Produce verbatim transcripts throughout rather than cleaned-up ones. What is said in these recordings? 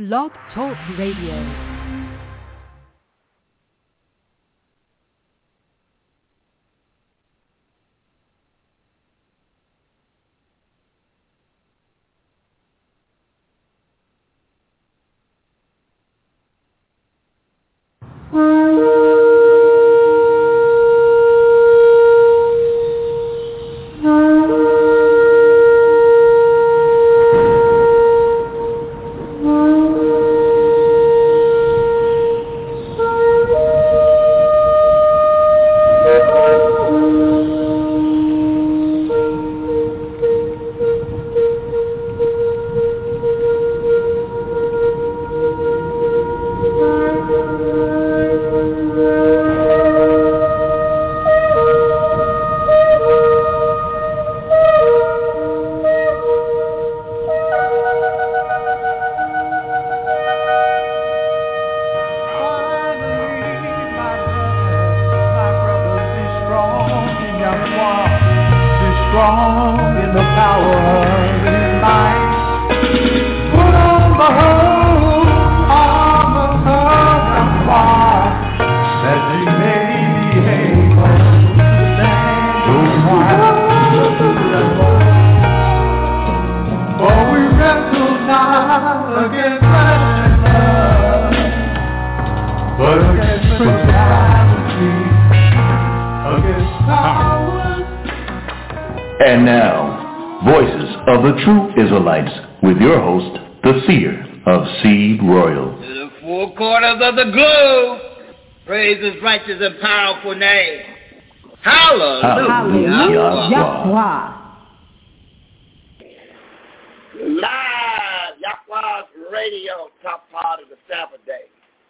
Blog Talk Radio. And now, Voices of the True Israelites, with your host, the Seer of Seed Royal. To the four corners of the globe, praise His righteous and powerful name. Hallelujah. Hallelujah. Live, Yahweh's radio, top part of the Sabbath day.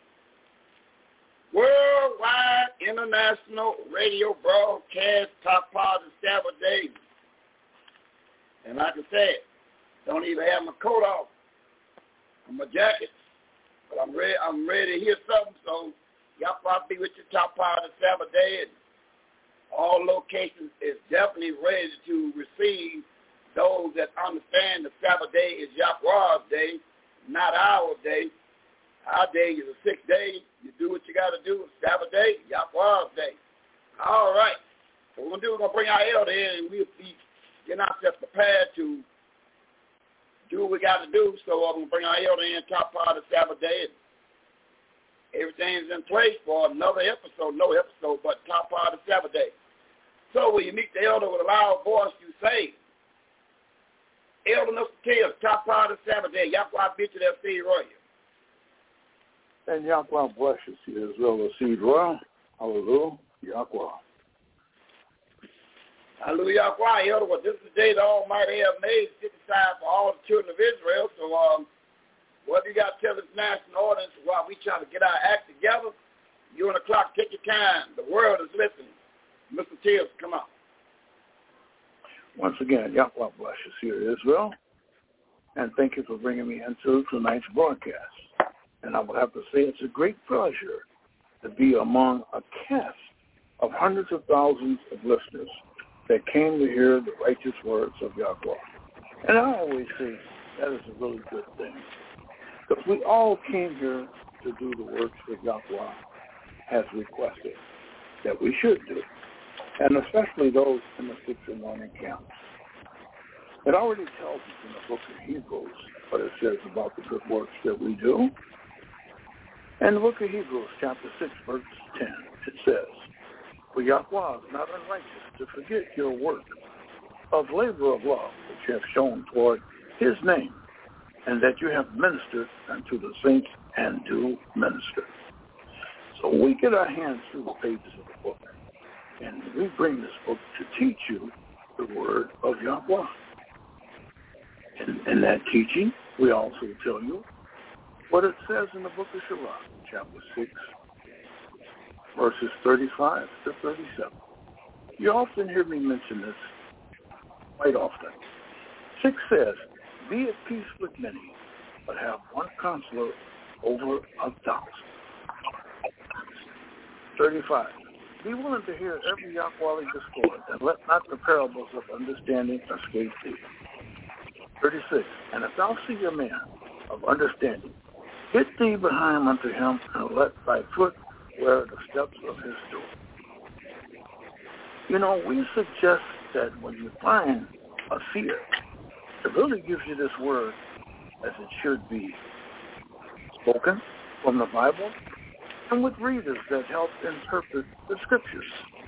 Worldwide international radio broadcast, top part of the Sabbath day. And like I said, don't even have my coat off and my jacket. But I'm ready I'm ready to hear something, so y'all probably be with your top part of the Sabbath day. And all locations is definitely ready to receive those that understand the Sabbath day is Yahweh's day, not our day. Our day is a sixth day. You do what you got to do. Sabbath day, Yahweh's day. All right. So what we're going to do, we're going to bring our elder in, and we'll be getting ourselves prepared to do what we got to do. So I'm going to bring our elder in top part of the Sabbath day. And everything's in place for another episode, no episode, but top part of the Sabbath day. So when you meet the elder with a loud voice, you say, Elder Mister Tails, top part of the Sabbath day. Yahweh beat you there, Seed Royal. And Yahweh blesses you as well as Seed Royal. Hallelujah. Yahweh. Hallelujah, Yahweh, Elder. Well, this is the day the Almighty have made, set aside for all the children of Israel. So, um, what do you got to tell this national audience while we try to get our act together? You on the clock, take your time. The world is listening. Mister Tails, come on. Once again, Yahweh blesses you, Israel. And thank you for bringing me into tonight's broadcast. And I would have to say it's a great pleasure to be among a cast of hundreds of thousands of listeners that came to hear the righteous words of Yahweh. And I always say that is a really good thing. Because we all came here to do the works that Yahweh has requested that we should do. And especially those in the six and morning camps. It already tells us in the book of Hebrews what it says about the good works that we do. In the book of Hebrews, chapter six, verse ten, it says, For Yahweh is not unrighteous to forget your work of labor of love which you have shown toward his name, and that you have ministered unto the saints and do minister. So we get our hands through the pages of the book, and we bring this book to teach you the word of Yahweh. In, in that teaching, we also tell you what it says in the book of Sirach, chapter six, verses thirty-five to thirty-seven. You often hear me mention this quite often. Six says, Be at peace with many, but have one counselor over a thousand. thirty-five. Be willing to hear every Yahweh discord, and let not the parables of understanding escape thee. thirty-six. And if thou see a man of understanding, Get thee behind unto him, and let thy foot wear the steps of his door. You know, we suggest that when you find a seer, it really gives you this word as it should be spoken from the Bible, and with readers that help interpret the scriptures.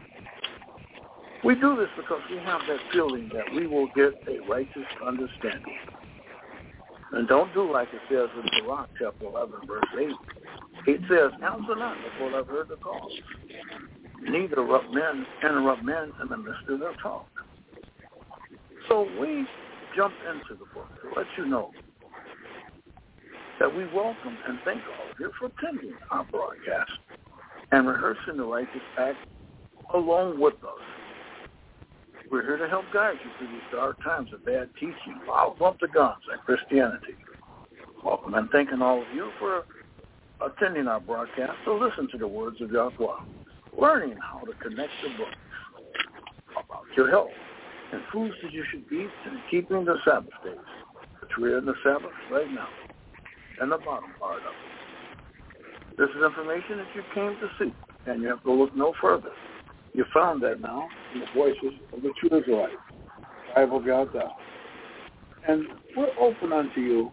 We do this because we have that feeling that we will get a righteous understanding. And don't do like it says in Sirach chapter eleven, verse eight. It says, answer not before I've heard the call. Neither interrupt men, interrupt men in the midst of their talk. So we jump into the book to let you know that we welcome and thank all of you for attending our broadcast and rehearsing the righteous act along with us. We're here to help guide you through these dark times of bad teaching, wild bump the guns, and Christianity. Welcome and thanking all of you for attending our broadcast to listen to the words of Yahweh, learning how to connect the books about your health and foods that you should eat and keeping the Sabbath days, which we're in the Sabbath right now, and the bottom part of it. This is information that you came to see, and you have to look no further. You found that now in the voices of the true Israelites, tribe of Yahweh. And we're open unto you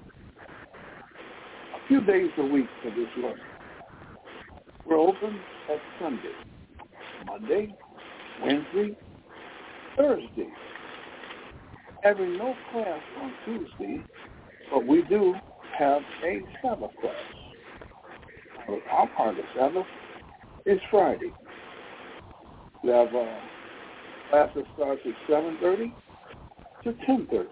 a few days a week for this work. We're open at Sunday, Monday, Wednesday, Thursday. Having no class on Tuesday, but we do have a Sabbath class. Our part of Sabbath is Friday. We have a class that starts at seven thirty to ten thirty.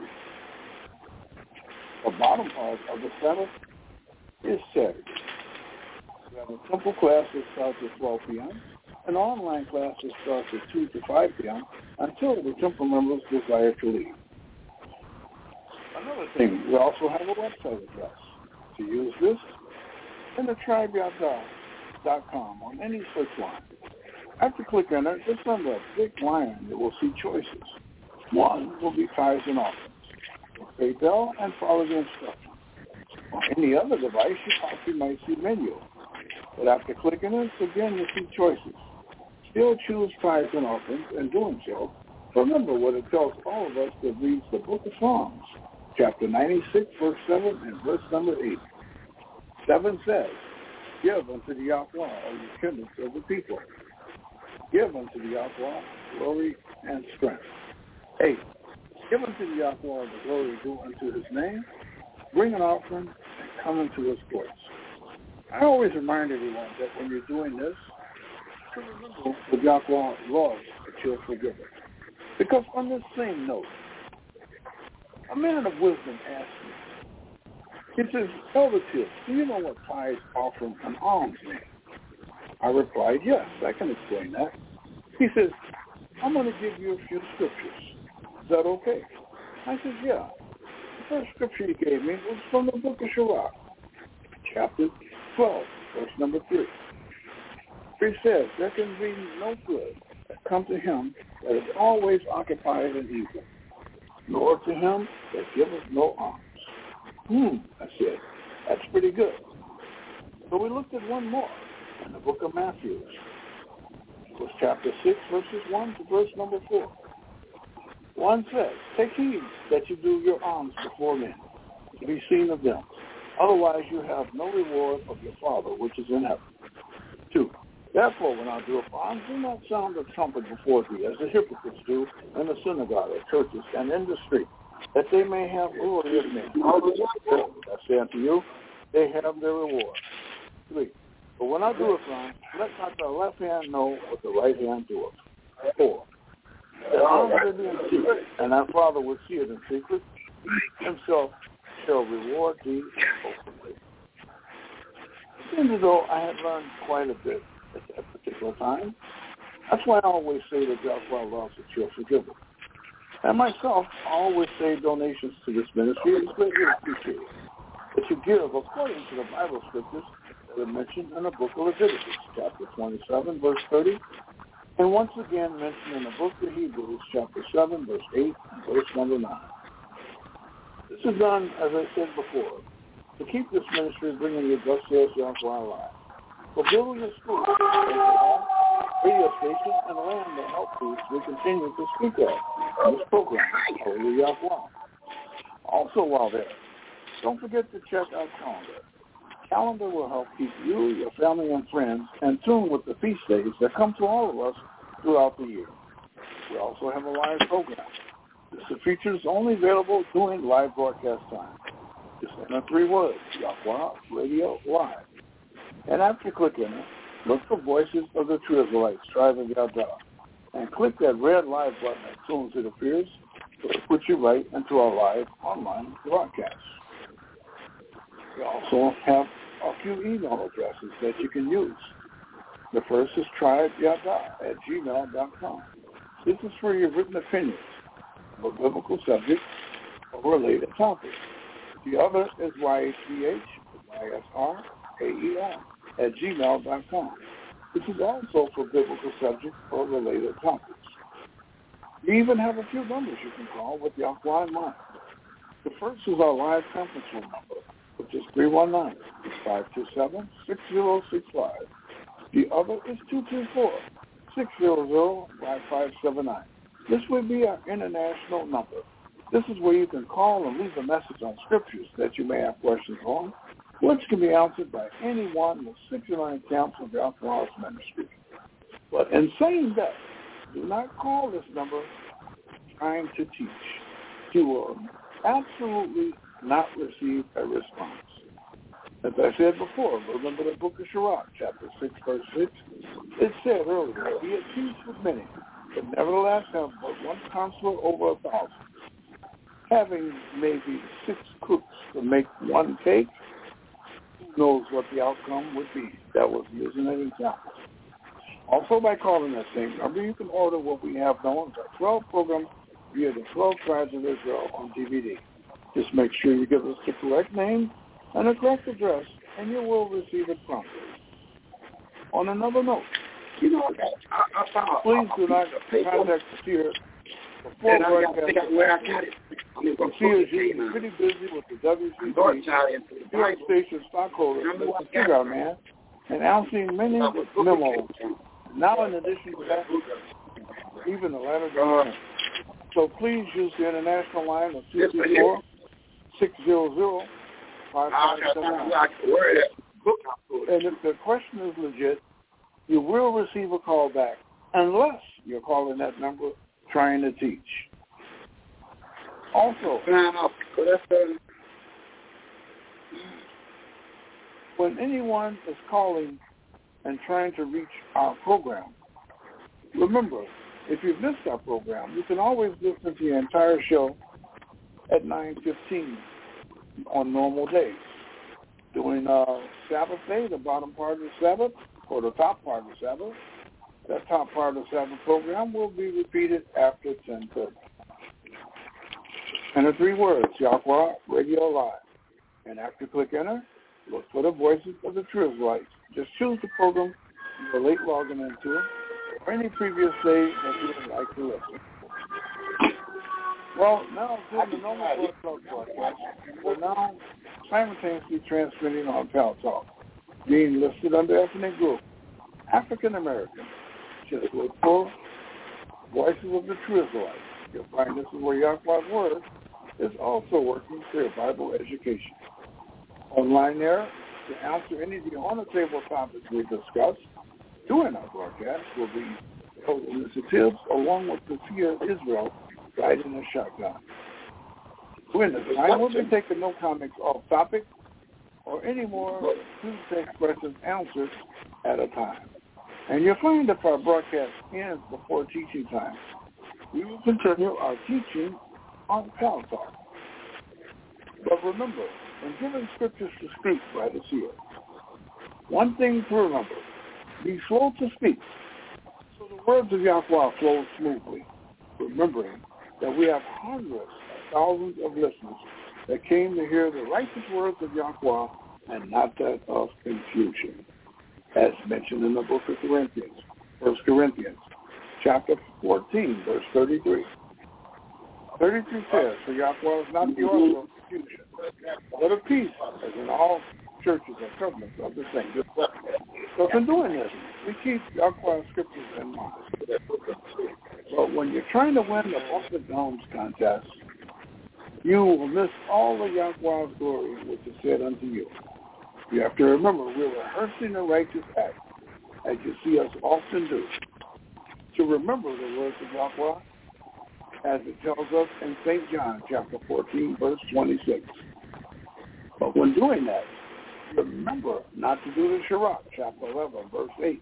The bottom part of the Sabbath is Saturday. We have a simple class that starts at twelve p.m., an online class that starts at two to five p.m. until the temple members desire to leave. Another thing, we also have a website address. To use this, in the tribe yahdah dot com on any search line. After click on it, just under a big line, you will see choices. One will be tithes and offerings. Pay bell and follow the instructions. On any other device, you possibly might see menu. But after clicking it, again, you see choices. Still choose tithes and offerings, and doing so, remember what it tells all of us that reads the book of Psalms, chapter ninety-six, verse seven, and verse number eight. seven says, give unto the Yahweh all you kindreds of the people. Give unto the Yahweh glory and strength. Eight, give unto the Yahweh the glory due unto his name. Bring an offering and come into his courts. I always remind everyone that when you're doing this, to remember the Yahweh laws that you're forgiven. Because on this same note, a man of wisdom asked me, he says, Elder Till, do you know what tithes, offering, and alms mean? I replied, yes, I can explain that. He says, I'm going to give you a few scriptures. Is that okay? I said, yeah. The first scripture he gave me was from the book of Sirach, chapter twelve, verse number three. He says, there can be no good that come to him that is always occupied in evil, nor to him that giveth no alms. Hmm, I said, that's pretty good. So we looked at one more in the book of Matthew. It was chapter six, verses one to verse number four. One says, take heed that you do your alms before men, to be seen of them. Otherwise you have no reward of your Father which is in heaven. Two, therefore when I do alms, do not sound the trumpet before thee, as the hypocrites do in the synagogue, at churches, and in the street, that they may have glory of men. I say unto you, they have their reward. Three, but when I do a crime, let not the left hand know what the right hand doeth. Four, the alms are in secret, and thy Father will see it in secret. Himself shall reward thee openly. It seems as though I had learned quite a bit at that particular time. That's why I always say that Yahweh loves that you're forgiven. And myself, I always say donations to this ministry is greatly appreciated. That you give according to the Bible scriptures that are mentioned in the book of Leviticus, chapter twenty-seven, verse thirty, and once again mentioned in the book of Hebrews, chapter seven, verse eight, and verse number nine. This is done, as I said before, to keep this ministry bringing you thus says Yahweh Live. For building a school, radio station, and land to help these we continue to speak of in this program, Holy Yahweh. Also while there, don't forget to check our calendar. Calendar will help keep you, your family, and friends in tune with the feast days that come to all of us throughout the year. We also have a live program. This feature is only available during live broadcast time. Just enter three words, Yahweh Radio Live. And after you click in it, look for Voices of the True Israelites, Tribe of Yahweh, and click that red live button as soon as it appears. It'll put you right into our live online broadcast. We also have a few email addresses that you can use. The first is tribeyada at gmail dot com. This is for your written opinions of a biblical subject or related topics. The other is Y H V H, Y S R, A E R at gmail dot com. This is also for biblical subjects or related topics. We even have a few numbers you can call with Yahweh in mind. The first is our live conference room number, which is three one nine, five two seven, six zero six five. The other is two two four, six zero zero, five five seven nine. This would be our international number. This is where you can call and leave a message on scriptures that you may have questions on, which can be answered by any one of the sixty-nine camps of Yahweh's ministry. But in saying that, do not call this number trying to teach. You will absolutely not receive a response. As I said before, remember the book of Sirach, chapter six, verse six? It said earlier, be at peace with many, but nevertheless have but one counselor over a thousand. Having maybe six cooks to make one cake, who knows what the outcome would be? That was using an example. Also, by calling that same number, you can order what we have known as our twelve program via the twelve Tribes of Israel on D V D. Just make sure you give us the correct name and the correct address, and you will receive it promptly. On another note, You know, I, I found please do not contact the seer before broadcasting. Where I got it. I mean, The seer is usually pretty busy with the W C C, fuel station stockholders, the cigar man, and announcing many memos. Now, in addition to that, even the latter day. So please use the international line of two two four, six zero zero, five five seven nine. And if the question is legit, you will receive a call back unless you're calling that number trying to teach. Also, when anyone is calling and trying to reach our program, remember, if you've missed our program, you can always listen to the entire show at nine fifteen on normal days. During uh, Sabbath day, the bottom part of the Sabbath, or the top part of the Sabbath, that top part of the Sabbath program will be repeated after ten thirty. And the three words, Yahweh Radio Live. And after click enter, look for the Voices of the True Israelites. Just choose the program you were late logging into, or any previous day that you would like to listen. Well, now during the normal broadcast, we're now simultaneously transmitting on Pal Talk, being listed under ethnic group, African American. Just look for Voices of the True Israelites. You'll find this is where Yahweh's Word is also working for your Bible education. Online there, to answer any of the on-the-table topics we discussed during our broadcast will be health initiatives along with the fear of Israel riding a shotgun. During this time, we'll be taking no comments off topic or any more two text questions answered at a time. And you'll find if our broadcast ends before teaching time, we will continue our teaching on Pal Talk. But remember, when giving scriptures to speak by the seer, one thing to remember, be slow to speak, so the words of Yahweh flow smoothly, remembering that we have hundreds of thousands of listeners that came to hear the righteous words of Yahweh and not that of confusion, as mentioned in the book of Corinthians, First Corinthians, chapter fourteen, verse thirty-three. thirty-three says, for Yahweh is not the author of confusion, But of peace, as in all churches are covenants of the same. So in doing this, we keep Yahweh's scriptures in mind. But when you're trying to win the Book of Domes contest, you will miss all of Yahweh's glory, which is said unto you. You have to remember, we're rehearsing the righteous act, as you see us often do, to remember the words of Yahweh, as it tells us in Saint John chapter fourteen, verse twenty-six. But when doing that, remember not to do the Sirach, chapter eleven, verse eight.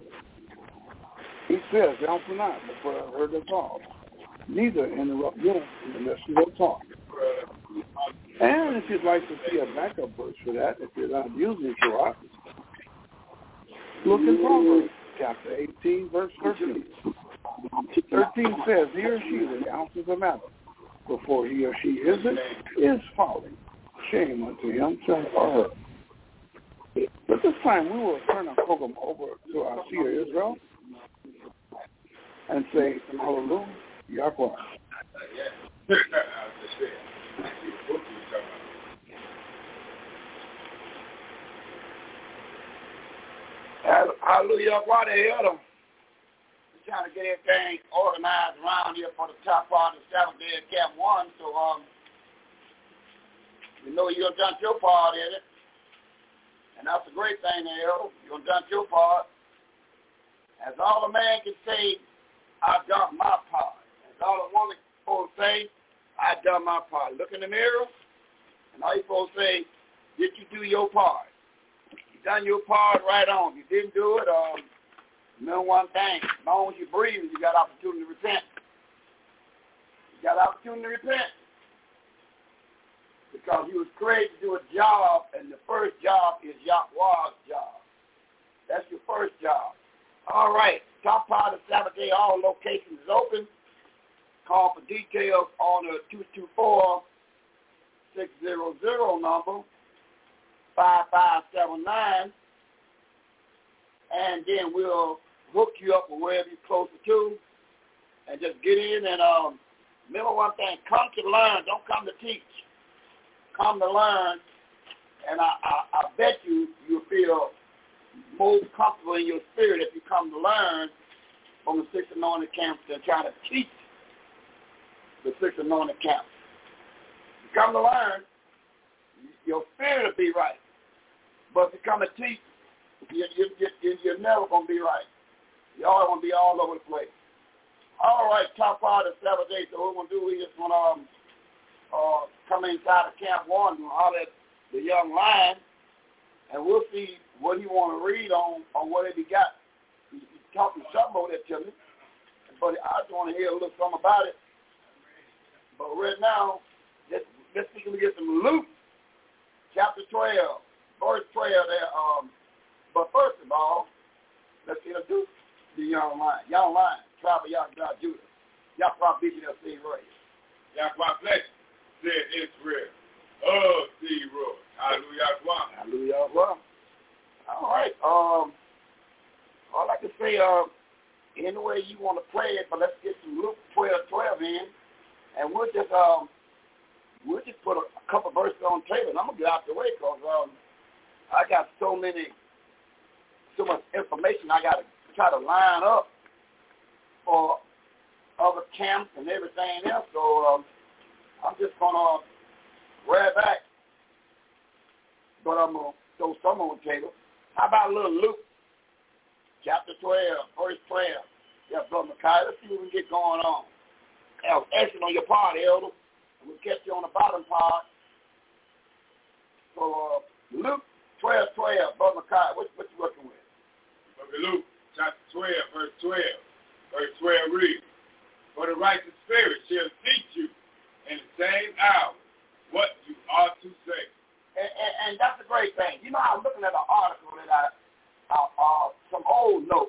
He says, thou do not, before I heard the talk, neither interrupt you in the midst of the talk. And if you'd like to see a backup verse for that, if you're not using Sirach, look in Proverbs, chapter eighteen, verse thirteen. thirteen says, he or she that announces a matter before he or she is it, is folly. Shame unto him or her. But this time we will turn our program over to our seer Israel and say, hallelujah, Yahweh. Hallelujah, what the hell? We're trying to get everything organized around here for the top part of the seventh day of Camp One. So, um, you know you've done your part in it. And that's a great thing there, you've done your part. As all a man can say, I've done my part. As all a woman can supposed to say, I've done my part. Look in the mirror, and all you're supposed to say, did you do your part? You done your part right on. You didn't do it, um, remember one thing, as long as you breathe, you got opportunity to repent. You got opportunity to repent. Because he was created to do a job, and the first job is Yahweh's job. That's your first job. All right, top part of Saturday, all locations is open. Call for details on the two two four, six hundred number, five five seven nine, and then we'll hook you up with wherever you're closer to, and just get in and um, remember one thing, come to learn, don't come to teach. Come to learn, and I, I, I bet you you'll feel more comfortable in your spirit if you come to learn from the Six Anointed Camps than try to teach the Six Anointed Camps. You come to learn, your spirit will be right. But if you come to teach, you, you, you, you're never going to be right. You're always going to be all over the place. All right, top part of seven days. So what we're going to do, we just want to um, uh, come inside of Camp One and holler at the young lion, and we'll see what he want to read on, on what he got. He, he's talking something over there to me, but I just want to hear a little something about it. But right now, let's, let's see if we get some Luke, chapter twelve, verse twelve there. Um, but first of all, let's introduce the young lion. Young lion, tribe of Yahweh Judah. Yahweh beat you up, see right. Yahweh bless you. Said Israel, oh, see, Lord. Hallelujah. Hallelujah. All right. Um, all I can say, uh, any way you want to play it, but let's get some Luke twelve twelve in, and we'll just um, we'll just put a, a couple verses on the table, and I'm gonna get out the way because um, I got so many, so much information I got to try to line up for other camps and everything else. So. Um, I'm just going to grab back, but I'm going to throw some on the table. How about a little Luke, chapter twelve, verse twelve? Yeah, Brother Micaiah, let's see what we get going on. That was excellent on your part, Elder. We'll catch you on the bottom part. So, uh, Luke twelve twelve, Brother Micaiah, what, what you working with? Okay, Luke, chapter twelve, verse twelve. Verse twelve reads, for the righteous spirit shall teach you in the same hour what you ought to say. And, and, and that's a great thing. You know, I was looking at an article that I, uh, uh, some old notes.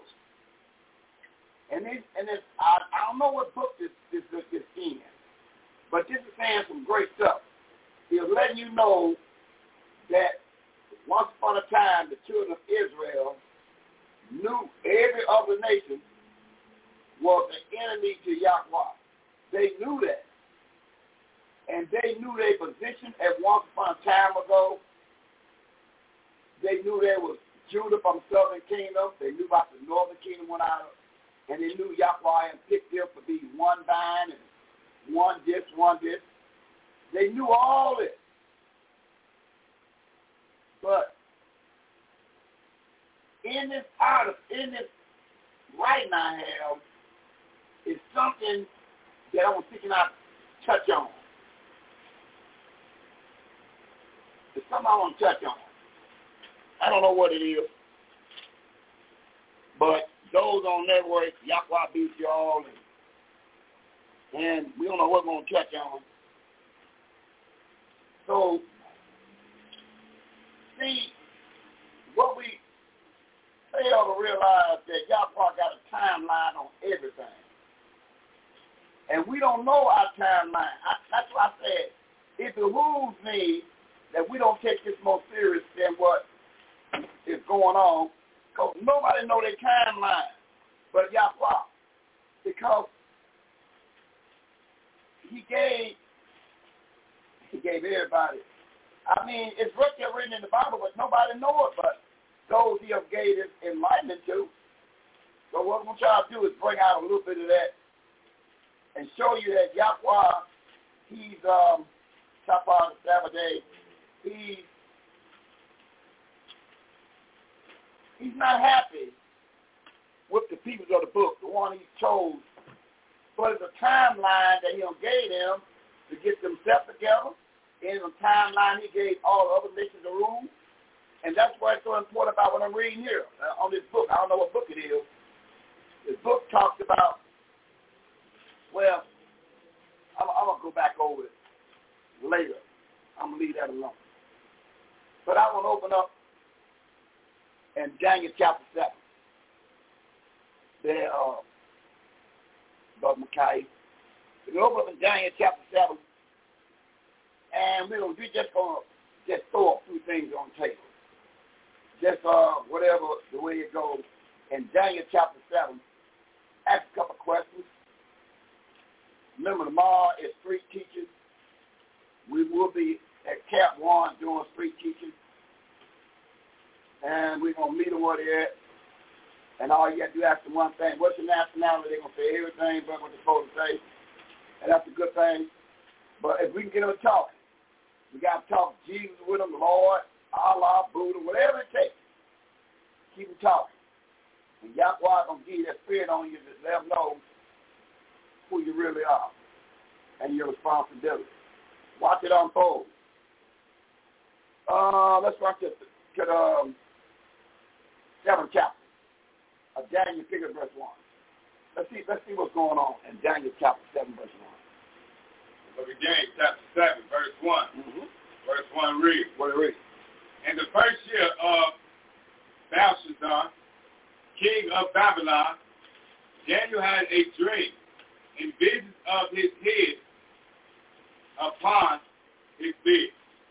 And this, and this, I, I don't know what book this, this book is in, but this is saying some great stuff. He was letting you know that once upon a time, the children of Israel knew every other nation was an enemy to Yahweh. They knew that. And they knew their position at once upon a time ago. They knew there was Judah from the southern kingdom. They knew about the northern kingdom went out. And they knew Yahweh and picked them to be one vine and one this, one this. They knew all this. But in this art, in this writing I have, is something that I was thinking I'd touch on. It's something I want to touch on. I don't know what it is. But those on network, Yahweh beats y'all, and, and we don't know what we're going to touch on. So, see, what we fail to realize that Yahweh got a timeline on everything. And we don't know our timeline. I, that's why I said it behooves me that we don't take this more serious than what is going on. Because nobody know their timeline but Yahweh. Because he gave, he gave everybody. I mean, it's right there written in the Bible, but nobody know it but those he have gave his enlightenment to. So what I'm going to try to do is bring out a little bit of that and show you that Yahweh, he's, um, top of the Sabbath day, he's, he's not happy with the people of the book, the one he chose. But it's a timeline that he gave them to get themselves together. In a timeline, he gave all the other nations a rule. And that's why it's so important about what I'm reading here uh, on this book. I don't know what book it is. This book talks about, well, I'm, I'm going to go back over it later. I'm going to leave that alone. But I want to open up in Daniel chapter seven. There, uh, Brother Mackay. We're going to open up in Daniel chapter seven. And we're, we're just going to just throw a few things on the table. Just uh, whatever the way it goes. In Daniel chapter seven, ask a couple questions. Remember, tomorrow is street teaching. We will be at Camp One doing street teaching. And we're going to meet them where they're at. And all you have to do is ask them one thing. What's your nationality? They're going to say everything but what they're supposed to say. And that's a good thing. But if we can get them talking, we got to talk Jesus with them, Lord, Allah, Buddha, whatever it takes. Keep them talking. And Yahweh going to give you that spirit on you to let them know who you really are and your responsibility. Watch it unfold. Uh, let's watch it to the um, seventh chapter of Daniel, pick up verse one. Let's see, let's see what's going on in Daniel chapter seven, verse one. Look again, chapter seven, verse one. Mm-hmm. Verse one reads. What it reads? In the first year of Belshazzar, king of Babylon, Daniel had a dream and visions of his head upon his bed.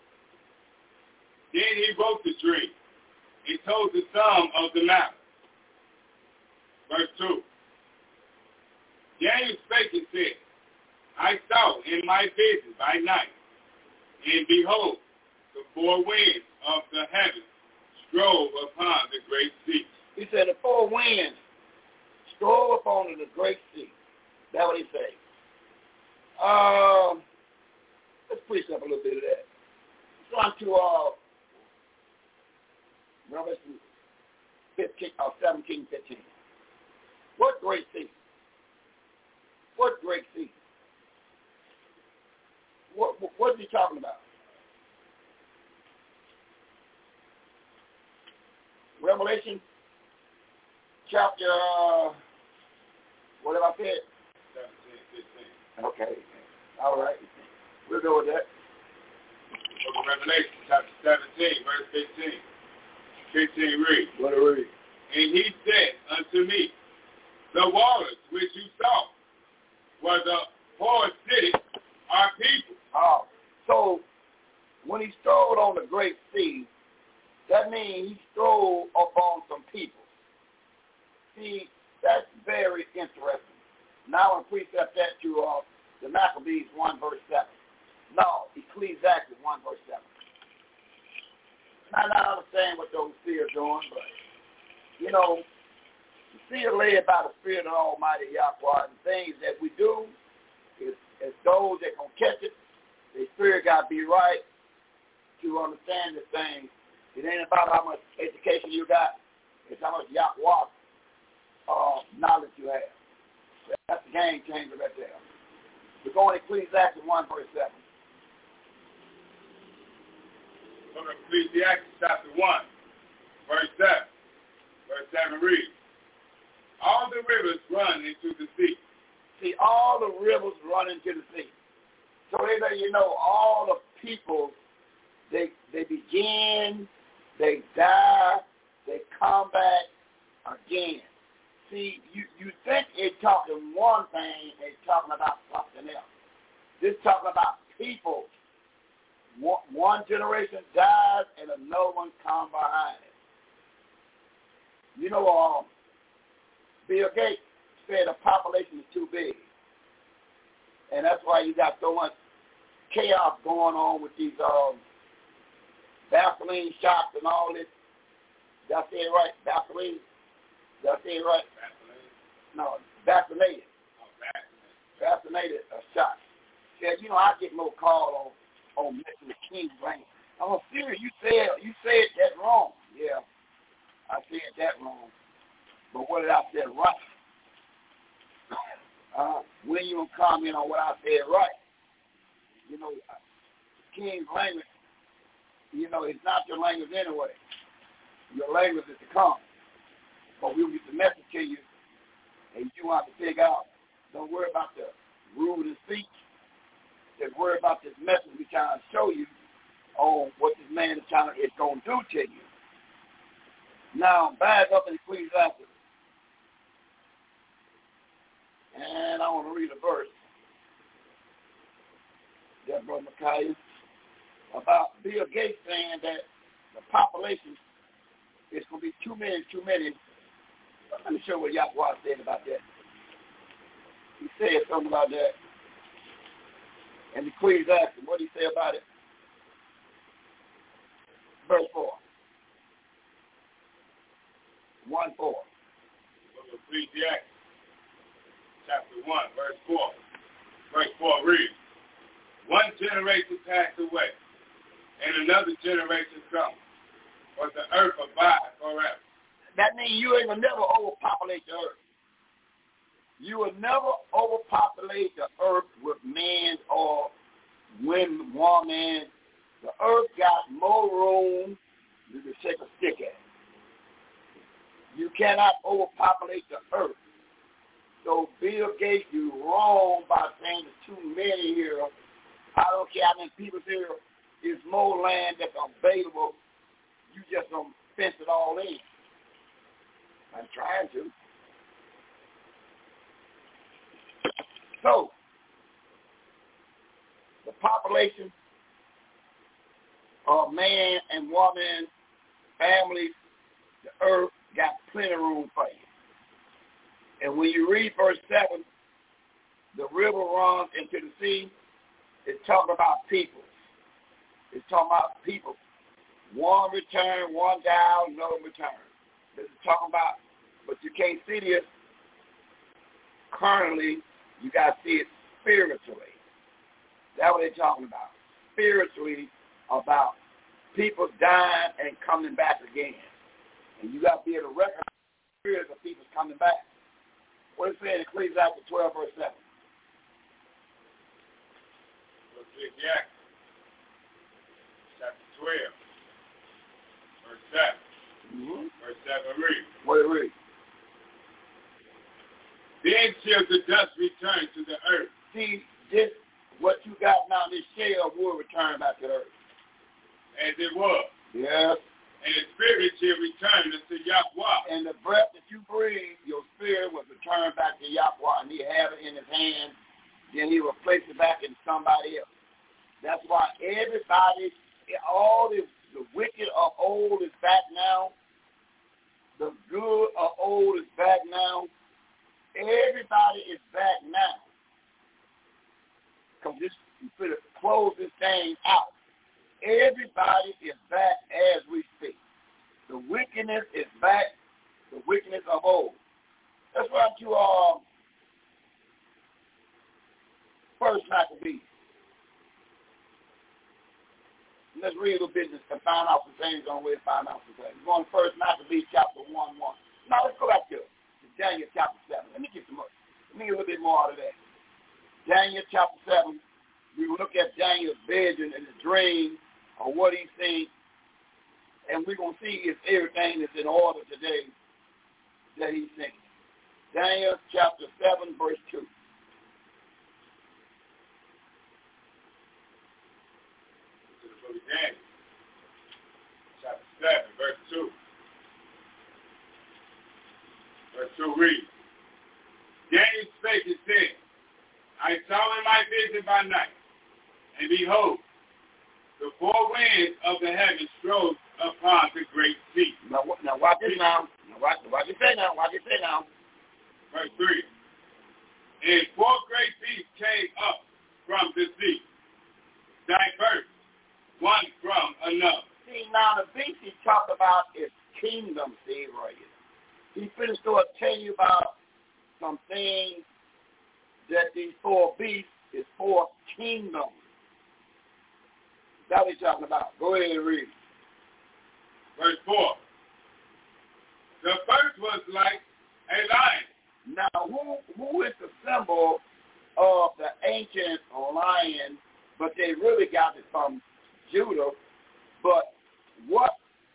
Then he wrote the dream and told the sum of the matter. Verse two. Daniel spake and said, I saw in my vision by night, and behold, the four winds of the heavens strove upon the great sea. He said the four winds strove upon the great sea. That's what he said. Um, let's preach up a little bit of that. Let's run to uh, Revelation fifteen, uh, seventeen, fifteen. What great sea? What great sea? What, what, what is he talking about? Revelation chapter, uh, what have I said? seventeen, fifteen. Okay. All right. We'll go with that. Book of Revelation, chapter seventeen, verse fifteen. fifteen reads. What it read? And he said unto me, the waters which you saw were the four cities, our people. Oh, so when he strolled on the great sea, that means he strolled upon some people. See, that's very interesting. Now I want to precept that to uh, the Maccabees one, verse seven. No, Ecclesiastes one verse seven. Now, I understand what those seers are doing, but, you know, the seer led by the Spirit of the Almighty Yahweh, and things that we do is, is those that can catch it. The Spirit got to be right to understand this thing. It ain't about how much education you got. It's how much Yahweh uh, knowledge you have. That's the game changer right there. We're going to Ecclesiastes one verse seven. From Ecclesiastes chapter one, verse seven. Verse seven reads, all the rivers run into the sea. See, all the rivers run into the sea. So they let you know all the people, they they begin, they die, they come back again. See, you, you think it's talking one thing, it's talking about something else. This talking about people. One, one generation dies and another one comes behind it. You know, um, Bill Gates said the population is too big. And that's why you got so much chaos going on with these um, Vaseline shops and all this. Did I say it right? Vaseline? Did I say it right? Vaseline? No, vaccinated. Oh, vaccinated. Vaccinated uh, shots. Yeah, you know, I get no call on on Mister King James. I'm serious. You said you said that wrong. Yeah, I said that wrong. But what did I say right? Uh, when you gonna comment on what I said right? You know, King's language. You know, it's not your language anyway. Your language is to come. But we'll get the message to you, and you have to figure out. Don't worry about the rude and speech. Just worry about this message we're trying to show you on what this man is trying to, is going to do to you. Now, back up in Ecclesiastes. And I want to read a verse. That Brother Micaiah, about Bill Gates saying that the population is going to be too many, too many. Let me show you what Yahweh said about that. He said something about that. And Ecclesiastes, what did he say about it? Verse four. one four. Ecclesiastes chapter one, verse four. Verse four reads, one generation passed away, and another generation comes, but the earth abides forever. That means you ain't gonna never overpopulate the earth. You will never overpopulate the earth with men or women, woman. The earth got more room than to take a stick at. You cannot overpopulate the earth. So Bill Gates, you wrong by saying there's too many here. I don't care how many people here. There's more land that's available. You just don't fence it all in. I'm trying to. So, the population of man and woman, families, the earth got plenty of room for you. And when you read verse seven, the river runs into the sea. It's talking about people. It's talking about people. One return, one down, another return. This is talking about, but you can't see this currently. You got to see it spiritually. That's what they're talking about. Spiritually, about people dying and coming back again. And you got to be able to recognize the spirit of people coming back. What is it saying in Ecclesiastes twelve, verse seven? Ecclesiastes chapter twelve, verse seven. Mm-hmm. Verse seven reads. What it reads? Then shall the dust return to the earth. See, this, what you got now, this shell will return back to the earth. As it was. Yes. And the spirit shall return unto Yahweh. And the breath that you breathe, your spirit will return back to Yahweh, and he have it in his hand. Then he will place it back in somebody else. That's why everybody, all this, the wicked of old is back now. The good of old is back now. Everybody is back now. Because this You fit to close this thing out. Everybody is back as we speak. The wickedness is back, the wickedness of old. That's why you are First Maccabees. Let's read a little bit and find out some things on the way to find out some things. We're on First Maccabees chapter one one. Now let's go back to, to Daniel chapter seven. Let me get some more. Let me get a little bit more out of that. Daniel chapter seven. We will look at Daniel's vision and his dream or what he seen. And we're going to see if everything is in order today that he's seen. Daniel chapter seven, verse two. Daniel, chapter seven, verse two. Verse two reads, Daniel spake and said, I saw in my vision by night, and behold, the four winds of the heavens strode upon the great sea. Now, now watch this now. Now watch, watch it say now. Watch it say now. Verse three. And four great beasts came up from the sea, diverse one from another. See, now the beast he talked about is kingdom, see, right here. He finished to tell you about some things that these four beasts is four kingdoms. That's what he's talking about. Go ahead and read. Verse four. The first was like a lion. Now, who who is the symbol of the ancient lion, but they really got it from Judah, but what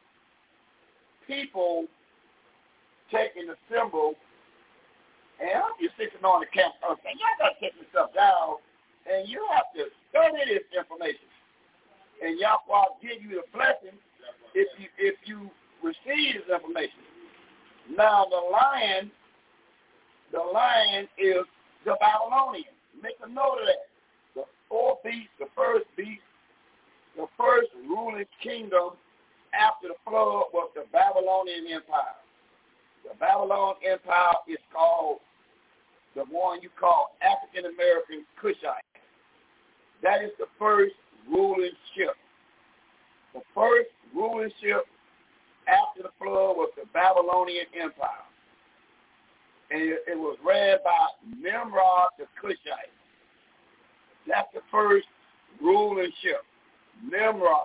people taking the symbol, and I'm just sitting on the camp, saying, y'all got to take this stuff down, and you have to study this information. And Yahweh will give you the blessing if you if you receive this information. Now the lion, the lion is the Babylonian. Make a note of that. The fourth beast, the first beast, the first ruling kingdom after the flood was the Babylonian Empire. The Babylon Empire is called the one you call African American Cushite. That is the first ruling ship. The first ruling ship after the flood was the Babylonian Empire. And it, it was ran by Nimrod the Cushite. That's the first ruling ship. Nimrod.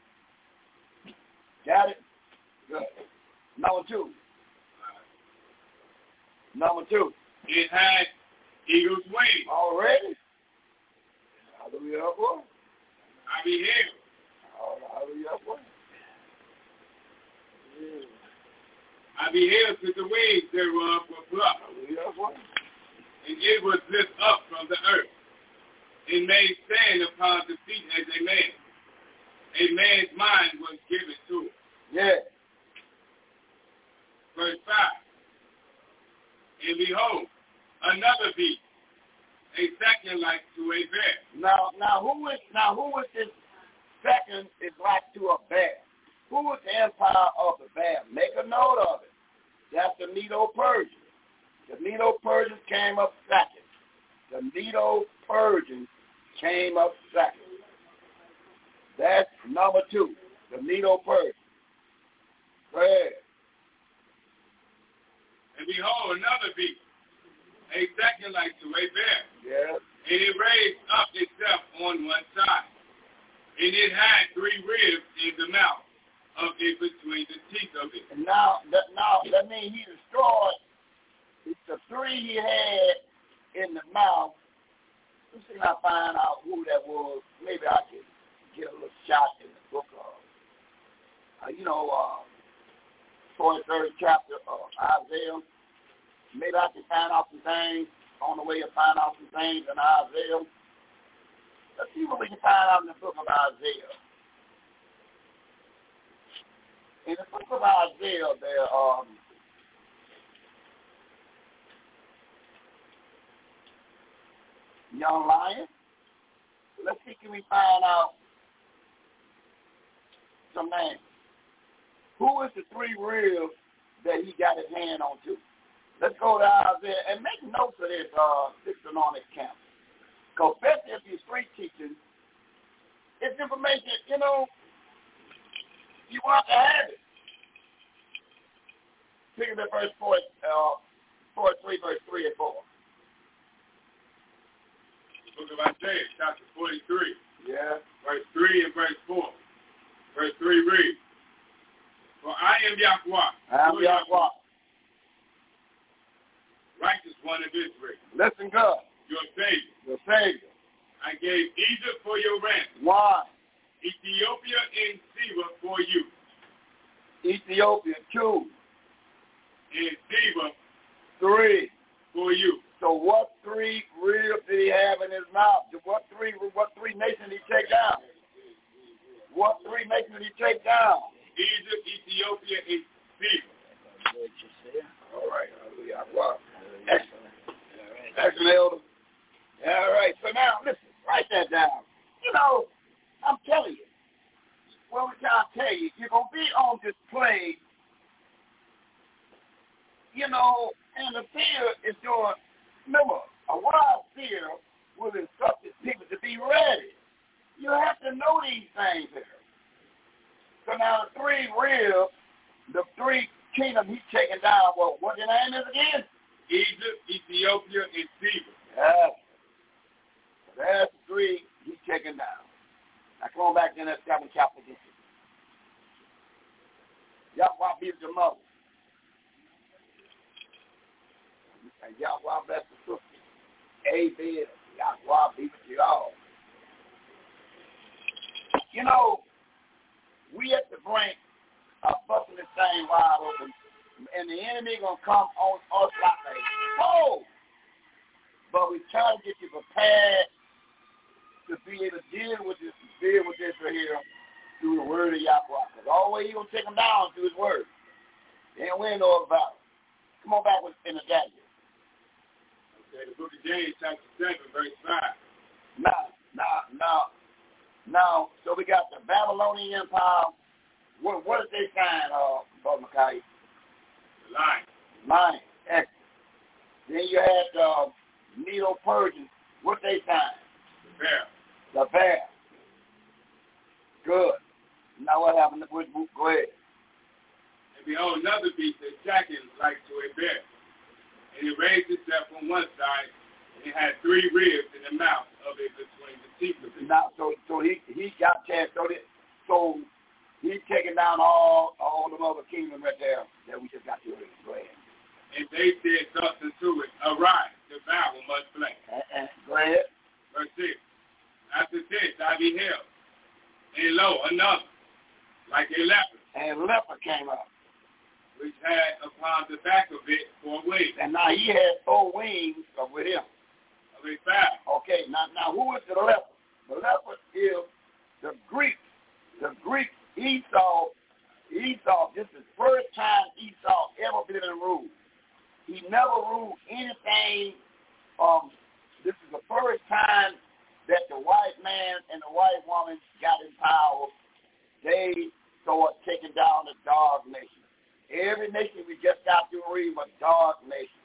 Got it? Good. Number two. Number two. It had eagle's wings. Already? Hallelujah, boy. I beheld. Hallelujah, boy. Yeah. I beheld that the wings thereof were plucked. Hallelujah, boy. And it was lifted up from the earth, and made stand upon the feet as a man. A man's mind was given to it. Yeah. Verse five. And behold, another beast, a second like to a bear. Now, now who is now who is this second is like to a bear? Who is the empire of the bear? Make a note of it. That's the Medo-Persians. The Medo-Persians came up second. The Medo-Persians came up second. That's number two. The Medo-Persians. Go ahead. And behold, another beast, a second like to a bear. Yes. And it raised up itself on one side. And it had three ribs in the mouth of it between the teeth of it. And now, that, now that means he destroyed the three he had in the mouth. Let's see if I find out who that was. Maybe I can get a little shot in the book of, uh, you know, uh, twenty-third chapter of Isaiah. Maybe I can find out some things on the way to find out some things in Isaiah. Let's see what we can find out in the book of Isaiah. In the book of Isaiah, there um young lion. Let's see, can we find out some names? Who is the three ribs that he got his hand on to? Let's go to Isaiah and make notes of this, uh, six anointed camp. Because especially if you're street teaching, it's information, you know, you want to have it. Pick up verse four, uh, forty-three, verse three and four. Book of Isaiah, chapter forty-three. Yeah. Verse three and verse four. Verse three reads, for I am Yahweh. I am Yahweh. Righteous one of Israel. Listen, God. Your Savior. Your Savior. I gave Egypt for your ransom. Why? Ethiopia and Seba for you. Ethiopia, two. And Seba, three. For you. So what three ribs did he have in his mouth? What three what three nations did he take down? What three nations did he take down? Egypt, Ethiopia, and Seba. All right. Wow. Excellent. Excellent, Elder. All right. So now, listen, write that down. You know, I'm telling you, what we're trying to tell you, you're going to be on display, you know, and the fear is doing, remember, a wild fear will instruct his people to be ready. You have to know these things here. So now the three real, the three kingdoms he's taking down, well, what the name is again? Egypt, Ethiopia, and Seba. Yeah. That's the three he's taking down. Now come on back to that seventh chapter again. Yahweh be with your mother. And Yahweh bless the sister. Amen. Yahweh be with you all. You know, we at the brink of busting this thing wide open, and the enemy gonna come on us like a foe. But we try to get you prepared to be able to deal with this, deal with this right here through the word of Yahweh. Because all the way he gonna take them down through his word. They ain't win no battle. Come on back with in the Daniel. Okay, the book of James, chapter seven, verse five. Now, now, now, now. So we got the Babylonian Empire. What, what did they sign, uh, Brother Mackay? The lion. Lion. Excellent. Then you had uh, Medo-Persian. What they signed? The bear. The bear. Good. Now what happened? Go ahead. And behold, another beast that jackened like to a bear. And it raised itself on one side, and it had three ribs in the mouth of it between the teeth of it. Now, so so he he got chance. So that, so he's taking down all all the other kingdoms right there that we just got to read. Go ahead. And they said something to it, arise, devour much flesh. And, and, go ahead. Verse six. After this I beheld, and lo, another, like a leopard. And leopard came up. Which had upon the back of it four wings. And now he had four wings with him. Of a fowl. Okay, now now who is the leopard? The leopard is the Greek. The Greek Esau. Esau, this is the first time Esau ever been in rule. He never ruled anything. Um, this is the first time that the white man and the white woman got in power. They started taking down the dog nation. Every nation we just got to read was dog nation.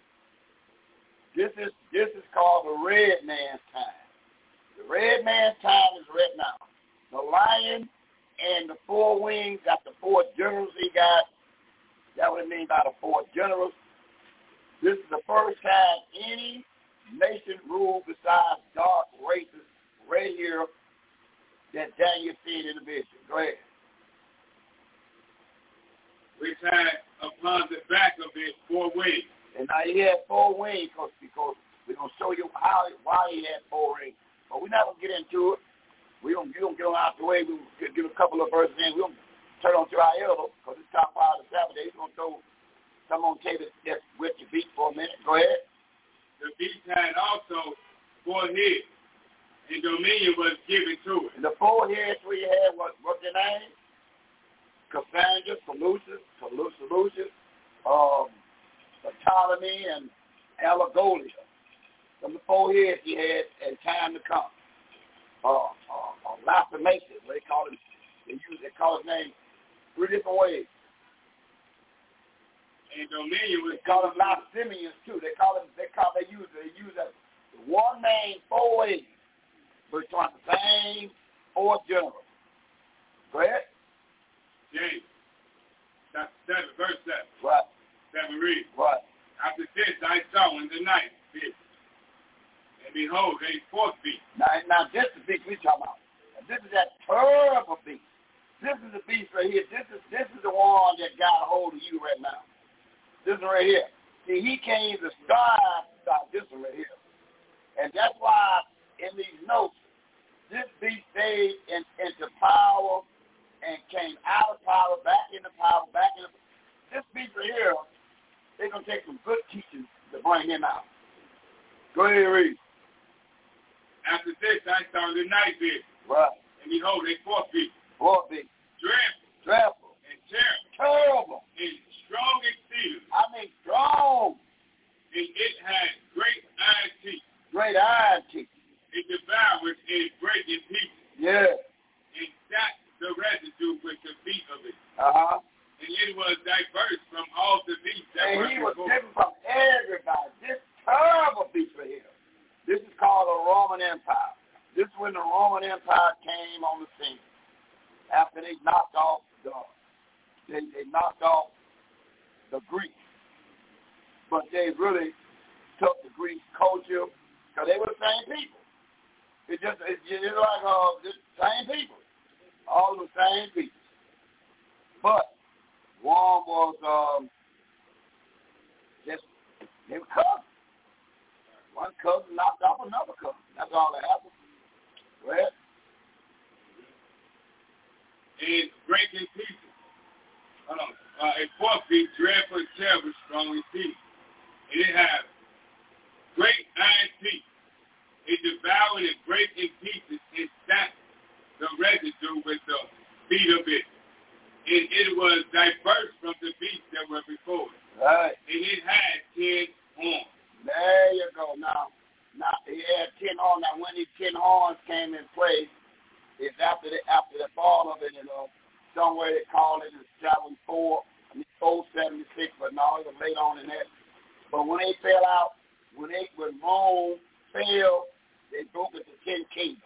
This is this is called the red man's time. The red man's time is right now. The lion and the four wings got the four generals he got. That what it means by the four generals. This is the first time any nation ruled besides dark races right here that Daniel seen in the vision. Go ahead. Which had upon the back of it four wings. And now he had four wings because, because we're going to show you how why he had four wings. But we're not going to get into it. We're going to get them out the way. We'll give a couple of verses in. We're going to turn on to our elder because it's top part of the Sabbath day. He's going to throw some on table just with your beat for a minute. Go ahead. The beast had also four heads, and dominion was given to it. And the four heads we had, what, what's their name? Cassandra, Seleucus, Seleucus, um, Ptolemy, and Alagolia. From the four heads he had in time to come. Uh, uh, uh, Lathamatus, they call him. They use they call his name three different ways. And dominion was they call him Lysimians too. They call him. They call they use they use that one man, four ways, but it's on the same four generals. Go ahead. James, chapter seven, verse seven. Right. Seven read. Right. After this I saw in the night vision, and behold, a fourth beast. Now, now this is the beast we talking about. And this is that terrible beast. This is the beast right here. This is this is the one that got a hold of you right now. This is right here. See, he came to start, start this one right here. And that's why in these notes, this beast stayed in, into power and came out of power, back into power, back into this beast right here, they're going to take some good teaching to bring him out. Go ahead and read. After this I saw the night vision. Right. And behold, a fourth beast. Fourth beast. Dreadful. Dreadful. And terrible. Terrible. And strong exceedingly. I mean strong. And it had great iron teeth. Great iron teeth. It devoured and brake in pieces. Yeah. And sat the residue with the feet of it. Uh-huh. And it was diverse from all the beasts that and were he was before. different from everybody. This terrible beast right here. This is called the Roman Empire. This is when the Roman Empire came on the scene. After they knocked off the, they, they knocked off the Greeks. But they really took the Greek culture because they were the same people. It just, it's just like uh, the same people. All the same people. But one was um, just, they were cousins. One cousin knocked off another cousin. That's all that happened. Go ahead. And breaking pieces. Hold on. Uh, a fourth beast, dreadful, terrible, strong in teeth. And it had great iron teeth. It devoured and brake in pieces and sat the residue with the feet of it. And it was diverse from the beasts that were before it. Right. And it had ten horns. There you go. Now, now he had ten horns. Now, when these ten horns came in place, it's after the after the fall of it, and uh, somewhere they call it in seven four, I mean four seventy six, but no, it was later on in that. But when they fell out, when they when Rome fell, they broke it to ten kingdoms.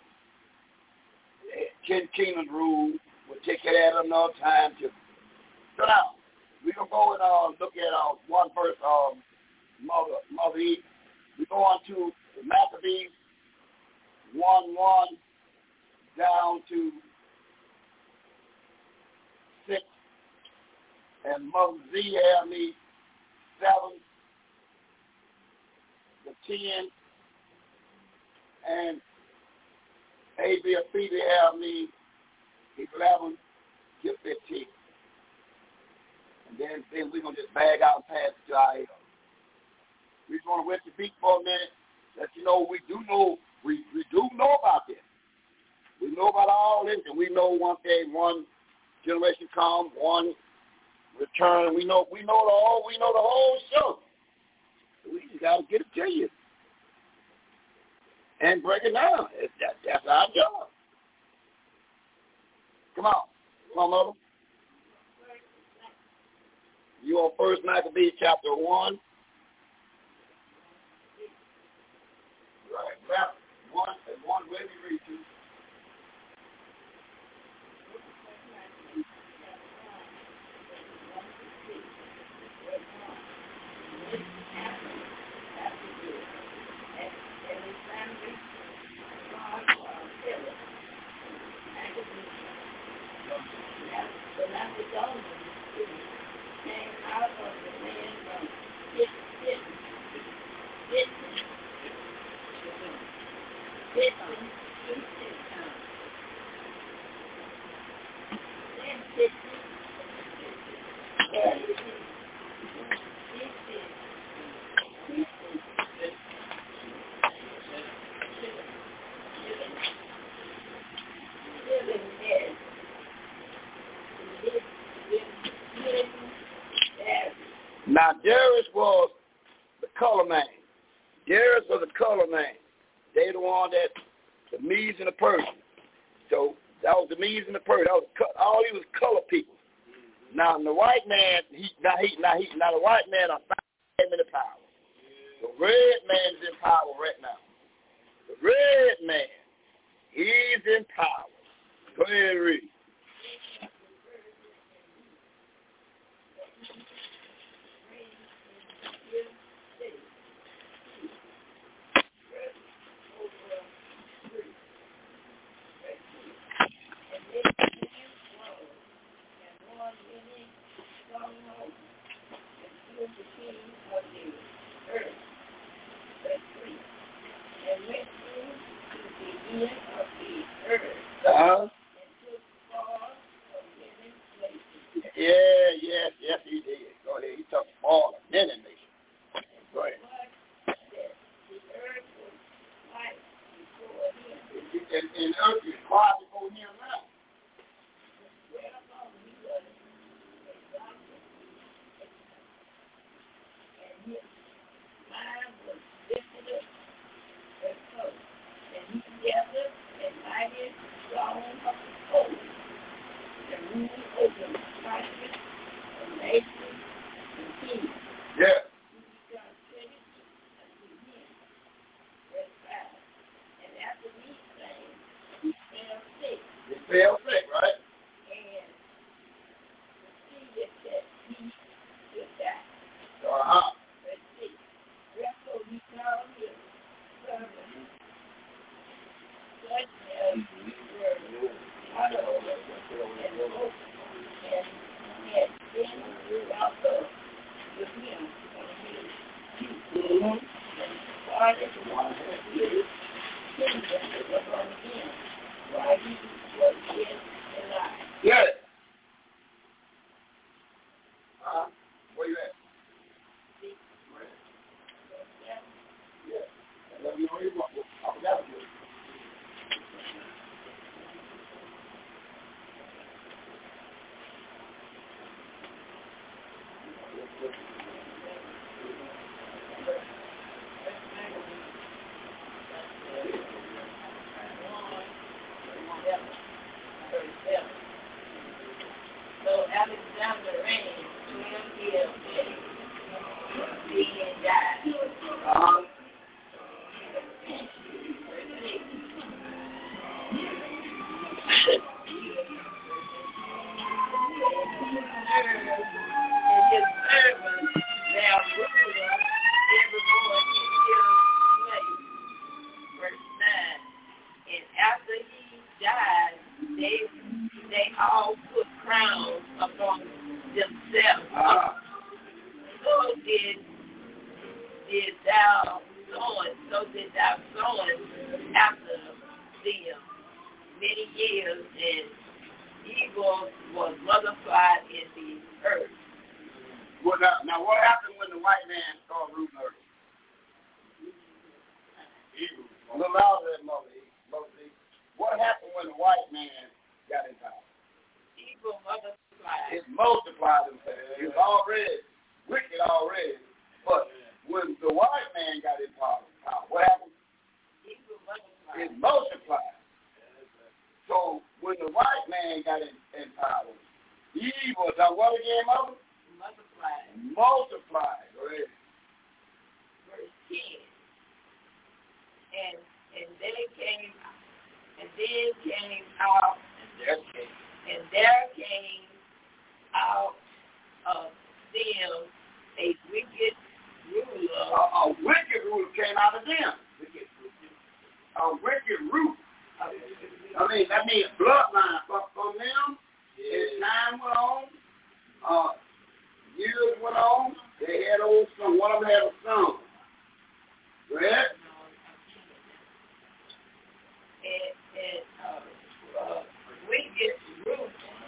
Ten kingdoms ruled. We'll take it at another time too. So now we're gonna go and uh, look at uh, one verse. Um, Mother, Mother Eve. We go on to Maccabees one one down to six, and Mother Z had me seven, the ten, and A B F P had me eleven to fifteen, and then then we're gonna just bag out and pass it to our elder. We just want to wet your feet for a minute, let you know we do know we, we do know about this. We know about all this, and we know one day, one generation come, one return. We know we know the whole we know the whole show. We just got to get it to you and break it down. It, that, that's our job. Come on, come on, mother. You on First Maccabees chapter one. Right, well, one and one way we read to. Now, Darius was the color man. Darius was the color man. They the one that, the Medes and the Persians. So that was the Medes and the Persians. That was, all he was color people. Now, the white man, he, now, he, now, he, now the white man are five in the power. The red man is in power right now. The red man, he's in power. Go ahead and read. Uh-huh. Yeah, yes, yes, he did. Go ahead. He took all of many nations. Go ahead. And, and earth is quiet before him now. Yeah. He fell sick, right? Uh-huh. Yeah. Uh, where you at? Yeah. Let me know you want. I'll gather you. So Alexander reigned twelve years and being died. Uh-huh. And his servants, their ruler, everyone in his place. Verse nine. And after he died, they they all put crowns upon themselves. Uh-huh. So did did thou sowing, so did thou sowing after them many years, and evil was multiplied in the earth. Well, now, now, what happened when the white man started ruling earth? Evil. A little louder than Moses. Moses. What happened when the white man got in power? Evil multiplied. It multiplied himself. He was already wicked already. But when the white man got in power, what happened? Evil multiplied. It multiplied. So when the white man got in, in power, evil done what again, Mother? Multiplied. Multiplied. Go ahead. Verse ten. And and they came, and then came out, There came. and there came out of them a wicked ruler. A, a wicked ruler came out of them. Wicked, a wicked root. I mean, that means bloodline from, from them. As time went on, uh, years went on, they had old son. One of them had a son. Go ahead. And, and uh, uh, wicked root.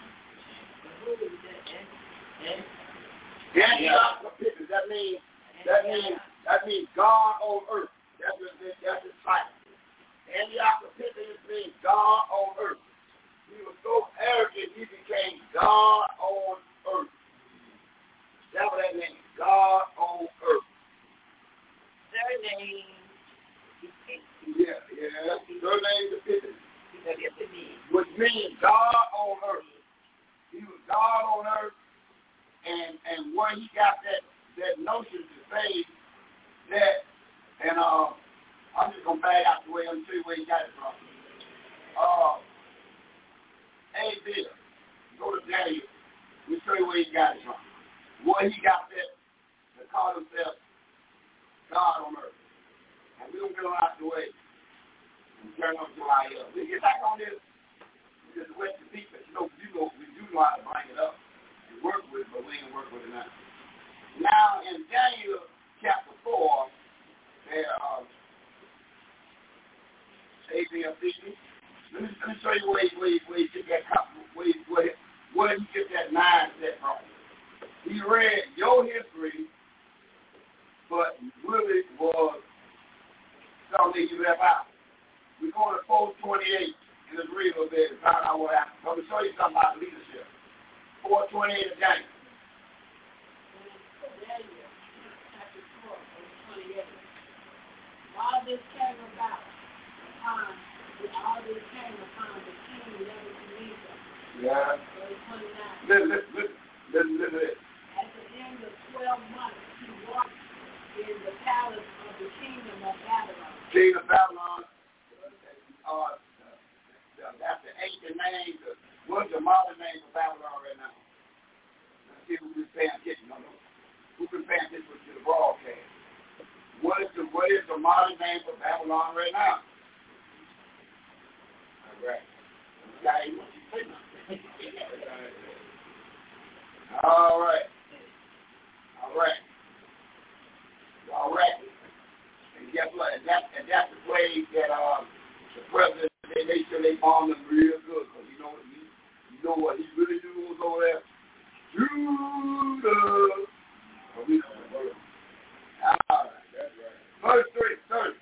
Antiochus, that means that means that means God on earth. That's his, that's his title. Antiochus means God on earth. He was so arrogant he became God on earth. That's what that means. God on earth. Their name Yeah, yeah. Their name is Epiphany, which means God on earth. He was God on earth, and and where he got that that notion to say that, and uh, I'm just going to back out the way and see where he got it from. Uh, hey, Bill, go to Daniel. We'll show you where he got it from. Where he got that to call himself God on earth. And we don't get him out the way and turn up to our ear. We get back on this. We just wet the feet, but you know, you know, we do know how to bring it up and work with it, but we ain't work with it now. Now, in Daniel chapter four, there are A B M fifty. Let me, let me show you where he, where he, where he get that where he, where, where he get that mindset from. He read your history, but really was something you left out. We're going to four twenty-eight and let's read a little bit and find out what happened. I'm going to show you something about leadership. four twenty-eight of Daniel. All this came about upon, all this came upon the king Nebuchadnezzar. Yeah. Verse twenty-nine. Listen, listen, listen, listen, listen. At the end of twelve months, he walked in the palace of the kingdom of Babylon. King of Babylon. Uh, that's the ancient name. What's the modern name for Babylon right now? Let's see who's been paying attention. No, no. Who's been paying attention to the broadcast? What is the what is the modern name for Babylon right now? All right. All right. All right. All right. And guess what? And, that, and that's the place that um, the president, they make sure they bomb them real good. Because you know, you, you know what he really do was over there? Judah. Oh, we know the word. All right. That's right. Verse three, thirty.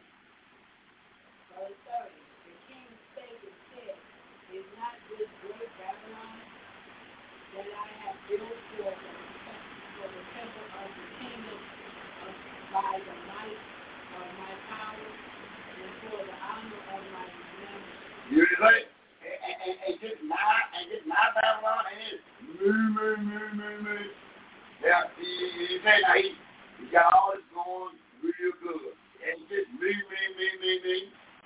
Verse thirty. The king spake and said, is not this great Babylon that I have built for the, for the temple of the kingdom of, by the might of my power and for the honor of my name? You say, and, and, and just not, and just not Babylon, and it's me, me, me, me, me. Yeah, he, he said, now he, he got all this going real good. And just me, me, me, me, me.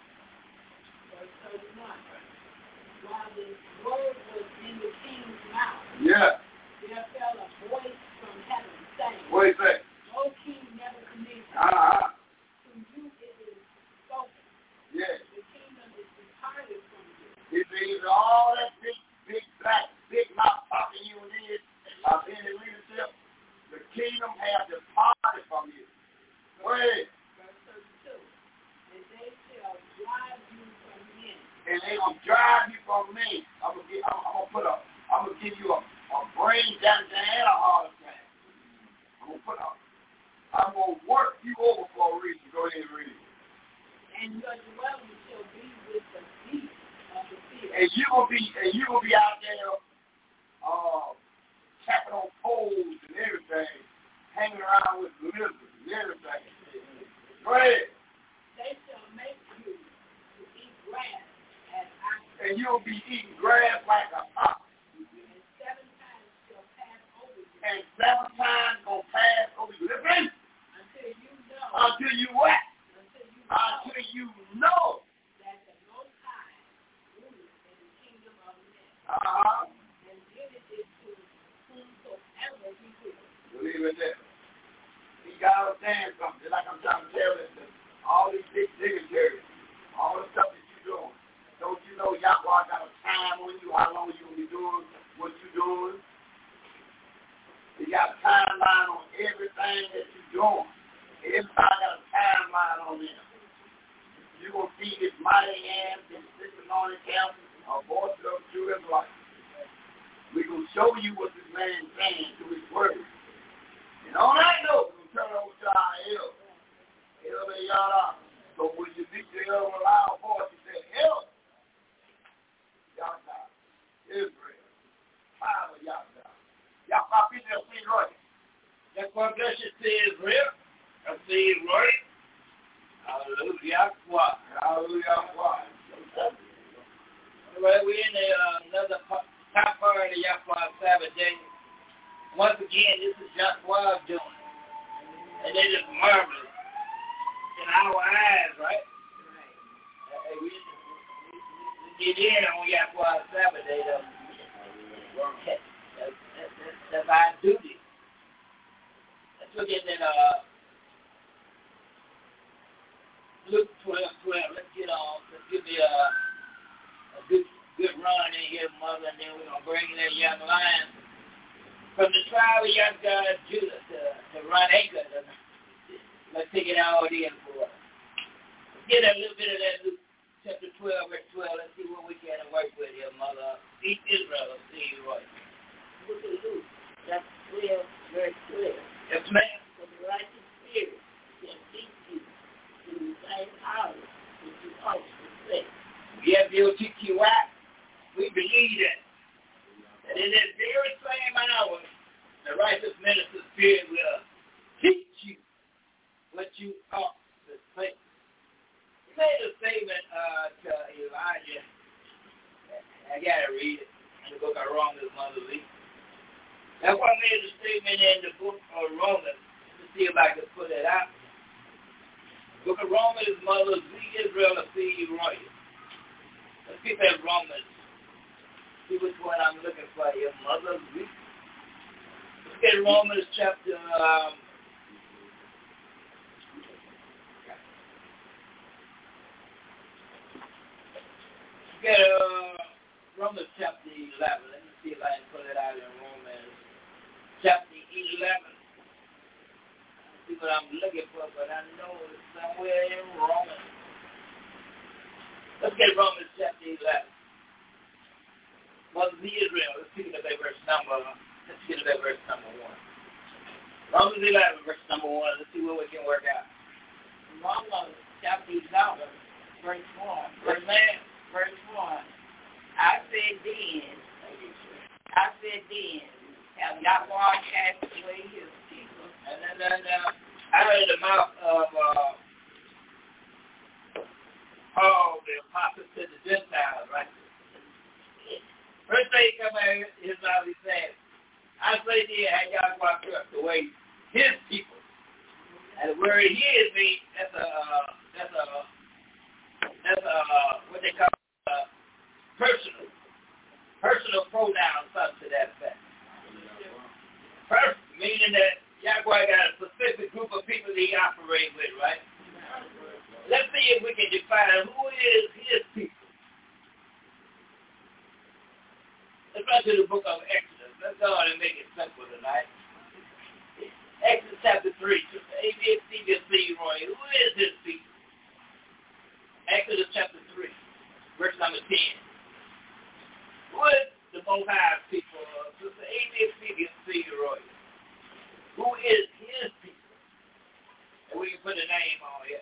Verse thirty-one. While the word was in the king's mouth, Yeah. there fell a voice from heaven saying, What do you say? O King Nebuchadnezzar, Uh-huh. to you it is spoken. Yeah. The kingdom is departed from you. He means all that big, big, black, big mouth talking you did about being in leadership, the kingdom has departed from you. Go ahead. Verse thirty-two. And they shall drive you from men. And they're going to drive you from me. I'm going to I'm, I'm gonna put a, I'm going to give you a, a brain down and a heart attack. I'm going to put a, I'm going to work you over for a reason. Go ahead and read it. And your dwelling shall be with the beasts of the field. And you will be, and you will be out there, uh, tapping on poles and everything, hanging around with lizards and everything. Go ahead. They shall make you to eat grass as oxen. And you'll be eating grass like an ox. And seven times shall pass over you. And seven times gonna pass over you. Listen. Until you know. Until you what? Until you know. Until you know. That the Most High ruleth in the kingdom of men. Uh-huh. And giveth it to whomsoever he will. Believe it there. He got to understand something. Just like I'm trying to tell this. All these big dignitaries, all the stuff that you're doing. Don't you know Yahweh got a time on you, how long you're going to be doing what you're doing? He got a timeline on everything that you're doing. Everybody got a timeline on them. You're going to see this mighty hand, this anointed camp, a voice of true Israelites. We're going to show you what this man's saying through his word. And on that note, we're going to turn it over to our elder. Elder Yada. So when you speak to elder with a loud voice, you say, Elder Yada, Israel, Father Yada. Yahweh, people that see right. That's what bless you, see Israel. I see it right. Hallelujah. Hallelujah. Well, we're in a, uh, another top part of the Yahweh Sabbath day. Once again, this is Yahweh doing. And it is marvelous in our eyes, right? get in on Yahweh Sabbath day, though. That's, that's, that's, that's our duty. Let's look at that, uh, Luke twelve, twelve. Let's get on. Let's give me a, a good good run in here, mother, and then we're going to bring in that young lion from the tribe of young God, Judah, to, to run anchor. Let's take it all in for us. Get a little bit of that Luke chapter twelve, verse twelve. Let's see what we can work with here, mother. Eat Israel, see you right. Look at Luke, chapter twelve, verse twelve. Yes, ma'am. For the righteous spirit can teach you to the same power that you ought to possess. Yes, he'll teach you why. We believe that. That in that very same hour, the righteous minister spirit will teach you what you ought to say. He made a statement uh, to Elijah. I got to read it in the book of Romans, Mother Lee. That's why I made a statement in the book of Romans to see if I could put it out. The book of Romans, Mother Lee, Israel, of seed royal. Let's get that Romans. See which one I'm looking for here, Mother Lee. Let's get Romans chapter. Um, Get uh, Romans chapter eleven. Let me see if I can put it out in Romans chapter eleven. Let's see what I'm looking for, but I know it's somewhere in Romans. Let's get Romans chapter eleven. Mother Israel, let's pick it up at verse number, let's get it at verse number one. Romans eleven, verse number one. Let's see what we can work out. Romans chapter eleven, verse one. Verse man. Verse one, I said then, I said then, have Yahweh cast away his people? And then, then uh, I heard the mouth of uh, Paul, the apostle to the Gentiles, right? First thing he come out his mouth, he said, I say then, have Yahweh cast away his people? And the word his means, that's a, uh, that's a, that's a, uh, what they call Uh, personal, personal pronoun, something to that effect. First, meaning that Yahweh got a specific group of people that he operates with, right? Let's see if we can define who is his people. Let's run to the book of Exodus. Let's go on and make it simple tonight. Exodus chapter three. A B C B C Roy. Who is his people? Exodus chapter three. Verse number ten. Who is the Most High people? Sister A B C B C Roy. Who is his people? And we can put a name on it.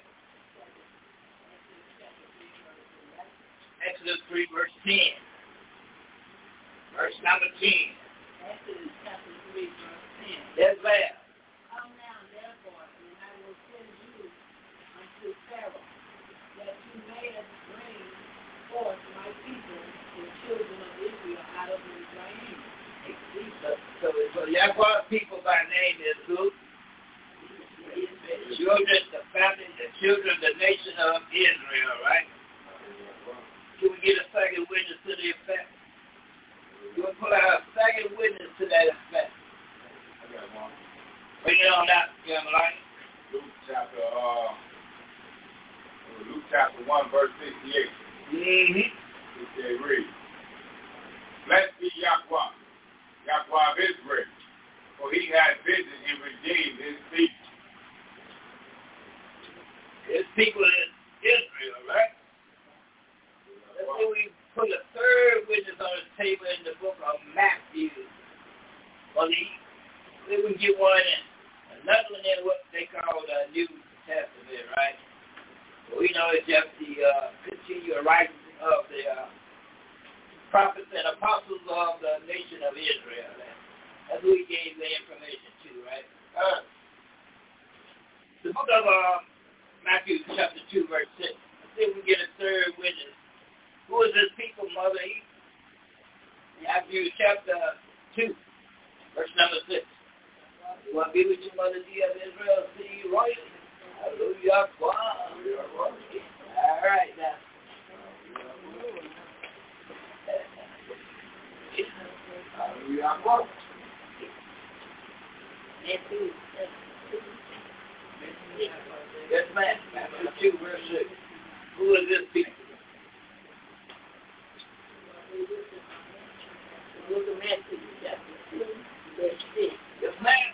Exodus three, verse ten. Verse number ten. Exodus chapter three, verse ten. Yes, ma'am. Come now, therefore, and I will send you unto Pharaoh, that you may bring forth my people, the children of Israel, out of Israel. So, so, so Yahweh's people by name is who? The children, the family, the children, the nation of Israel, right? Can we get a second witness to the effect? Can we put out a second witness to that effect? Bring it on out, young lady. Luke chapter, uh, Luke chapter one, verse sixty-eight. Mm-hmm. It says, read. Blessed be Yahweh, Yahweh of Israel, for he has visited and redeemed his people. His people is Israel, right? Let's see, we put a third witness on the table in the book of Matthew. Well, then we get one in, another one in what they call the New Testament, right? We know it's just the uh, continual writing of the uh, prophets and apostles of the nation of Israel. That's who he gave the information to, right? Uh, the book of uh, Matthew chapter two, verse six. Let's see if we get a third witness. Who is this people, Mother Eve? Matthew chapter two, verse number six. You want to be with you, Mother D of Israel? See you right. Hallelujah. Wow. All right, now. Yes, ma'am. Matthew two, verse six. Who is this people? Look at Matthew chapter two, verse six. Yes, ma'am.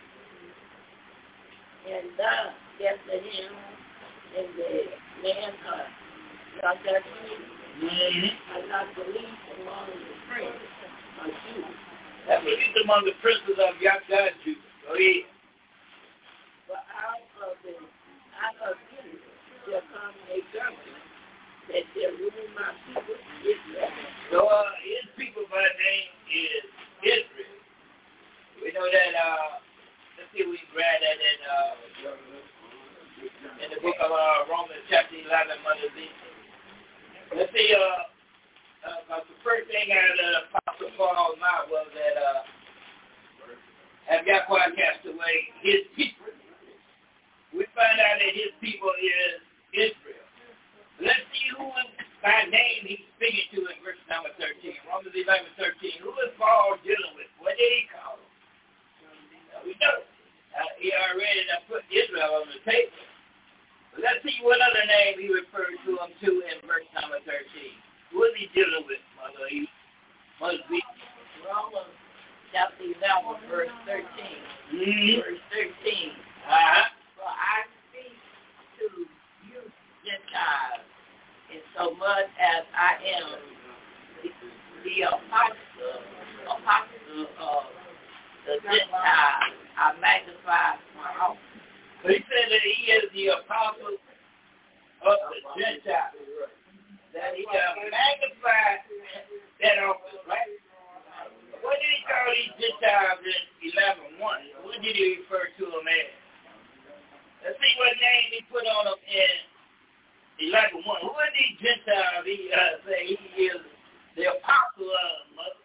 And thou, Bethlehem, in the land of not that mm-hmm. are not the least among the princes of Judah. That was least among the princes of Yahweh Judah. Go ahead. But out of the out of you shall come a government that shall rule my people Israel. So uh, his people by name is Israel. We know that uh let's see if we can grab that in uh in the book of uh, Romans chapter eleven, Mother Z. Let's see, uh, uh, the first thing out of the Apostle Paul's mouth was that uh, have Yahweh cast away his people. We find out that his people is Israel. Let's see who by name he's speaking to in verse number thirteen. Romans eleven, thirteen. Who is Paul dealing with? What did he call him? Now, we know. Uh, he already put Israel on the table. Let's see what other name he referred to him to in verse number thirteen. Who is he dealing with, Mother E? Must be Romans chapter eleven, verse thirteen. Mm-hmm. Verse thirteen. Uh-huh. For I speak to you Gentiles in so much as I am the, the apostle, apostle of the Gentiles. I magnify my office. So he said that he is the apostle of the Gentiles. That he uh, magnified that office, right? What did he call these Gentiles in eleven one? What did he refer to them as? Let's see what name he put on them in eleven one. Who are these Gentiles he uh, say he is the apostle of? Mother?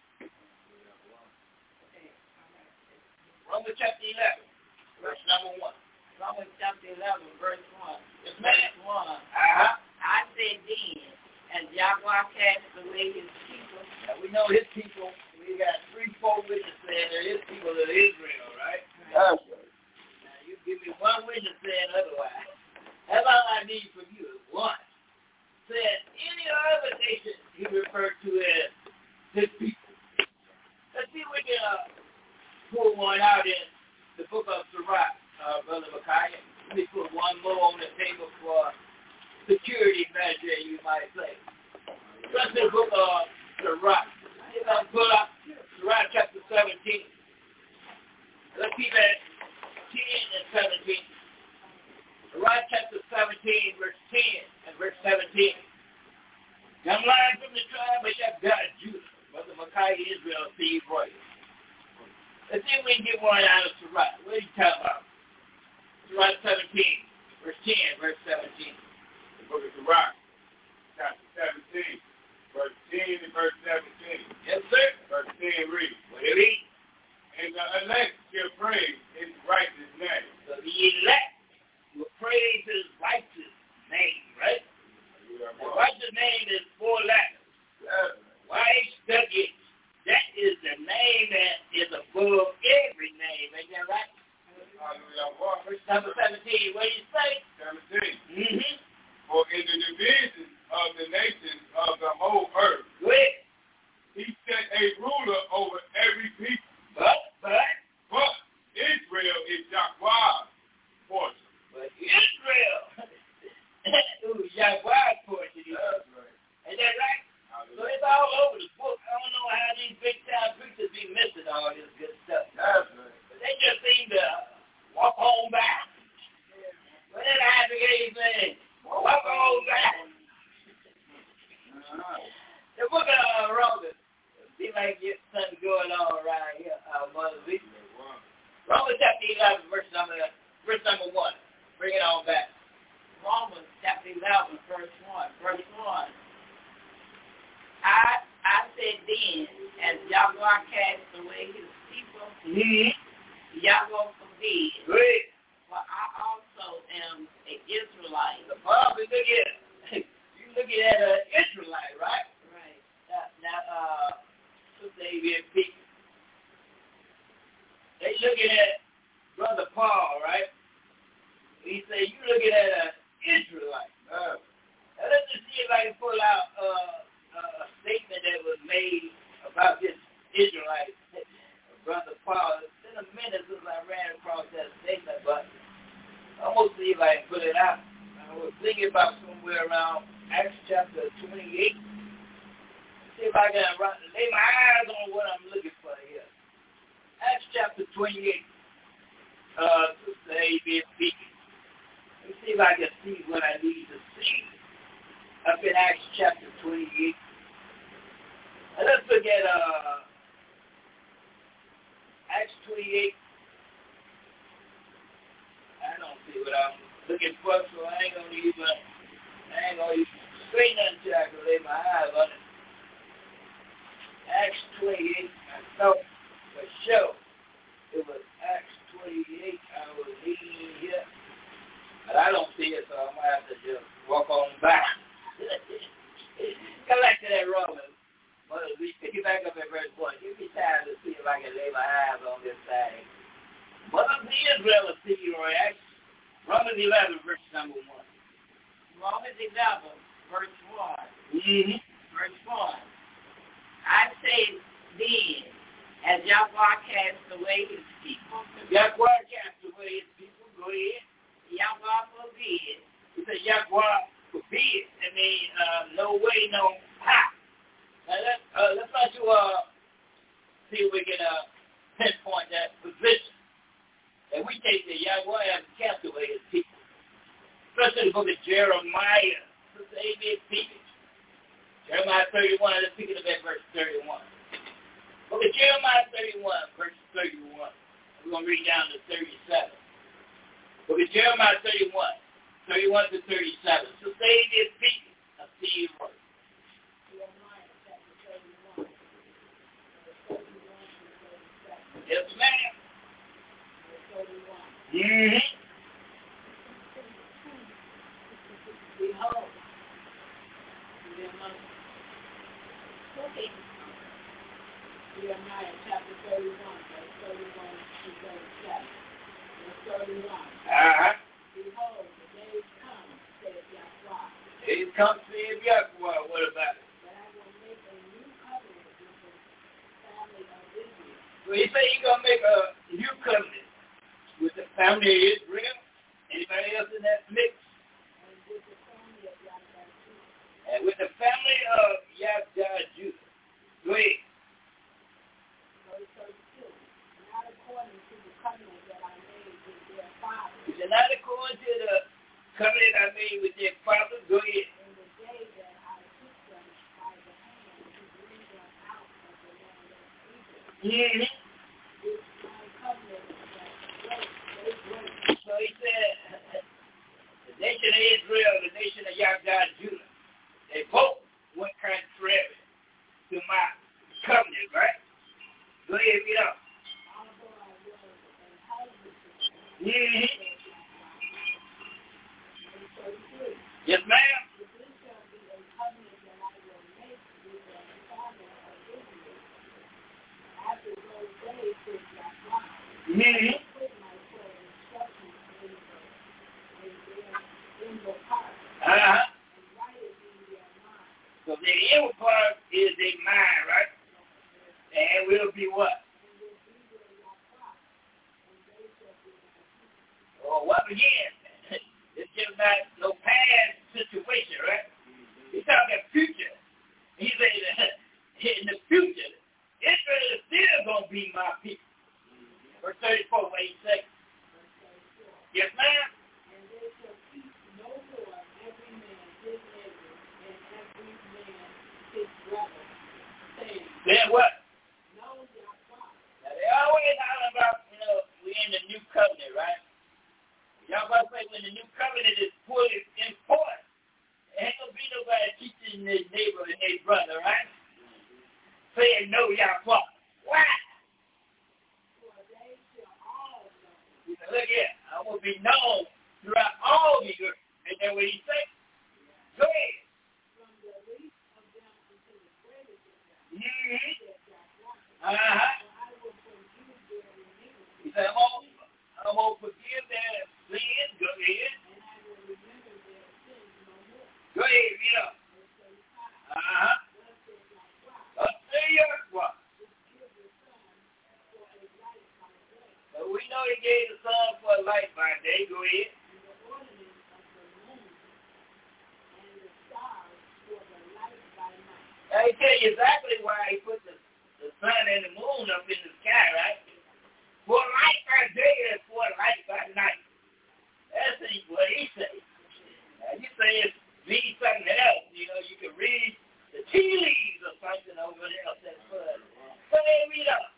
Romans chapter eleven, verse number one. Romans chapter eleven, verse one. Yes, verse one. Uh-huh. I said then, and Yahweh cast away his people. Now we know his people. We got three, four witnesses saying that his people are Israel, right? That's right. Now you give me one witness saying otherwise. That's all I need from you is one. Said any other nation he referred to as his people. Let's see if we can uh, pull one out in the book of Sirach. Uh, Brother Micaiah, let me put one more on the table for security measure, you might say. Let's the book of Sirach. If I pull up Sirach chapter seventeen. Let's keep at ten and seventeen. Sirach chapter seventeen, verse ten and verse seventeen. Young lion from the tribe of Yahweh Judah, Brother Micaiah Israel, seed royal. Let's see if we can get one out of Sirach. What are you talking about? Sirach seventeen, verse ten, verse seventeen. The book of Sirach, chapter seventeen, verse ten and verse seventeen. Yes, sir. Verse ten reads, what do you read? And the elect shall praise his righteous name. So the elect will praise his righteous name, right? Yeah, the righteous name is four letters. Yeah. Y H W. That is the name that is above every name. Ain't that right? Verse number seventeen, what do you say? seventeen. Mm-hmm. For in the division of the nations of the whole earth, go ahead. He set a ruler over every people. But, but, but Israel is Yahweh's portion. But Israel, ooh, Yahweh's portion. That's right. Ain't that right? So it's all over the book. I don't know how these big time preachers be missing all this good stuff. That's right. But they just seem to walk on back. What did I have to get anything? Walk on back. Uh-huh. The book of uh, Romans. Seems like there's something going on around here, uh, Mother Z. Romans chapter eleven, verse number, verse number one. Bring it on back. Romans chapter eleven, verse one. Verse one. I I said then, as Yahweh cast away his people, mm-hmm. Yahweh forbid. Great. For I also am an Israelite. The Bible, look at you looking at an Israelite, right? Right. Now, now uh, Sister A B P, they looking at Brother Paul, right? He said, you looking at an Israelite. Uh, let's just see if I can pull out uh, a statement that was made about this Israelite, Brother Paul. It's been a minute since I ran across that statement, but I'm going to see if I can put it out. I was thinking about somewhere around Acts chapter twenty-eight. See if I can lay my eyes on what I'm looking for here. Acts chapter twenty-eight. Uh, Sister A B speaking. Let me see if I can see what I need to see. Up in Acts chapter twenty-eight. And let's look at uh, Acts twenty-eight. I don't see what I'm looking for, so I ain't gonna even, I ain't gonna even say nothing until I can lay my eyes on it. Acts twenty-eight, I thought for sure it was Acts twenty-eight. I was reading here, but I don't see it, so I'm gonna have to just walk on back. Come back to that Romans. Well, we pick it back up at verse one. Give me time to see if I can lay my eyes on this thing. What of the Israel of Leroy? Acts Romans eleven, verse number one. Romans eleven, verse one. Mm-hmm. Verse one. I say then, as Yahweh cast away his people. Yahweh cast away his people. Go ahead. Yahweh forbid. He said Yahweh forbid. I mean, uh, no way, no how. Now let's uh, let's try to uh, see if we can uh, pinpoint that position. And we take that Yahweh has cast away his people. First in the book of Jeremiah. Sister A B speaking. Jeremiah thirty-one, let's pick it up at verse thirty-one. Book of Jeremiah thirty-one, verse thirty-one. We're going to read down to thirty-seven. Book of Jeremiah thirty-one, thirty-one to thirty-seven. So say this speaking of seed work. Jeremiah chapter thirty-one, verse thirty-one to thirty-seven. Yes, ma'am. Verse thirty-one. Mm-hmm. Behold, Okay. Jeremiah chapter thirty-one, verse thirty-one to thirty-seven. Verse thirty-one. Uh-huh. Behold, the days come, saith Yahweh. Days come, saith Yahweh. What about it? That I will make a new covenant with the family of Israel. So he said he's going to make a new covenant with the family of Israel. Anybody else in that mix? And with the family of Yahweh Judah. And with the family of Yahweh Judah. Go ahead. Verse thirty-two. Not according to the covenant that I made with their fathers. He said, not according to the covenant I made with their fathers. Go ahead. In the day that I took them by the hand to bring them out of the land of Egypt. Mm-hmm. This my covenant that broke, they broke. So he said, the nation of Israel, the nation of Yahweh Judah, they both went contrary to my covenant, right? Go ahead, get up. Mm-hmm. Yes, ma'am. This shall be a covenant that I will make with the family of Israel. After those days, says Yahweh, Mm-hmm. I put my soul instructions in the in their in the heart, Uh-huh. and write it in their mind. So the inward part is a mind, right? And will be what? And will be their Yahweh, and they shall be my people. Oh, what again? It's just not no past situation, right? He's talking future. He said in the future, Israel is still going to be my people. Verse thirty-four, what he say? Verse thirty-four. Yes, ma'am? And they shall keep no more every man his neighbor, and every man his brother, saying, Then what? know Yahweh. Now, they always talking about, you know, we in the new covenant, right? Y'all about to say when the new covenant is fully in force, there ain't going to be nobody teaching their neighbor and their brother, right? Saying no Yahweh. Why? For they shall all know. He said, look here, I will be known throughout all the earth. Ain't that what he said? Go ahead. From the least of them unto the greatest of them, Mm-hmm. saith Yahweh. Uh-huh. For I will forgive their iniquity, forgive their sins. Go ahead. And I will remember their sins no more. Go ahead, read up. Verse thirty-five. Uh-huh. Thus says Yahweh, Up there, what? which gives the sun for a light by day, So we know he gave the sun for a light by day. Go ahead. and the ordinance of the moon and the stars for the light by night. Now he tell you exactly why he put the, the sun and the moon up in the sky, right? For light by day and for light by night. That's what he says. Now you say it's read something else, you know, you can read the tea leaves or something over there. That's fun. So they read up.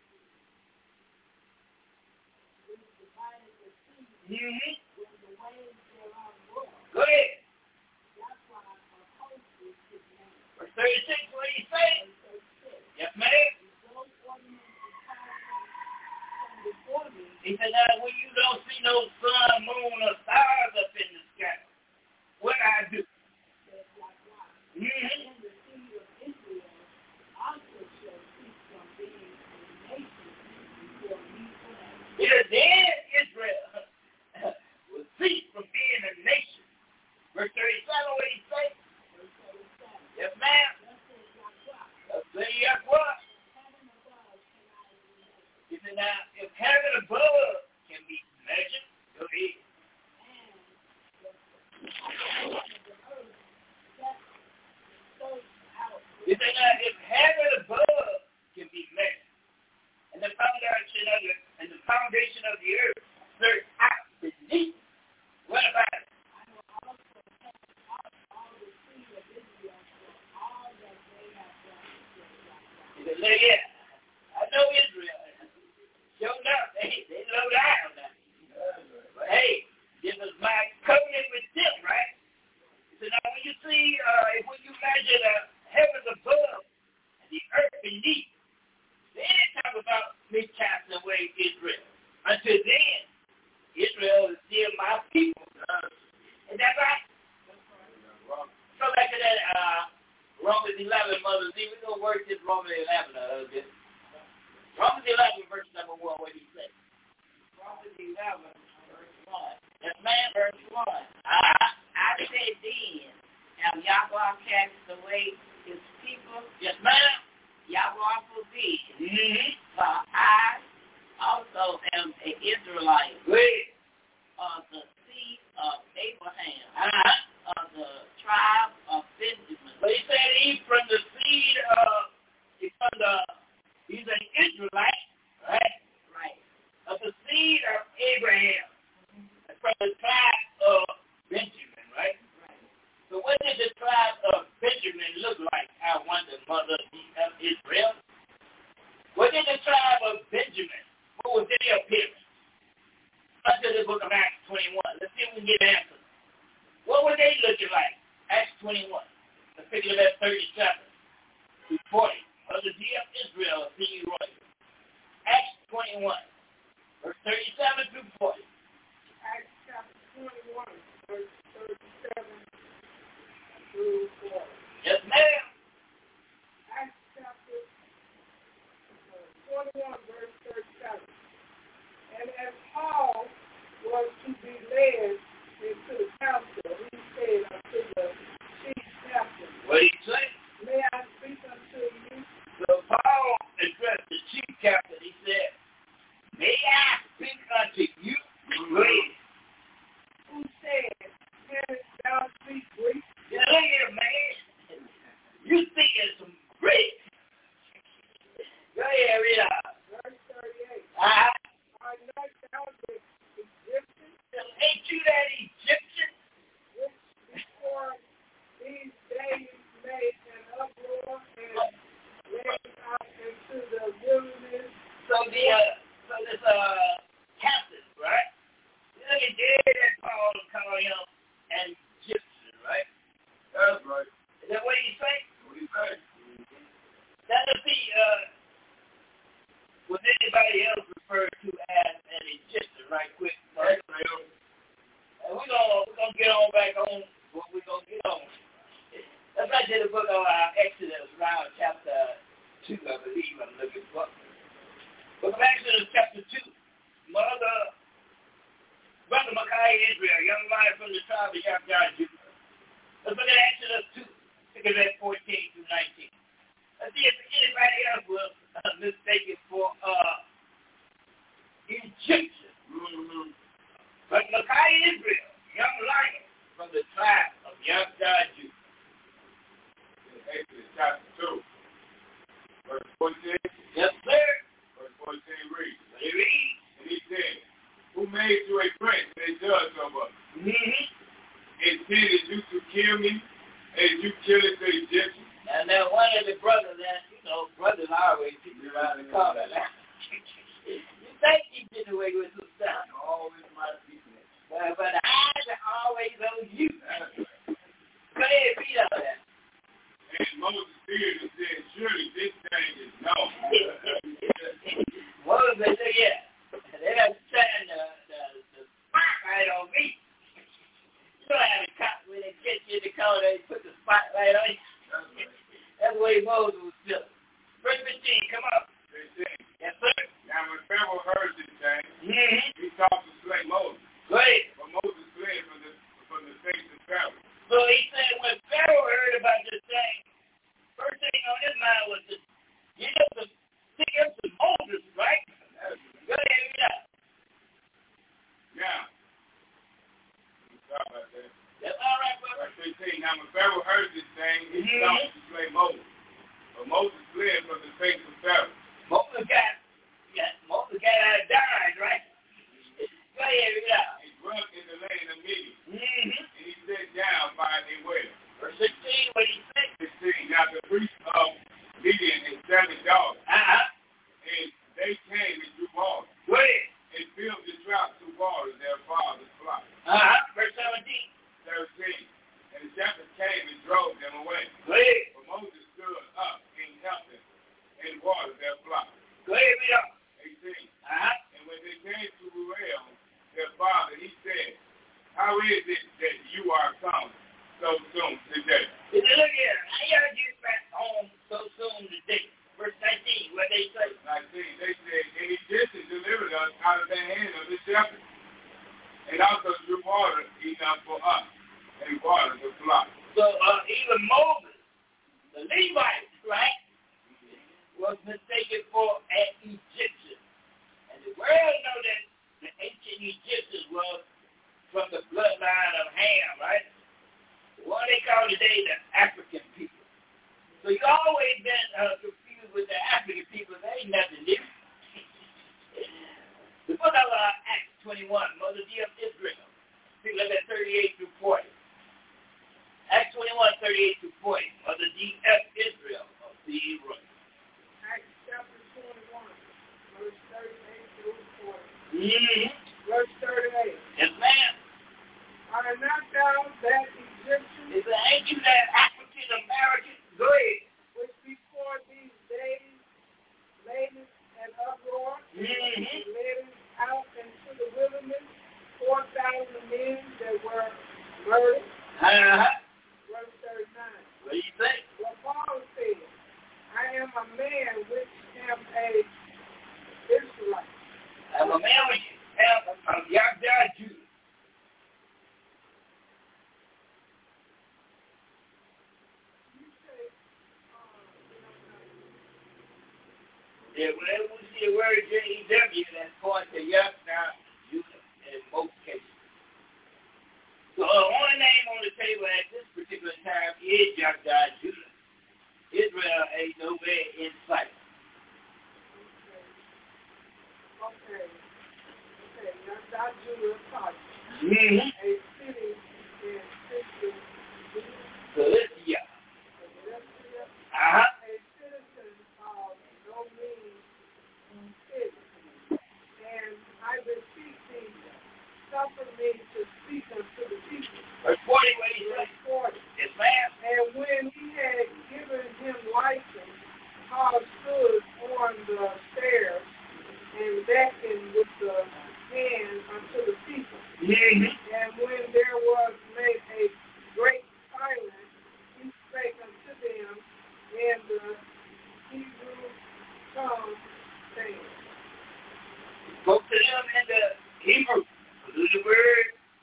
Which divided the sea Mm-hmm. when the waves thereof roar. Go ahead. Yahweh of hosts is his name. Verse thirty-six, what do you say? Verse thirty-six. Yes, ma'am. Those ordinances depart from before me, He said, now when you don't see no sun, moon, or stars up in the sky, what I do? says Yahweh. Mm-hmm. And the seed of Israel also shall cease from being a nation before me forever. He said, then Israel will cease from being a nation. Verse thirty-seven, what do you say? Verse thirty-seven. Yes, ma'am. Thus says Yahweh. Let's say yes, what? Heaven above cannot be measured, He said, now, if heaven above can be measured, go ahead. and the foundation of the earth set searched out He said, now, if heaven above can be measured, and the foundation of the, and the foundation of the earth searched out beneath, what about it? I will also help out all the seed of Israel for all that they have done, says Yahweh. He said, look here, I know Israel. Showed up, they, they low down now. But hey, this is my covenant with them, right? He said, now when you see, uh, when you measure the heavens above and the earth beneath, they didn't talk about me casting away Israel. Until then, Israel is still my people. Is that right? Go back to that uh, Romans eleven, Mother Z. We're going to work this Romans eleven a little bit. Romans eleven, verse number one, what do you say? Romans eleven, verse one. Yes, ma'am, verse one. Uh, I said then, have Yahweh cast away his people? Yes, ma'am. Yahweh forbid. Mm-hmm. For I also am an Israelite Good. of the seed of Abraham, Uh-huh. of the tribe of Benjamin. But he said he's from the seed of, he's from the, he's an Israelite, right? Right. Of the seed of Abraham. From the tribe of Benjamin, right? Right. So what did the tribe of Benjamin look like? I wonder, Mother of Israel. What did the tribe of Benjamin, what was their appearance? Unto the book of Acts twenty-one. Let's see if we can get an answer. What were they looking like? Acts twenty-one. Let's pick it up at thirty-seven to forty. Mother D of Israel, C. Roy. Acts twenty-one, verse thirty-seven through forty. Acts chapter twenty-one, verse thirty-seven through forty. Yes, ma'am. Acts chapter twenty-one, verse thirty-seven. And as Paul was to be led into the council, he said unto the chief captain, What did he say? May I speak unto you? So Paul addressed the chief captain. He said, may I speak unto you? Great. Who said, Canst thou speak Greek? Yeah, look here, man. You thinking some Greek. Go ahead, read out. Verse thirty-eight. Uh-huh. Are not thou the Egyptian, Ain't you that Egyptian? which before these days made an uproar and led out into the wilderness? So the uh, so this uh captain, right? You look at dead that Paul call him an Egyptian, right? That's right. Is that what he say? What do you say? That would be uh was anybody else referred to as an Egyptian, right quick? Right? And we're gonna we're gonna get on back on what we're gonna get on. Let's back to the book of uh, Exodus, around chapter two, I believe I'm looking for. Book of Exodus chapter two. Mother Micaiah Israel, young lion from the tribe of Yahweh Judah. Let's look at Exodus two, look at verse fourteen through nineteen. Let's see if anybody else was uh, mistaken for uh, Egyptian. Mm-hmm. But Micaiah Israel, young lion from the tribe of Yahweh Judah. Exodus chapter two, verse fourteen. Yes, sir. Verse fourteen reads. He reads. And he said, who made you a prince and a judge over us? Mm-hmm. Intended you to kill me as you killed the Egyptians? And then one of the brothers, that you know, brothers always people around the corner. You think he did away with some stuff? Always my people. But, but the eyes are always on you. Go ahead, read all that. And Moses feared and said, surely this thing is known. Moses said, yeah. They don't shine the, the, the spotlight on me. You don't have a cop when they get you in the corner, they put the spotlight on you. That's the way Moses was feeling. Verse fifteen, come on. fifteen. Yes, sir. Now when Pharaoh heard this thing, Mm-hmm. he sought to slay Moses. Go ahead. But Moses fled from the, from the face of Pharaoh. So he said when Pharaoh heard about this thing, first thing on his mind was to get up to stick up to Moses, right? Go ahead, read out. Now, sorry about that. That's all right, brother. Verse fifteen. Now when Pharaoh heard this thing, he Mm-hmm. sought to slay Moses. But Moses fled from the face of Pharaoh. Moses got, yeah, Moses got out of dodge, right? Go ahead, read out. He dwelt in the land of Midian. Mm-hmm. And he sat down by a well. Verse sixteen, what he said? sixteen. Now the priest of Midian had seven daughters. Uh-huh. And they came and drew water. Go ahead. And filled the drought to water their father's flock. Uh-huh. Verse seventeen. thirteen. And the shepherds came and drove them away. Go ahead. But Moses stood up and helped them and watered their flock. Go ahead, read out. eighteen. Uh-huh. And when they came to Ruel, their father, he said, how is it that you are come so soon today? He said, look here, how y'all get back home so soon today? Verse nineteen, what they say? nineteen. They said, and Egyptians delivered us out of the hand of the shepherds, and also drew water enough for us, and watered the flock. So uh, even Moses, the Levite, right, was mistaken for an Egyptian. And the world know that the ancient Egyptians was from the bloodline of Ham, right? What they call today the African people. So you always been uh, confused with the African people. That ain't nothing new. The book of uh, Acts twenty-one, Mother D of Israel. See, look at thirty-eight through forty. Acts twenty-one, thirty-eight through forty. Mother D of Israel of the Royal. Acts chapter twenty-one, verse thirty-eight through forty. Mm-hmm. Verse thirty-eight. Yes, ma'am. Are not thou that Egyptian Is it ain't you that African American? Go ahead. which before these days laden and uproar, Mhm. and led us out into the wilderness, four thousand men that were murdered? Uh-huh. Verse thirty-nine. What do you say? Well, Paul said, I am a man which am a Israelite. I'm a man with you. I'm Yahweh Judah. Yeah, whenever we see the word J E W, that's going to Yahweh Judah in most cases. So the only name on the table at this particular time is Yahweh Judah. Israel ain't nowhere in sight. Okay. Okay. Now, that Judah taught Mm-hmm. a city in Christian Philistia. Philistia, Uh-huh. a citizen of no mean city. And I beseech thee, suffer me to speak unto the people. Verse forty, what he say? Verse forty. Yes, ma'am. And when he had given him license, Paul stood on the stairs and beckoned with the hand unto the people. Mm-hmm. And when there was made a great silence, he spake unto them in the Hebrew tongue, saying, Spoke to them in the Hebrew. The word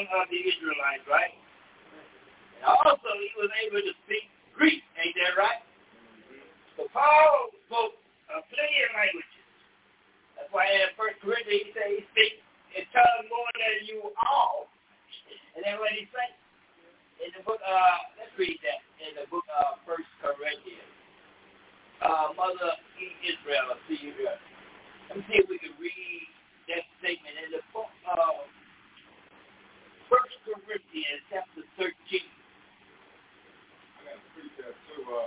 tongue of the Israelites, right? And also, he was able to speak Greek, ain't that right? So Paul spoke uh, plenty of languages. That's why in First Corinthians he said he speaks in tongues more than you all. And then what he say? In the book, uh, let's read that. In the book of First Corinthians. Uh, Mother Israel, see you there. Let me see if we can read that statement in the book of First Corinthians chapter thirteen. I got a precept too, uh,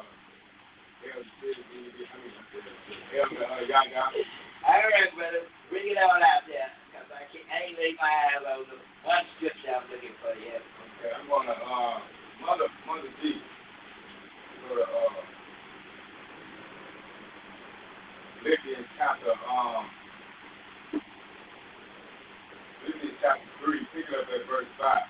Elder uh, Yaga. All right, brother. Bring it on out there. Because I, can't, I ain't laid my eyes on the one scripture I'm looking for yet. Okay, I'm going to, uh, Mother, Mother G. Go to, uh, Philippians chapter, um, Philippians chapter three, pick it up at verse five.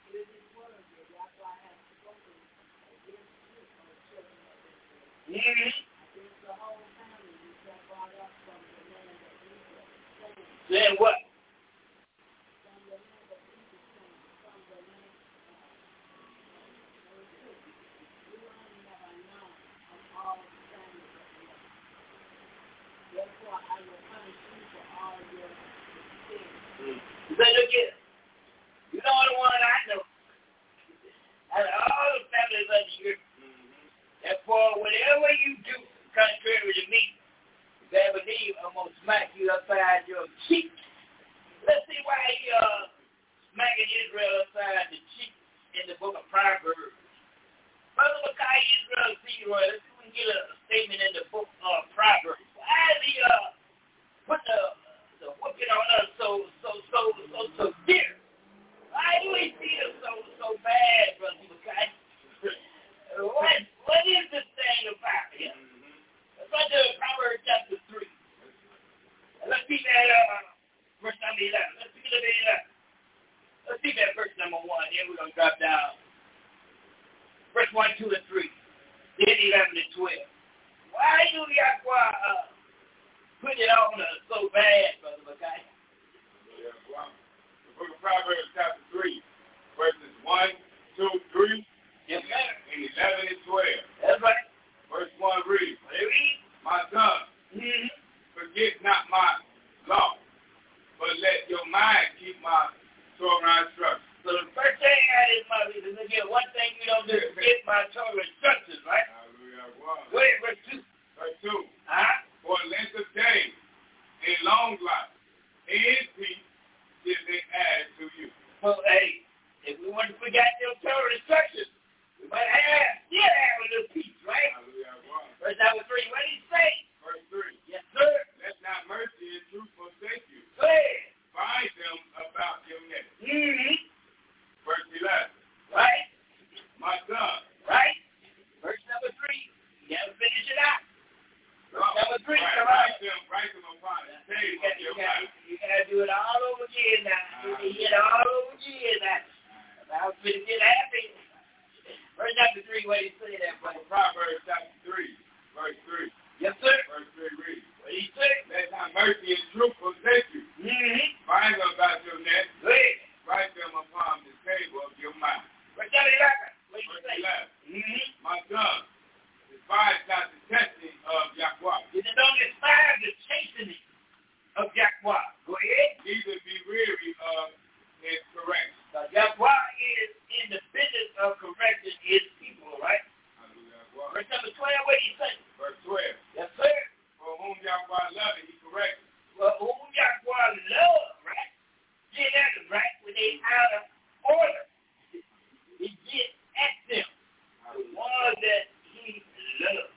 Mm-hmm. Then what? So look here. You're the only one I know. Out of all the families of the earth, that for whatever you do contrary to me, you better believe I'm going to smack you upside your cheek. Let's see why he uh, smacking Israel upside the cheek in the book of Proverbs. Brother Makai Israel, see, Roy, let's see if we can get a, a statement in the book of Proverbs. Why is he uh, put the, the whooping on us so, so, so, so severe? Why do we feel so, so bad, Brother Makai? What, what is this thing about here? Let's go to Proverbs chapter three. And let's see that uh, verse number eleven. Let's see that eleven. Let's see that verse number one. Then we're going to drop down. Verse one, two, and three. Then eleven and twelve. Why do Yahweh uh, put it on us so bad, Brother Makai? Yeah, well, the book of Proverbs chapter three, verses one, two, three. Yes, sir. And eleven and twelve. That's right. Verse one reads, Read. My son, Mm-hmm. forget not my law, but let your mind keep my Torah instructions. So the first thing I is my reason, look here, one thing we don't do is forget my Torah instructions, right? Hallelujah. One. Go ahead, verse two. Verse two. Uh-huh. For length of days and long life and peace did they add to you. So, hey, if we want to forget your Torah instructions, we might have, yeah, have a little peace, right? Hallelujah. One. Verse number three, what did he say? Verse three. Yes, sir. Let not mercy and truth forsake you. Go ahead. Bind them about your neck. Mm-hmm. Verse eleven. Right? My son. Right? Verse number three. You never finish it out. Verse Oh, number three, right, come write on. them, write them upon the You table got, of you, your got, mouth. you got to do it all over again now. You got to hit it all over again now. I was going to get happy. Verse number three, what did he say there, brother? Proverbs chapter three, verse three. Yes, sir. Verse three reads, What did he say? let not mercy and truth forsake you. Mm-hmm. Bind them about your neck. Go ahead. Write them upon the table of your mouth. Verse number eleven. What did he Verse say? eleven. Mm-hmm. My son, despise not the testing of Yahweh. You don't despise the chastening of Yahweh. Go ahead. Neither be weary of his correction. Now, Yahweh is in the business of correcting his people, right? Hallelujah. Verse number twelve, what did he say? Verse twelve. Yes, sir. For whom Yahweh loveth, he corrects. Well, whom Yahweh love, right? Get at them, right? When they out of order, he get at them. The one that he loves.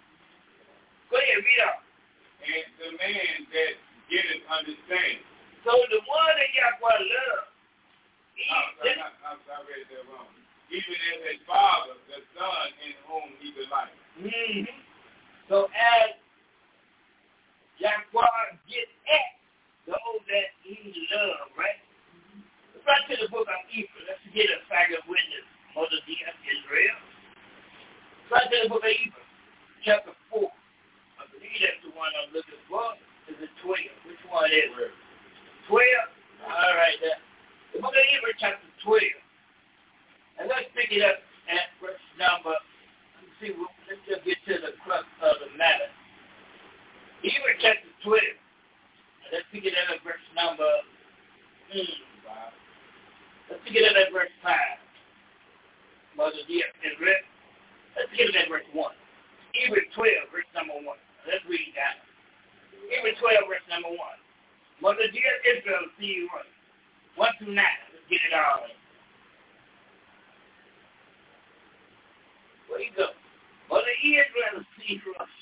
Go ahead, read on. And the man that getteth understanding. So the one that Yahweh loves, he I'm sorry, just, I'm sorry, I read that wrong. Even as a father, the son in whom he delights. mm-hmm. So as Yahweh gets at those that he loves, right? Let's run to the book of Ephraim. Let's get a fact of witness of the D of Israel. Let's run to the book of Ephraim, chapter four. I believe that's the one I'm looking for. Is it twelve? Which one is it? twelve? All right, there. The book of Ephraim, chapter twelve. And let's pick it up at verse number, let's see, let's just get to the crux of the matter. Ephraim, chapter twelve. And let's pick it up at verse number, mm, let's pick it up at verse five. Mother dear Israel. Let's pick it up at verse one. Ephraim twelve, verse number one. Let's read that. Ephraim twelve, verse number one. Mother dear Israel, see you right. One through nine. Let's get it all in. Where you go? Mother Israel, see you right.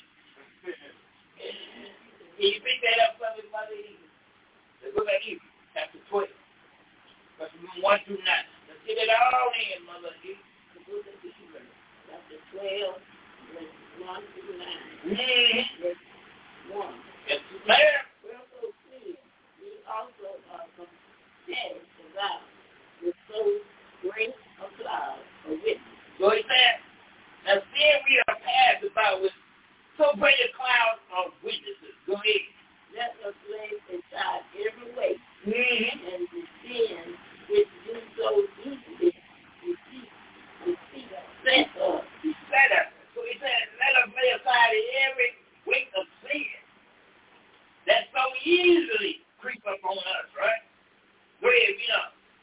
Can you pick that up for me, Mother Israel? Let's go back here, chapter twelve. Verse one through nine. Let's get it all in, Mother Israel. Chapter twelve, verse one through nine. Mm-hmm. Verse one. Yes, ma'am. Wherefore see, ye also are compared to God with so great a cloud of witnesses. So he said, now seeing we are passed about with so great a cloud of witnesses. Go ahead. Let us lay aside every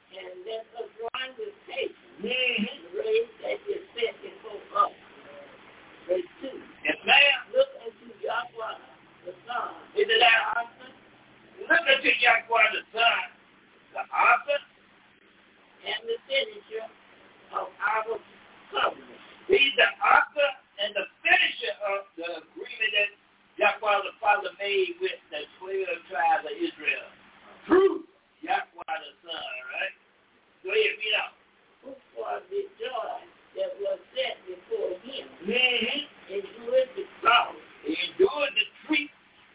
and let us run with patience mm-hmm. the race that is set before us. Verse two. Yes, ma'am. Look unto Yahweh the Son. Is it that? Look unto Yahweh the Son, the author and the finisher of our covenant. He's the author and the finisher of the agreement that Yahweh the Father made with the twelve tribes of Israel. Through Yahweh the Son, right? Go ahead, read out. Who for the joy that was set before him mm-hmm. endured the cross. He endured the tree.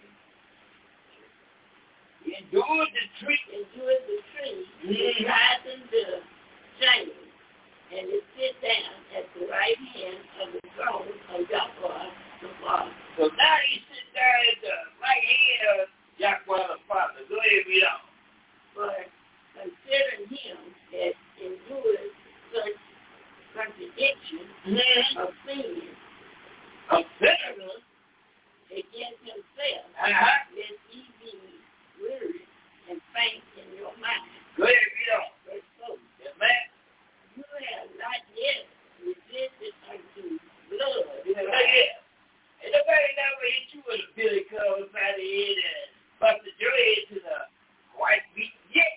He endured the tree. Endured the tree. Mm-hmm. Rising the shame. And it sit down at the right hand of the throne of Yahweh the Father. So now he sits down at the right hand of Yahweh the Father. Go ahead, read out. For considering him that endured such contradiction mm-hmm. of sin, of sinners against himself, uh-huh. lest ye be weary and faint in your mind. Go ahead, read on. Verse four. Yes, ma'am. You have not yet resisted unto blood. Yeah. yeah. And nobody never hit you with a billy club inside the head and busted your head to the white meat. Yeah.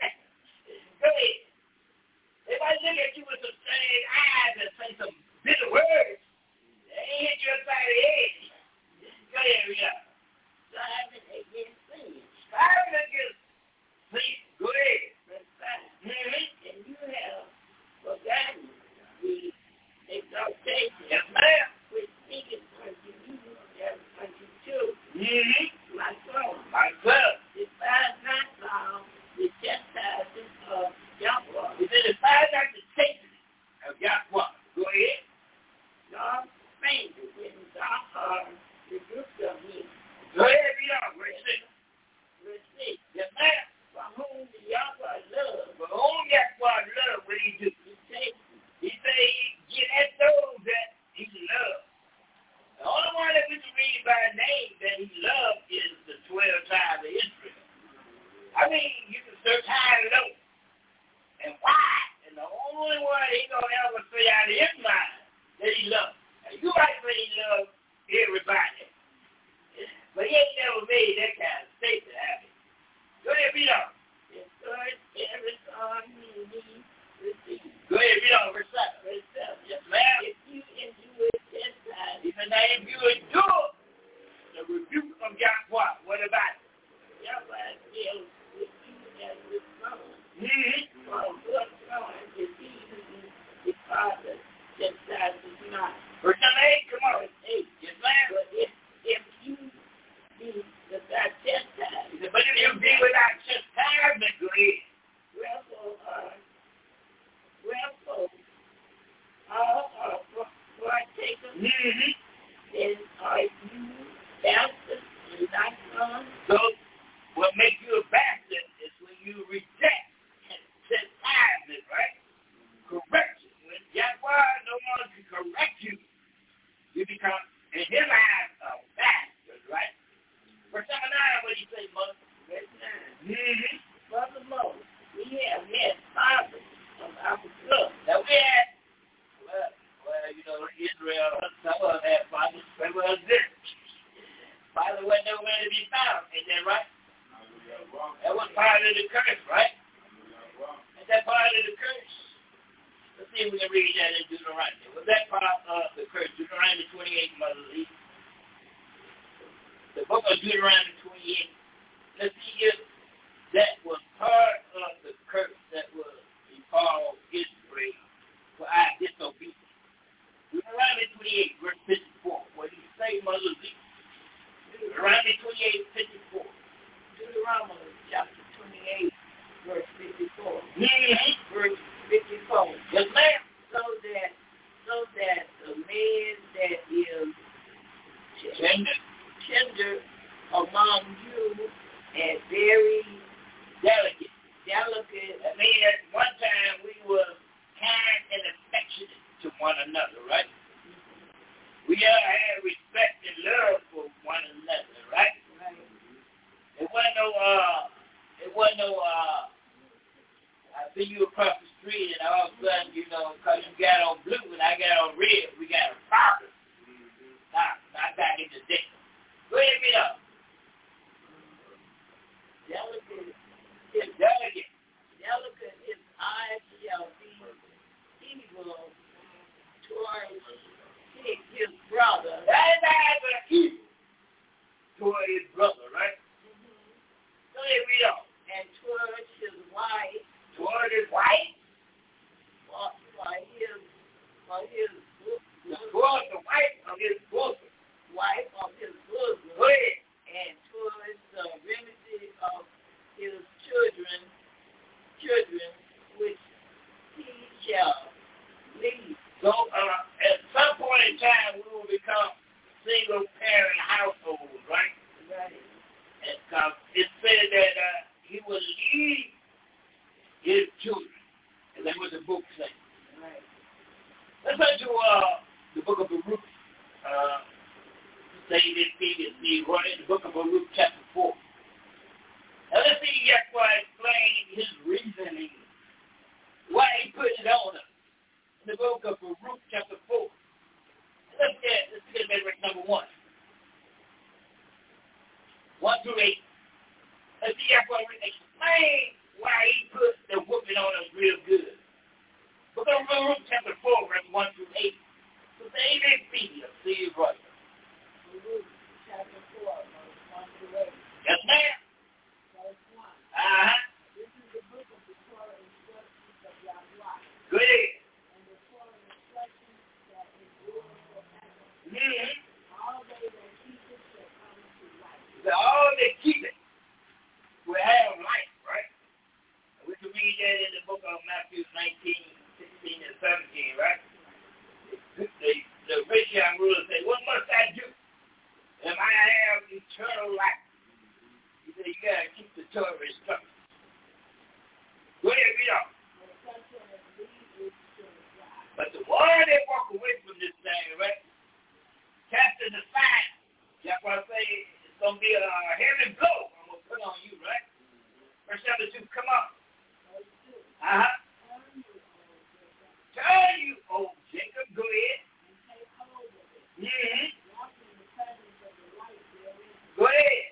Go ahead. They might look at you with some strange eyes and say some bitter words. They ain't hit you inside the head. Go ahead, read out. Striving against sin. Striving against sin. Go ahead. Verse five. Mm-hmm. And you have forgotten the exaltation yes, ma'am. which speaketh unto you as unto children. Mm-hmm. My son. My son. Despise not thou the chastisement of Yahweh. He said, despise not the chastening of Yahweh. Go ahead. Nor faint when thou art rebuked of him. Go ahead, read on. Verse six. Verse six. Yes, ma'am. For whom the Yahweh loves, For whom Yahweh love, what he do? he takes He say he get at those that he loves. The only one that we can read by name that he loved is the twelve tribes of Israel. I mean, you can search high and low and wide, and the only one he gonna ever say out of his mind that he loves. Now, you might say he loves everybody, but he ain't never made that kind of statement, have he? Go ahead, read on. and search every son whom he receives. Go ahead, read on, verse seven. Verse seven. Yes, ma'am. If you endure chastisement, He said, now if you endure the rebuke of Yahweh, what about it? Yahweh deals with you as with son. Mm-hmm. For your son is he who the Father chastises not. Verse eight, come on. Verse eight. Yes, ma'am. But if, if you be without chastisement, He said, but if you be without chastisement, go ahead. wherefore are wherefore all are partakers, Mm-hmm. then are you bastards and not sons? So what makes you a bastard is when you reject chastisement, right? Correction. When Yahweh no longer can correct you, you become, in his eyes, a bastard, right? Verse number nine, what do you say, mother? Verse nine. Mm-hmm. Furthermore, we have met fathers of our blood. Now we had, well, well, you know, Israel, some of them had fathers, some of them didn't. Father wasn't nowhere to be found, ain't that right? That was part of the curse, right? Ain't that part of the curse? Let's see if we can read that in Deuteronomy. Was that part of the curse? Deuteronomy twenty-eight, Mother Lee. The book of Deuteronomy twenty-eight. Let's see if that was part of the curse that was befall Israel for our disobedience. Deuteronomy twenty-eight, verse fifty-four. What do you say, Mother Lee? Deuteronomy twenty-eight, fifty-four. Deuteronomy chapter twenty-eight, verse fifty-four. Mm-hmm. Verse fifty-four. Yes, ma'am. So that, so that the man that is Tender. tender among you and very Delicate. delicate, I mean, at one time we were kind and affectionate to one another, right? We all had respect and love for one another, right? right? It wasn't no, uh, it wasn't no, uh, I see you across the street, and all of a sudden, you know, because you got on blue and I got on red, we got a problem. Now, I got in the dick. Go ahead, me up. Delicate is delicate. Delicate is I shall be evil towards his brother. That is an evil toward his brother, right? Mm-hmm. Go ahead, read on. And towards his wife. Toward his wife? For, for his, for his, towards the wife of his bosom. Wife of his bosom. Go ahead. And towards the remedy of his children, children, which he shall leave. So, uh, at some point in time, we will become single-parent households, right? Right. And uh, it said that uh, he will leave his children. And that's what the book says. Right. Let's go to uh, the book of Baruch. Uh, stated previously, right in the book of Baruch, chapter four. Now let's see Yahweh explain his reasoning, why he put it on us. In the book of Baruch, chapter four. Let's get, let's get at verse number one. One through eight. Let's see Yahweh explain why he put the whooping on us real good. Book of Baruch, chapter four, verse one through eight. So say they feed us, see you right. Chapter four, verse one through eight. Yes, ma'am. Verse one. Uh-huh. This is the book of the Torah instructions of Yahweh. Go ahead. And the Torah instructions that endure forever. Mm-hmm. All they that keep it shall come to life. So all that keep it will have life, right? We can read that in the book of Matthew nineteen, sixteen, and seventeen, right? The, the, the rich young ruler said, what must I do? If I have eternal life? He said, you got to keep the Torah instructions. Go ahead, read on. But the one that walk away from this thing, right? Captain the fire. That's why I say it's going to be a heavy blow I'm going to put on you, right? Verse number two, come on. Uh-huh. Turn you, old Jacob. Go ahead. Mm-hmm. Go ahead.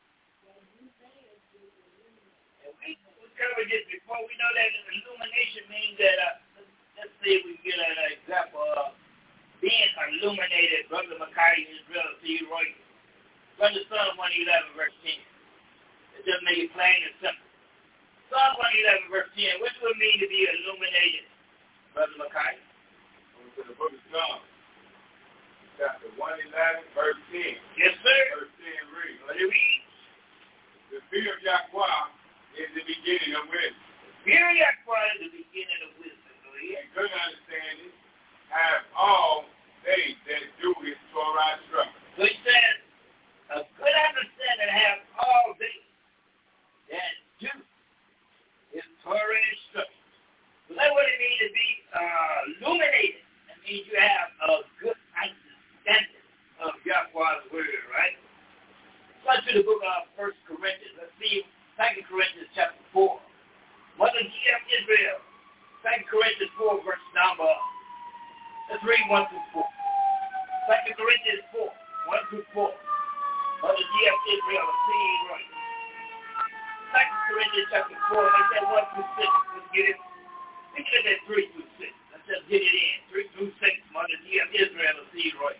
And we, we covered this before. We know that illumination means that, uh, let's see if we get an example of being illuminated. Brother Makai Israel, see you right. Brother Psalm one eleven, verse ten. It just make it plain and simple. Psalm one eleven, verse ten. What does it mean to be illuminated, Brother Makai? To the book of Psalm. Chapter one eleven, verse ten. Yes, sir. Verse ten reads. What do you read? The fear of Yahweh is the beginning of wisdom. The fear of Yahweh is the beginning of wisdom. Go ahead. And good understanding have all they that do his Torah instruction. So he says, a good understanding have all they that do his Torah instruction. So that's what it means to be uh, illuminated. That means you have a good understanding of Yahweh's word, right? Let's go to the book of First Corinthians. Let's see Second Corinthians chapter four. Mother G M Israel. Second Corinthians four, verse number. Let's read one through four. Second Corinthians four, one through four. Mother G M Israel, see you right. Second Corinthians chapter four, let's say one through six. Let's get it. Think of that three through six. Let's just get it in. Three through six. Mother G M Israel, see you right.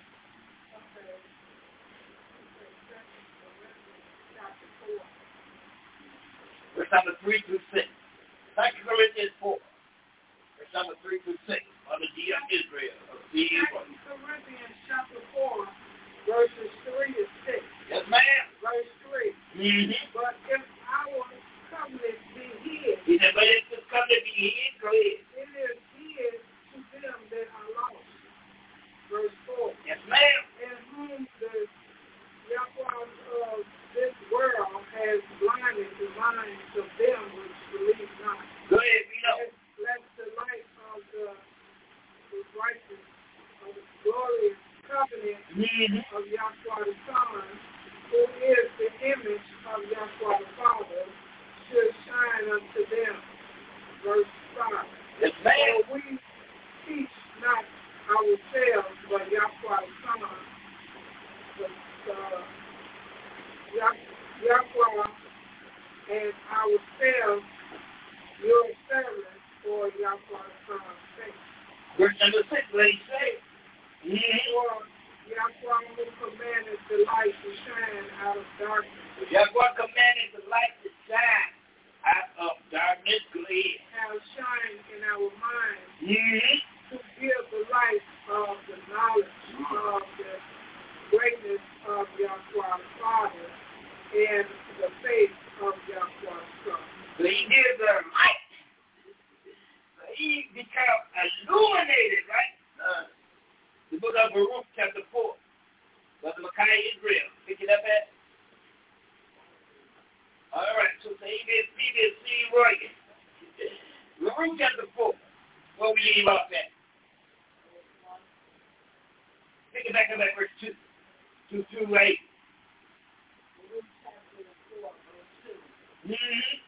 Verse number three through six. Second Corinthians four. Verse number three through six. Mother G M Israel. Second Corinthians chapter four, verses three to six. Yes, ma'am. Verse three. Mm-hmm. But if our covenant be hid, He said, but if this covenant be hid, go ahead. it is hid to them that are lost. Verse four. Yes, ma'am. In whom the Yahweh of this world has blinded the minds of them which believe not. Go ahead, read up. Let, let the light of the, the righteous, of the glorious covenant Mm-hmm. of Yahweh the Son, who is the image of Yahweh the Father, should shine unto them. verse five. Yes, ma'am. For we teach not ourselves, but Yahweh the Son, but uh, Yahweh and ourselves, your servants, for Yahweh the Son's sake. Verse number six, what he say? Mm-hmm. For Yahweh who commanded the light to shine out of darkness. Yahweh commanded the light to shine out of darkness. Go ahead. Have shine in our minds Mm-hmm. to give the light of the knowledge of the greatness of Yahweh the Father and the faith of Yahweh the Son. So he gives the light. So he become illuminated, right? Uh, the book of Baruch, chapter four. Brother Micaiah Israel. Pick it up at. All right, so say he did see this, see right. Baruch, chapter four. Where we leave off at? Pick it back up at verse two. two through eight. Mm-hmm.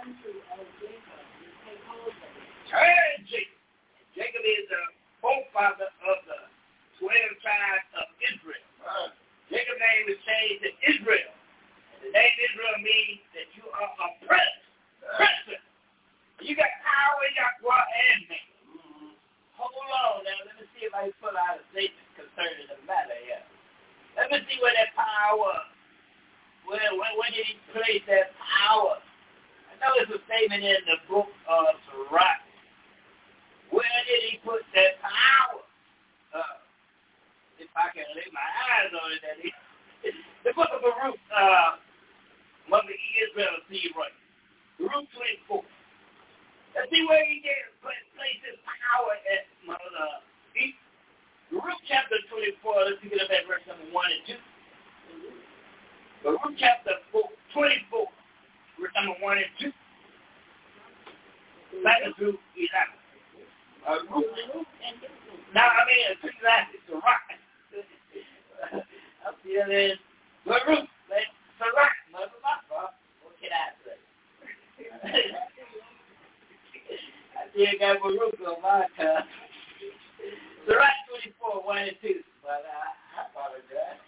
Turn Jacob. Jacob is the forefather of the twelve tribes of Israel. Uh, Jacob's name is changed to Israel. And the name Israel means that you are oppressed. Oppressor. You got power in Yahweh and me. Mm-hmm. Hold on now. Let me see if I can pull out a statement concerning the matter here. Let me see where that power, where, where, where did he place that power? I know it's a statement in the book of Sirach. Where did he put that power? Uh, if I can lay my eyes on it, that he, the book of Baruch, uh, Mother E. Israel, see right. Baruch twenty-four. Let's see where he did place his power at Mother E. Baruch chapter twenty-four, let's pick it up at verse number one and two. Baruch chapter four, twenty-four, verse number one and two. Back to eleven. Uh, now, I mean, it's two glasses, it's a rock. I'm feeling Baruch, it's a rock, mother, mother. What can I say? I still got Baruch on my tongue. Sirach twenty-four, one and two, but uh, I apologize.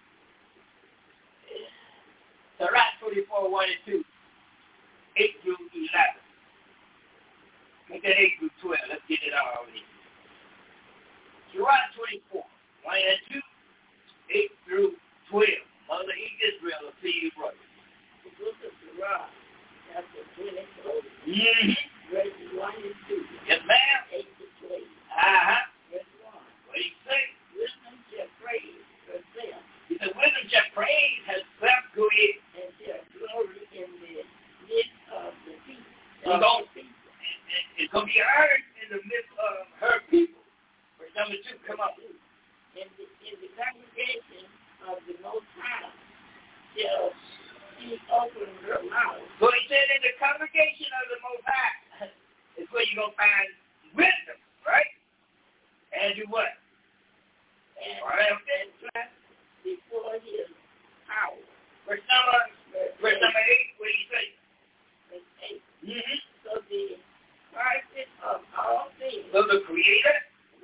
Sirach twenty-four, one and two, eight through eleven. Make that eight through twelve. Let's get it all in. Sirach twenty-four, one and two, eight through twelve. Mother E. Israel will see you right. The book of Sirach, chapter twenty-four, Mm-hmm. verses one and two. Yes, ma'am. eight to twelve. Uh-huh. Verse one. What do you say? Wisdom shall praise herself, He said, wisdom shall praise herself. Go ahead. and shall glory in the midst of the people. She's going it's going to be heard in the midst of her people. Verse number two, come up. In the, in the congregation of the Most High shall she open her mouth. So he said in the congregation of the Most High is where you're going to find wisdom, right? And do what? And, Right. and trust before his power. Verse number, Verse verse number eight, what do you say? Verse eight. Mm-hmm. So the Creator of all things. So the Creator,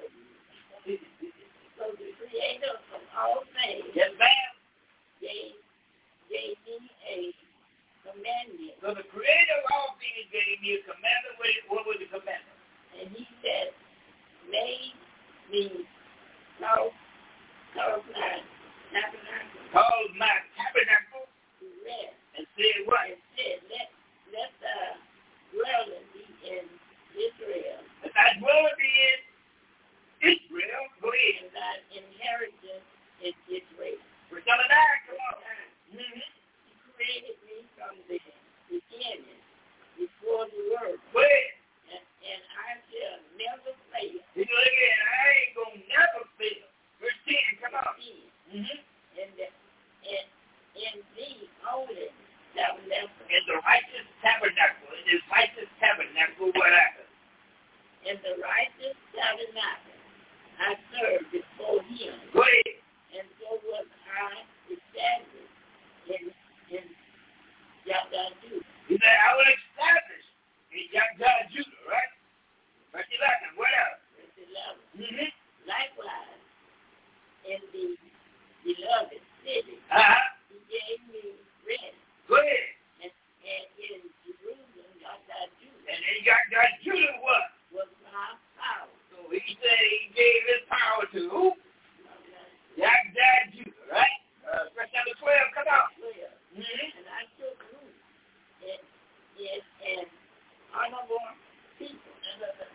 So the Creator of all things. yes, ma'am. Gave, gave me a commandment. So the Creator of all things gave me a commandment. What was the commandment? And he said, made me cause, cause my tabernacle Called my tabernacle to rest. and said what? And said, let, let the dwelling be in Israel, That thy dwelling be in Israel. Go ahead. and thy inheritance is Israel. Verse number nine, come on. Mm-hmm. He created me from the beginning, before the world, Go ahead. and, and I shall never fail. He go again. I ain't going to never fail. Verse ten, come on. Mm-hmm. In the in, in thee only tabernacle, In the righteous tabernacle, in this righteous tabernacle, what happened? in the righteous tabernacle, I served before him, Go ahead. and so was I established in in Yahweh Judah. He said, I will establish in Yahweh Judah,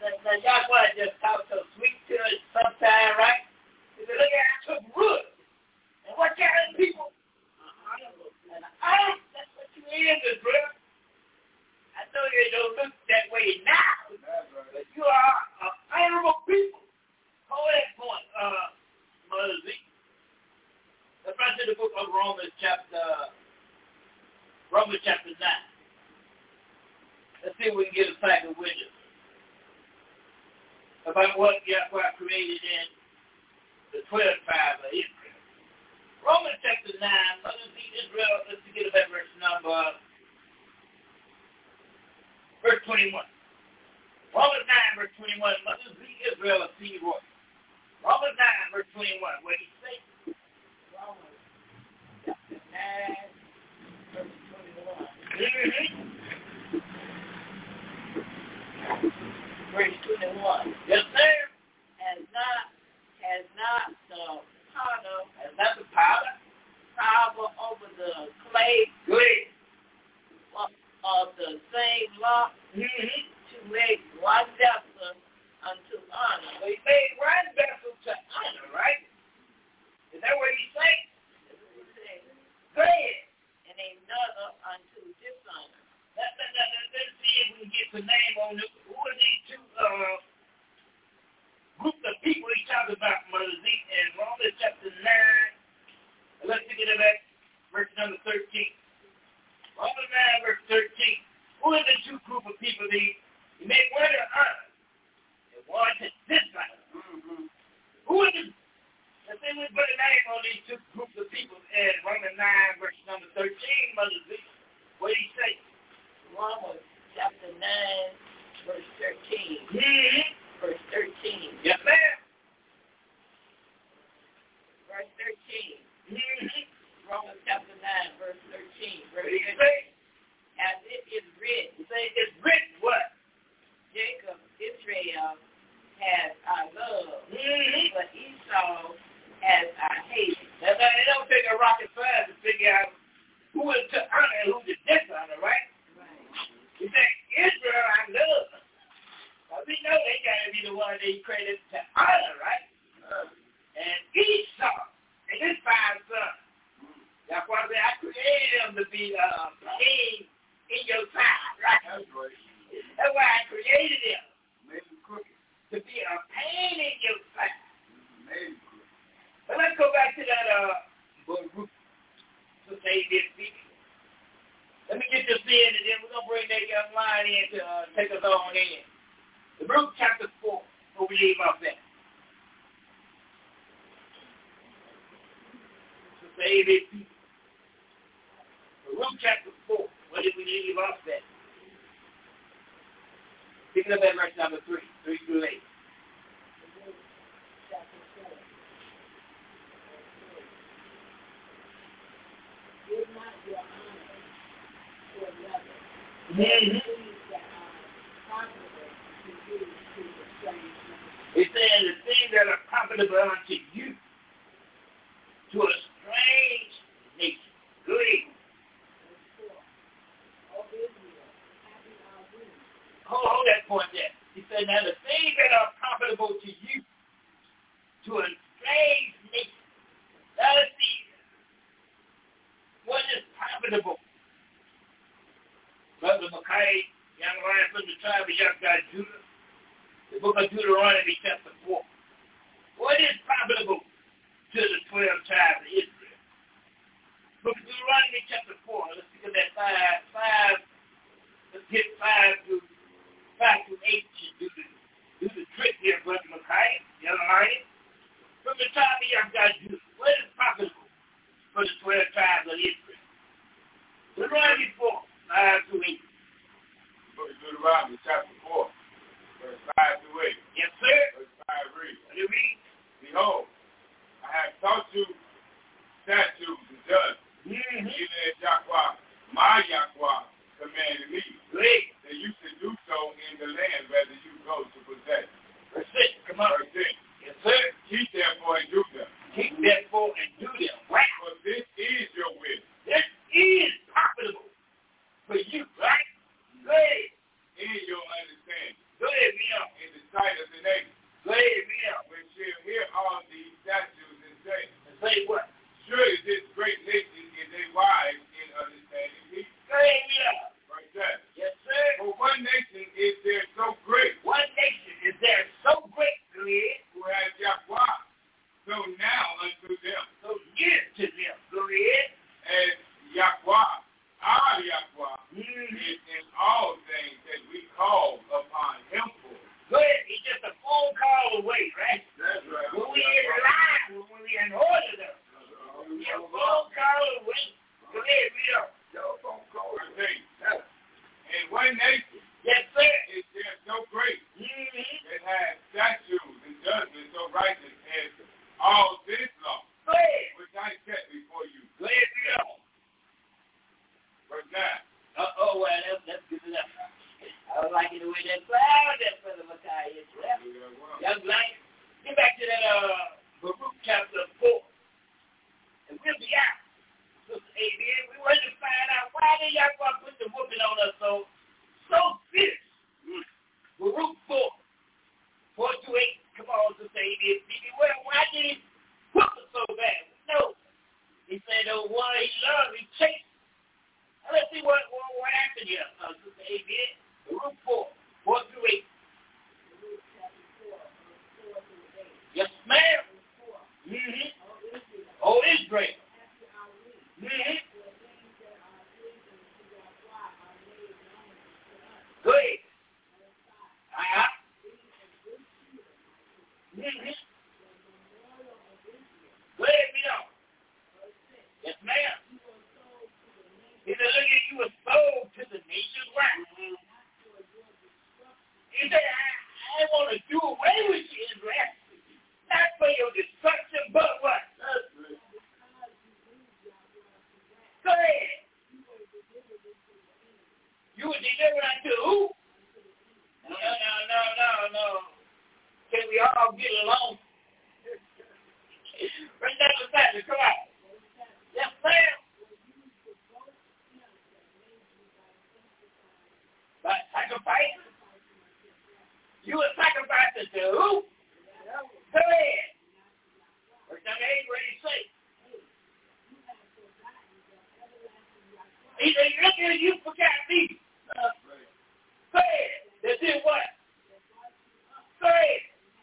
now Yahweh just talks so sweet to us sometimes, right? He said, look at I took root. And what kind of people? And I, that's what you is, brother. I know you don't look that way now, but you are an honorable people. Hold that point, uh, Mother Z. Let's run to the book of Romans chapter, Romans chapter nine. Let's see if we can get a cycle with it about what Yahweh created in the twelve tribes of Israel. Romans chapter nine, Mother Z, Israel, let's get about verse number, verse twenty-one. Romans nine, verse twenty-one, Mother Z, Israel, of Seed Royal. Romans nine, verse twenty-one, what did he say? Romans chapter nine, verse twenty-one. Mm-hmm. Verse twenty-one. Yes, sir. Has not, has not the potter, has not the potter, power over the clay, good, of the same law, mm-hmm. to make one vessel unto honor. So he made one vessel to honor, right? Is that what he said? Good, and another unto dishonor. Let, let, let, let's see if we can get the name on this. Who are these two uh, groups of people he talks about, Mother Z, in Romans chapter nine? Let's pick it up, verse number thirteen. Romans nine, verse thirteen. Who are the two group of people he, he made one to honor and one to dishonor? Mm-hmm. Who are the, let's see if we put a name on these two groups of people in Romans nine, verse number thirteen, Mother Z. What did he say? Romans chapter nine, verse thirteen. Mm-hmm. Verse thirteen. Yes, ma'am. Verse thirteen. Mm-hmm. Romans chapter nine, verse thirteen. Verse thirteen. As it is written. Say it's written what? Jacob, Israel, has I love, mm-hmm. but Esau has I hate. Now, it don't take a rocket science to figure out who is to honor and who to dishonor, right? He said, Israel I love. Well, we know they got to be the one that he created to honor, right? Uh, and Esau, and his five sons. That's why I said, I created them to be uh, pain in your side, right? That's right. That's why I created them. Made them crooked. To be a pain in your side. Made them crooked. But let's go back to that uh, book to say this speaking. Let me get this in, and then we're going to bring that young line in to uh, take us on in. The Luke chapter four, where we leave off that. To save his people. Luke chapter four, where did we leave off that? Pick it up at verse number three, three through eight. Chapter four. Give not your honor. Mm-hmm. It says the things that are profitable unto you, to a strange nation. Good. Hold, hold that point there. He said, now the things that are profitable to you, to a strange nation. Now let's see what is profitable. Brother Mackay, young lion from the tribe of Yahweh Judah, the book of Deuteronomy chapter four. What is profitable to the twelve tribes of Israel? Book of Deuteronomy chapter four. Let's look at that five, five. Let's get five to five to eight to do the do the trick here, Brother Mackay, young lion. From the tribe of Yahweh Judah, what is profitable for the twelve tribes of Israel? Deuteronomy four. Five to eight. Book of Deuteronomy, chapter four, verse five to eight. Yes, sir. Verse five reads. What do you read? Behold, I have taught you statutes and judgments, mm-hmm. even as Yahweh, my Yahweh, commanded me. Great. That you should do so in the land whether you go to possess. Verse six. Come on. Verse six. Yes, sir. Keep therefore and do them. Keep therefore and do them. Right. For this is your will. This is profitable for you, right? Great. In your understanding. Mm-hmm. It has statutes and judgments so righteous as all this law. Go ahead. Which I set before you. Go ahead, read on. Verse nine. Uh-oh, well, that's, that's good enough. I was liking the way that cloud that Brother Makai is. Yeah. Young light. Get back to that uh, Baruch chapter four. And we'll be out. Sister A B, we wanted to find out why did y'all want to put the whooping on us so, so fierce. Mm. Baruch four. four to eight. Come on, Sister A B. Well, why did he whoop us so bad? No. He said the one he loved, he chased. Now, let's see what, what, what happened here, uh, Sister A B. Baruch four. four to eight. Yes, ma'am. Mm-hmm. Oh, Israel. Mm-hmm. Go ahead. Uh-huh. Mm-hmm. Go ahead, me on. Yes, ma'am. He said, look at you were sold to the nations. Right? He said, I, I want to do away with you, Israel. Not for your destruction, but what? Go ahead. You were delivered unto who? No, no, no, no, no. Can we all get along? Bring that to that. Come on. Yes, ma'am. But sacrifice? You were sacrificing to who? Go ahead. Verse number eight, what did he say? He said, look at you, forgot me. Go ahead. That did what? Go ahead.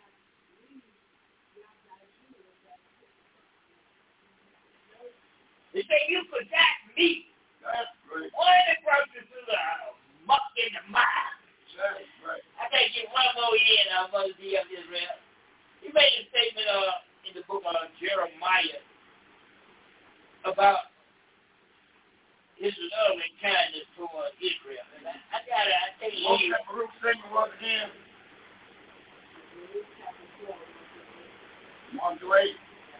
He said, you forgot me. Why did it brought you to the muck in the mire? I think you one more year now, Mother D of Israel. He made a statement uh, in the book of Jeremiah about his love and kindness toward Israel. And I, I got to, I can't leave. Baruch segment was again. One to eight.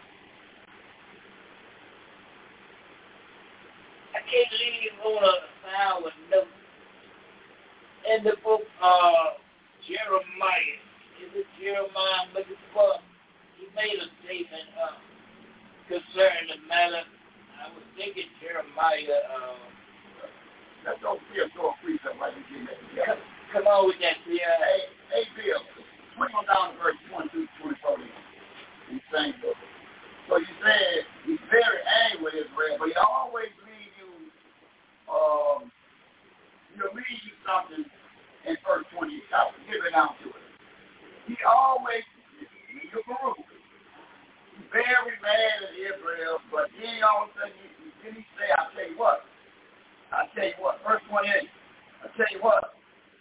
I can't leave on a sour note. In the book of Jeremiah, is it Jeremiah? But he made a statement uh, concerning the matter. I was thinking Jeremiah. Uh, Let's go see a short precept right here. Come, come on with that, yeah. Hey, hey, Bill, swing on down to verse twenty-two, twenty-four. In the same book. So you said he's very angry with Israel, but he always leaves you, um, he'll leave you something in verse twenty. I'll give it down to it. He always, you're Baruch. He's very mad at Israel, but then all of a sudden, then he say, I'll tell you what. I'll tell you what. Verse twenty-eight. I'll tell you what.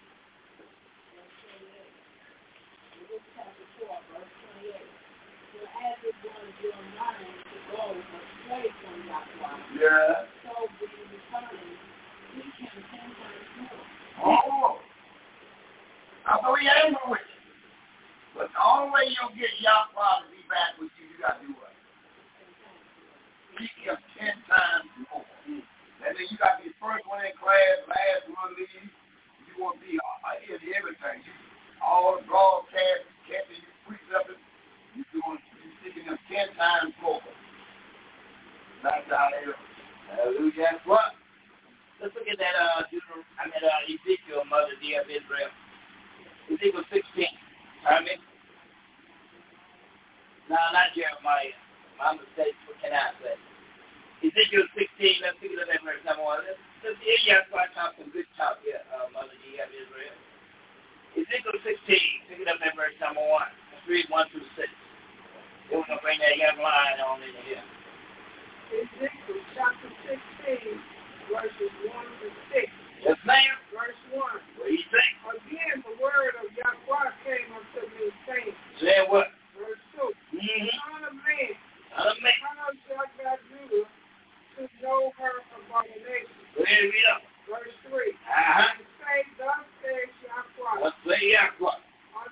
Yeah. Oh. I know he angry with you. But the only way you'll get Yahweh to be back with you, you got to do what? Seek him ten times more. And then you got to be first one in class, last one leave. You want to be uh, in everything. You, all the broadcasts, catching you, precepting, you doing, you seeking him ten times more. That's how they do. Hallelujah. What? Let's look at that, uh, Deuteronomy, I mean, uh, Ezekiel, Mother D of Israel. Ezekiel sixteen. I mean, no, not Jeremiah. My mistake. What can I say? Ezekiel sixteen. Let's pick it up at verse number one. Let's, let's hear you talk some good talk here, uh, Mother D of Israel. Ezekiel sixteen. Pick it up at verse number one. Let's read one through six. Then we're going to bring that young lion on in here. Ezekiel chapter sixteen, verses one to six. Yes, ma'am. Verse one. What do you think? Again, the word of Yahweh came unto me, saying, Say what? verse two. Mm-hmm. Son of man, Son of man. how shalt thou Judah to know her abomination? Go ahead and read up. Verse three. Uh-huh. And say, thus says Yahweh, Let's say Yahweh.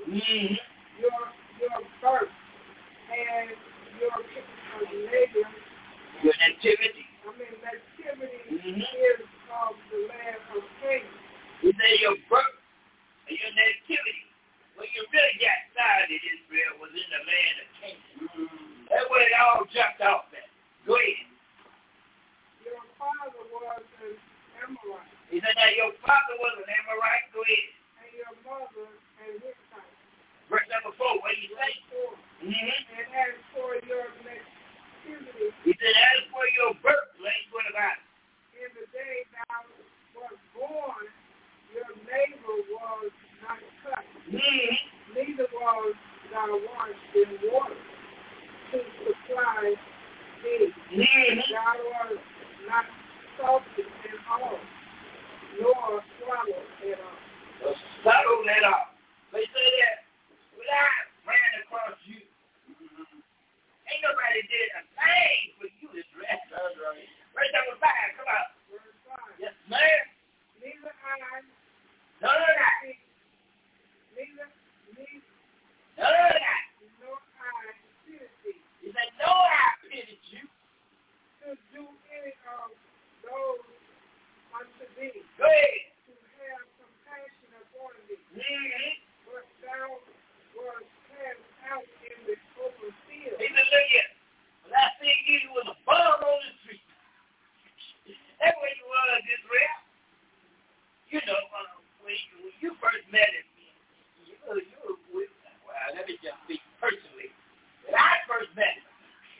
Mm-hmm. Your your birth and your uh, labor. Your nativity. I mean, nativity Mm-hmm. is of the land of Canaan. He said your birth and your nativity. When you really got started, Israel was in the land of Canaan. Mm-hmm. That's where it all jumped off at. Go ahead. Your father was an Amorite. He said that your father was an Amorite. Go ahead. And your mother an Hittite. Verse number four, what did he say? Mm-hmm. And as for your nativity, he said, as for your birthplace, what about it? In the day thou was born, your neighbor was not cut. Mm-hmm. Neither was thou washed in water to supply thee. Mm-hmm. Thou was not salted in all, nor swallowed at all. Or swallowed at all. They say that when I ran across you, mm-hmm. ain't nobody did a thing for you, Israel. That's right. Verse number five, come on. Verse five. Yes, ma'am. Neither I, no, no, no. Neither, neither, no, no, no. nor I pitied thee. He said, no, I pitied you. To do any of those unto thee. Go ahead. To have compassion upon thee. Mm-hmm. But thou wast cast out in the open field. He said, look here. When I see you, you was a bum on the street. That's where you was, Israel. You know, uh, when, you, when you first met him, you, you were with, well, let me just speak personally. When I first met him,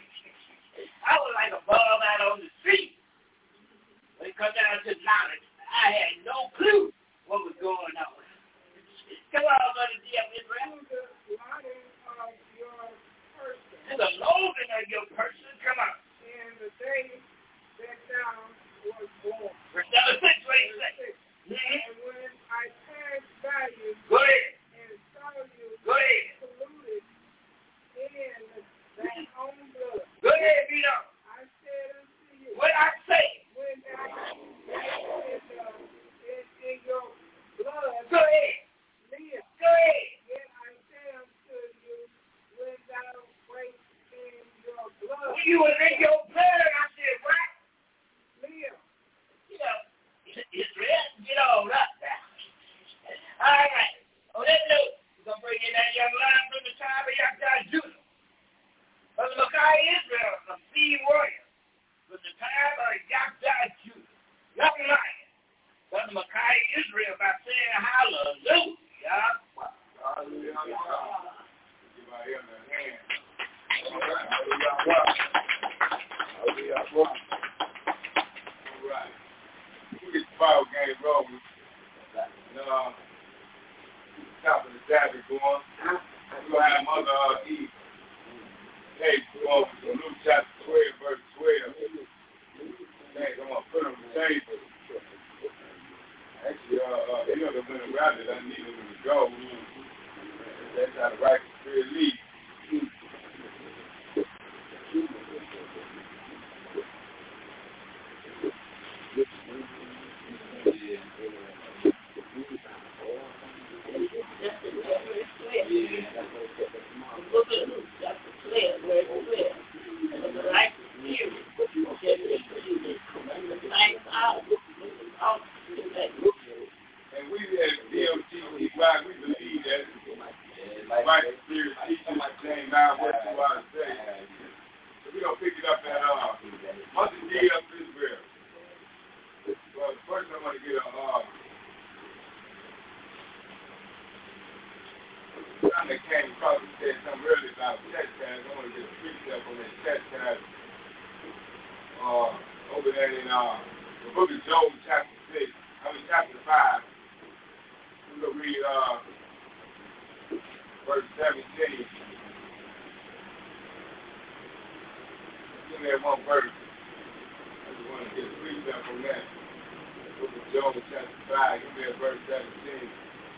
I was like a bum out on the street. When it comes down to knowledge, I had no clue what was going on. Come on, Brother D M Israel. To the loading of your person. To the loading of your person. Come on. In the day that thou was born. Verse number six, what do you say? Mm-hmm. And when I passed by you, go ahead. And saw you go ahead. polluted in thine own blood. Go ahead, beat up. I said unto you. What I say? When thou in, uh, in, in your blood. Go ahead. Live. Go ahead. Yet I say unto you, when thou wast in your blood. When you was in your blood, I said, what? Live. You know, Israel, get on up now. All right. On that note, we're going to bring in that young lion from the tribe of Yahweh Judah. Brother Micaiah Israel, a seed warrior from the tribe of Yahweh Judah. Young lion. Brother Micaiah Israel by saying hallelujah. Hallelujah. Give my ear in the hand. Hallelujah. All right. We get the ball game rolling. And, uh, top of the Sabbath going. We're going to have Mother uh, Eve. Hey, going from Luke chapter twelve, verse twelve. Thanks, I'm going to put them on the table. Actually, uh, uh, you know, the went around it, I needed them to go. That's how the right spirit leads. And we at D M T T Y, we believe that right spirit teaching saying now what you want to say. So we're going to pick it up at uh, Mother D of Israel. Well, first I want to get a uh, time that came across and said something earlier about test pads. I want to get a precept on that test pad. Uh, over there in uh, the book of Job, chapter six, I mean chapter five. We're going to read uh, verse seventeen. Give me that one verse. I just want to get a precept on that. Book of Job, chapter five. Give me that verse seventeen.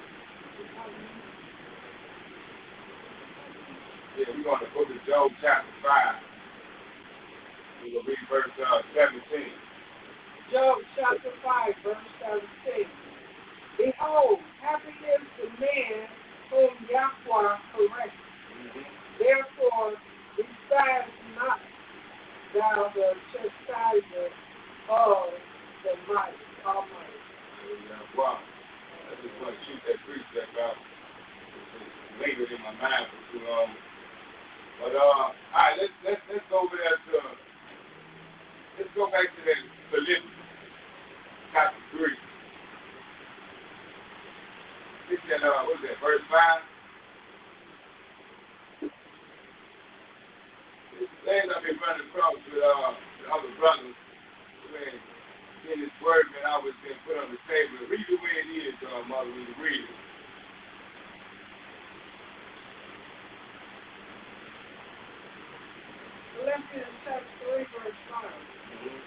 Yeah, we're going to book of Job, chapter five. We're going to read verse uh, seventeen. Job chapter five, verse seventeen. Behold, happy is the man whom Yahweh Yahweh correct. Mm-hmm. Therefore, despise not thou the chastisement of the mighty, Almighty. Wow. I just want to shoot that precept out. It's lingered in my mind for too long. But, uh, all right, let's, let's, let's go over there to, let's go back to that Philippians, chapter three. It's that, uh, what is that, verse five? It's the things I've been running across with, uh, with other brothers. Man, in this word, man, I was been put on the table. Read the way it is, uh, Mother, when you read it. Philippians chapter three, verse five. Mm-hmm.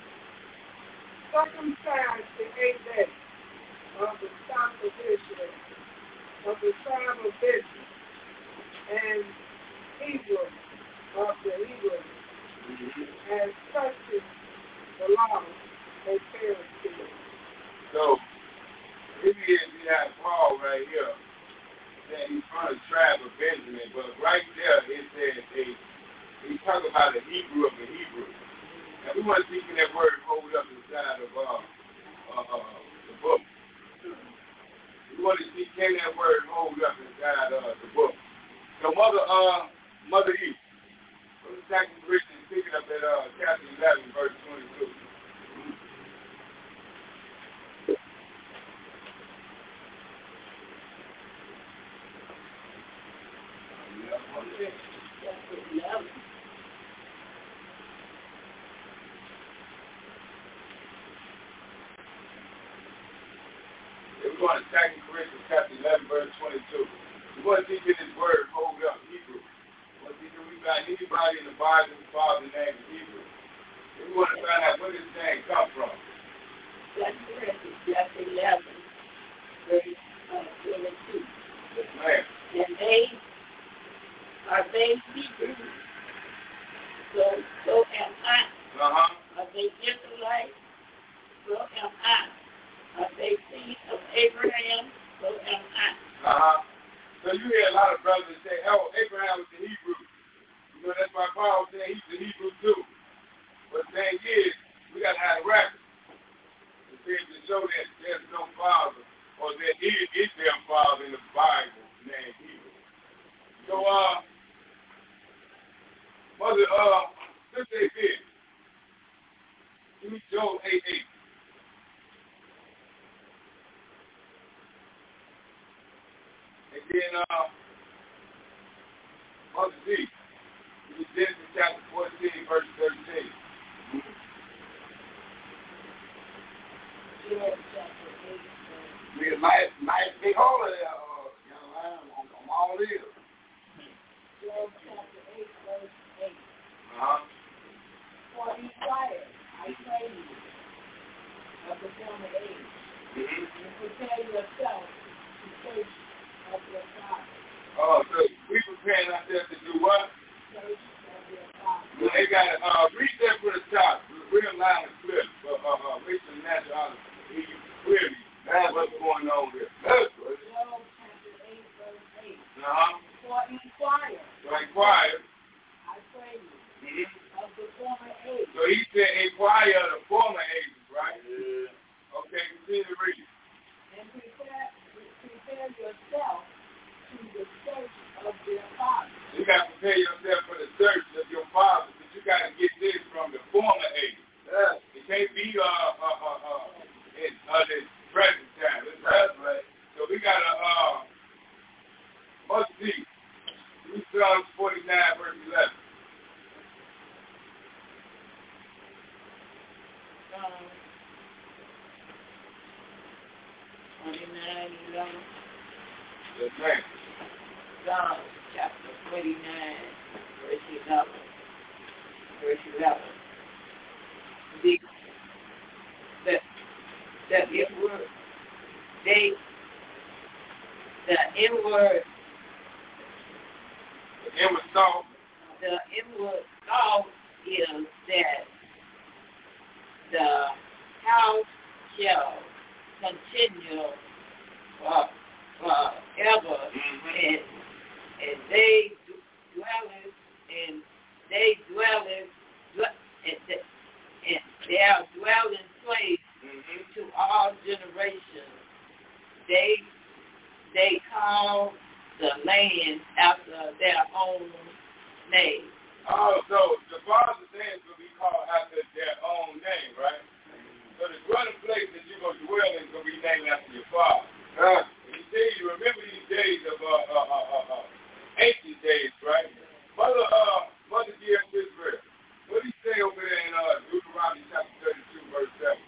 Circumcised the eighth day of the stock of Israel, of the tribe of Benjamin, and Hebrew of the Hebrews, mm-hmm. and touching the law and Pharisees. So, here he is, he has Paul right here, saying he's from the tribe of Benjamin, but right there it says a he's talking about the Hebrew of the Hebrews. And we want to see can that word hold up inside of uh, uh, uh, the book. We want to see can that word hold up inside uh, the book. So Mother uh, Mother E, from the second Corinthians, picking up at uh, chapter eleven, verse twenty-two. We're going to second Corinthians chapter eleven, verse twenty-two. We want to see can this word hold up Hebrew. We want to see can we find anybody in the Bible whose father's name is Hebrew. And we want to find out where this name come from. Second Corinthians chapter eleven, verse uh, twenty-two. Yes, ma'am. And they are they Hebrew, so so am I. Uh-huh. Are they Israelites? So am I. Are they seed of Abraham? So am I. Uh-huh. So you hear a lot of brothers say, oh, Abraham was the Hebrew. You know, that's why Paul said he's the Hebrew too. But the thing is, we got to have a record. It seems to show that there's no father, or there is, is there a father in the Bible named Hebrew. So, uh, Mother, uh, let's say this. Give me Joel eight eight. And then, uh, Mother Z, this is Genesis chapter fourteen, verse thirteen. Be a nice, nice big hole there, uh, young man. I'm, I'm all in. Job chapter eight, verse eight. Uh-huh. For inquire, I pray you, of the former age, Mm-hmm. and prepare yourself to search of your father. Oh, so we preparing ourselves to do what? Search of your father. Well, they got to uh, reach there for the top. Real line and clear. Uh, uh, uh, reach the natural he clearly. That's what's going on here. That's what. Job chapter eight, verse eight. Uh-huh. For inquire, So inquire. I pray you, Mm-hmm. of the former age. So he said inquire of the former ages, right? Yeah. Okay, continue to read. And prepare, prepare yourself to the search of your father. You got to prepare yourself for the search of your father, but you got to get this from the former ages. Yeah. It can't be uh uh uh, uh in uh, this present time. It's that's right. So we got to uh must see. Psalms forty-nine verse eleven. Um, twenty-nine, eleven. Yes, ma'am. Psalms chapter forty-nine, verse eleven. Verse eleven. The, the, the inward, they, the inward, The inward thought. the inward thought is that the house shall continue for, forever, Mm-hmm. and and they dwelleth in they dwelleth and their dwelling place mm-hmm. to all generations. They they call the land after their own name. Oh, so the Father's name is going to be called after their own name, right? So the dwelling place that you're going to dwell in is going to be named after your Father. Huh? And he said, you remember these days of uh, uh, uh, uh, uh, ancient days, right? Mother, uh, Mother dear Israel, what do you say over there in uh, Deuteronomy chapter thirty-two, verse seven?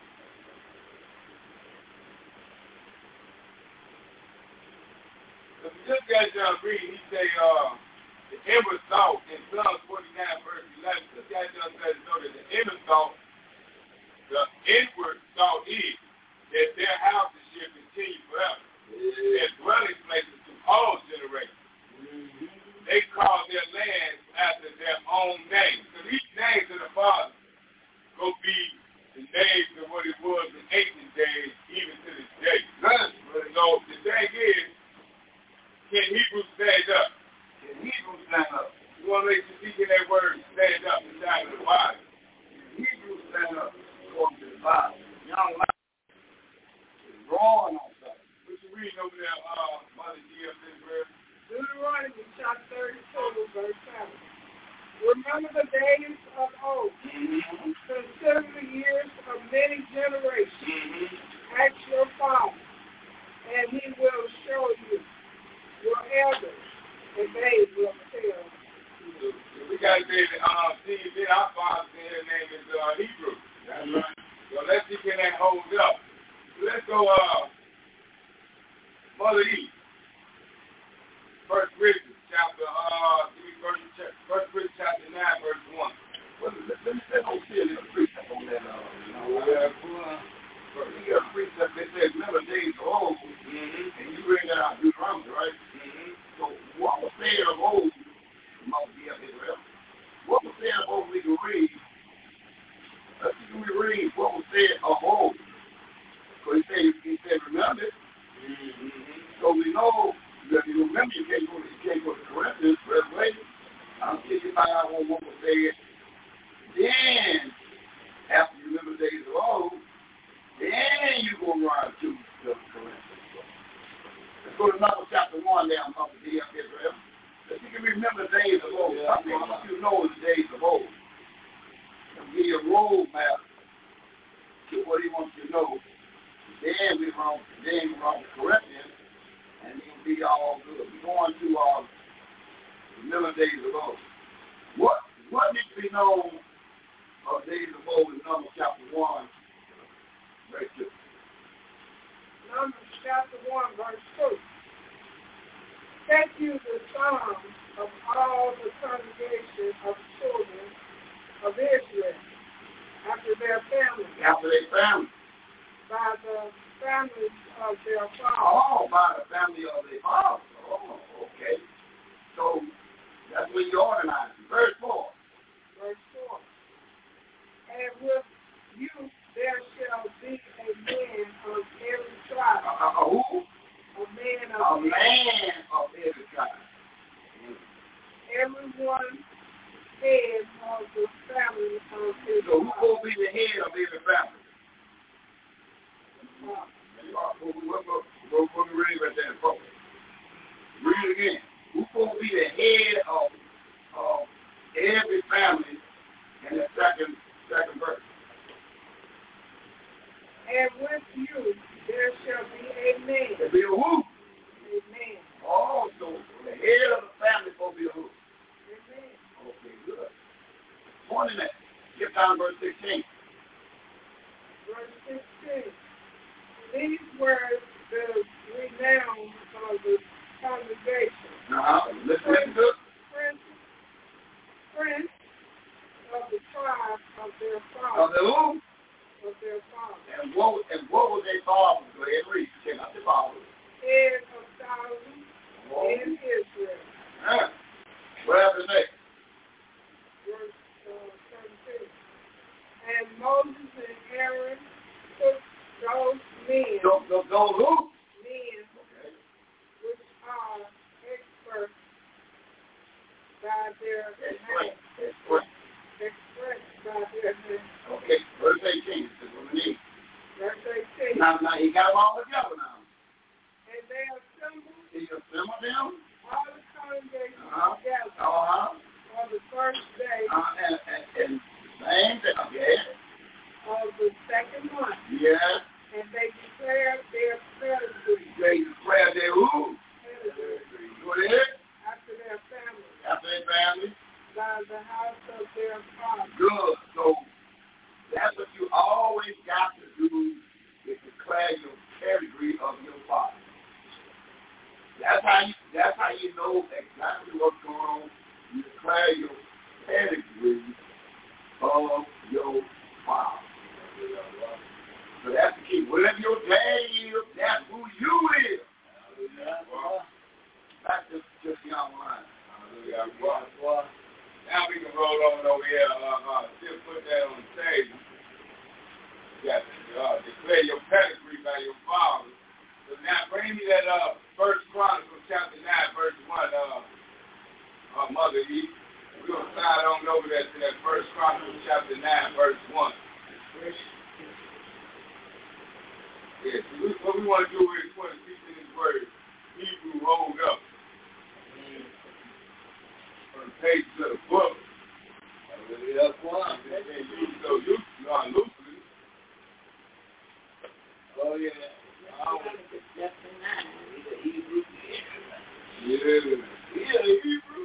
If you just got John reading, he say, uh, the inward thought in Psalm forty-nine, verse eleven, this guy just says, know that the inner thought, the inward thought is that their houses should continue forever. Yeah. Their dwelling places to all generations. Mm-hmm. They call their lands after their own name. So these names of the Father go be the names of what it was in ancient days, even to this day. Right. So the thing is, can Hebrews stand up? Can Hebrews stand up? You want to make sure you get that word stand up inside of the Bible. Can Hebrews stand up according to the Bible? Young life is drawing on something. What you reading over there, uh, Mother G of Israel? Deuteronomy chapter thirty-two, verse seven. Remember the days of old. Mm-hmm. Consider the years of many generations. Mm-hmm. Ask your Father, and he will show you your elders, and they will tell you. So, so we got to say that uh, see, then our Father's name is uh, Hebrew. That's right. So let's see can that hold up. So let's go, uh, Mother E. First Corinthians chapter, uh, first, first Corinthians chapter nine, verse one. What is that? Let me say, oh, see a little precept on that. Uh, you know, yeah, uh, you got a precept that says, remember days of old, mm-hmm. and you bring that out Deuteronomy, right? Mm-hmm. So what was said of old, Mount Israel? What was said of old? We can read. Let's see, we read what was said of old. So he said, he said, remember it. Mm-hmm. So we know. If you remember, you can't go to, you can't go to Corinthians, Revelation. I'm fifty-five on what was said. Then, after you remember the days of old, then you go around to the Corinthians. Let's go to Numbers chapter one there, Mother D of Israel. If you can remember the days of old, yeah, something what you know is the days of old. It'll give you a roadmap to what he wants you to know. Then we run, then we run to Corinthians. And it'll be all good. We're going to uh, the middle days of old. What what needs to be known of days of old in Numbers chapter one, verse two? Numbers chapter one, verse two. Take you the sons of all the congregation of children of Israel, after their families. After their families. By the families of their fathers. Oh, by the family of their fathers. Oh, okay. So that's when you organize it. Verse four. Verse four. And with you there shall be a man of every tribe. A, a, a who? A man of a every man of every tribe. Everyone head of the family of his. So who will be the head of every family? Uh, We'll, we'll, we'll, we'll read right there. Read it again. Who will be the head of, of every family in the second second verse? And with you there shall be a man. There be a who? A man. Oh, so the head of the family will be a who? A man. Okay, good. More than that. Skip down verse sixteen. Verse sixteen. These were the renown of the congregation. Uh-huh. Listen to it. Prince, prince of the tribe of their fathers. Of the who? Of their fathers. And what, and what was their fathers? Go ahead and read. Check out the fathers. Head of thousands oh. in Israel. Uh, what happened next? Verse uh, seventeen. And their Express. name. Express. Express by their name. Okay, verse eighteen. This is what we need. Verse eighteen. Now, now, he got them all together now. And they assembled He assembled them. all the congregation Uh-huh. together Uh-huh. on the first day Uh, and, and, and same thing. Yes. of the second month. Yes. And they declared their pedigree. They declared their who? Pedigree. Go ahead. After their family. After their family. By the house of their father. Good. So that's what you always got to do is declare your pedigree of your father. That's how you that's how you know exactly what's going on. You declare your pedigree of your father. So that's the key. Whatever your daddy is, that's who you is. Well, that's just, just the online. Well, now we can roll on over here. Uh, uh, still put that on the table. You got to uh, declare your pedigree by your father. So now bring me that uh, First Chronicles chapter nine, verse one, uh, uh, Mother Eve. We're going to slide on over there to that First Chronicles chapter nine, verse one. Yeah, so we, what we want to do is we want to teach in this word, Hebrew rolled up. On the pages of the book. That's one. They use so loosely, not loosely. Oh, yeah. Chapter nine, the Hebrew. Yeah. Yeah, Hebrew.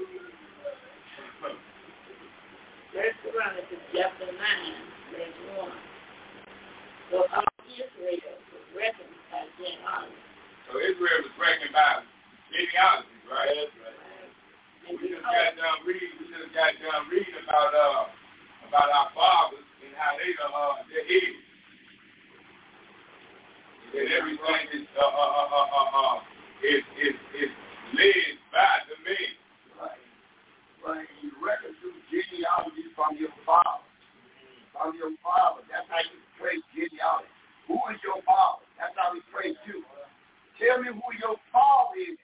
First Chronicles chapter nine, verse one. So all Israel was reckoned by genealogy. So Israel was reckoned by genealogy, right? That's right. And We just behold, got done reading. We just got done reading about uh about our fathers and how they uh their heads. And everything is uh uh uh uh uh, uh is is is led by the men. Right. Right. You reckon through genealogy from your father. From your father. That's how you trace genealogy. Who is your father? That's how we trace you. Tell me who your father is.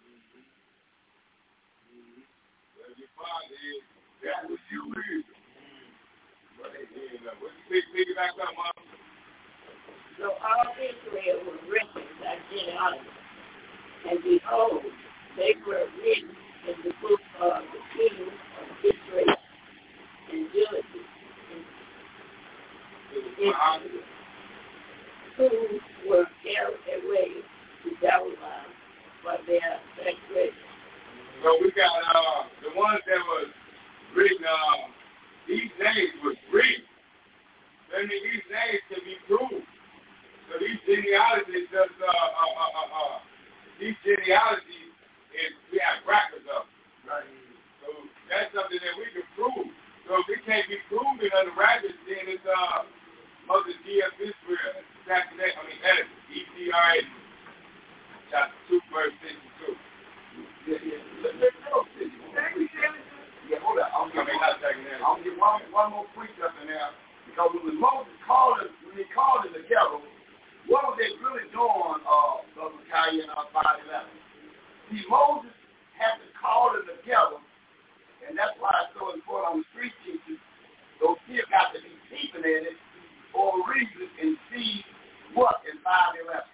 Well, your father is that's what you is. Right. Yeah. What you pick pick it back up, Mom? so all Israel was reckoned by genealogy. And behold, they were written in the book of the kings of Israel and judges and who were carried away to Babylon for their transgression. So we got uh the ones that was written, uh, these names was written. I mean, these names can be proved. So these genealogies just uh uh uh uh, uh these genealogies is we have records of. Right. So that's something that we can prove. So if it can't be proven under records, then it's uh Mother G F Israel. Chapter I mean edit E T R A chapter two verse sixty-two. Yeah, yeah. Let, let's go. Yeah, hold on. I'm I mean, not taking that. I'll get one, one more precept in there. Because when Moses called it, when they called it together, what was they really doing, uh, Brother Kai in uh, five eleven? See, Moses had to call it together, and that's why it's so important on the street teachers. Those kids got to be peeping in it for a reason and see what in five eleven.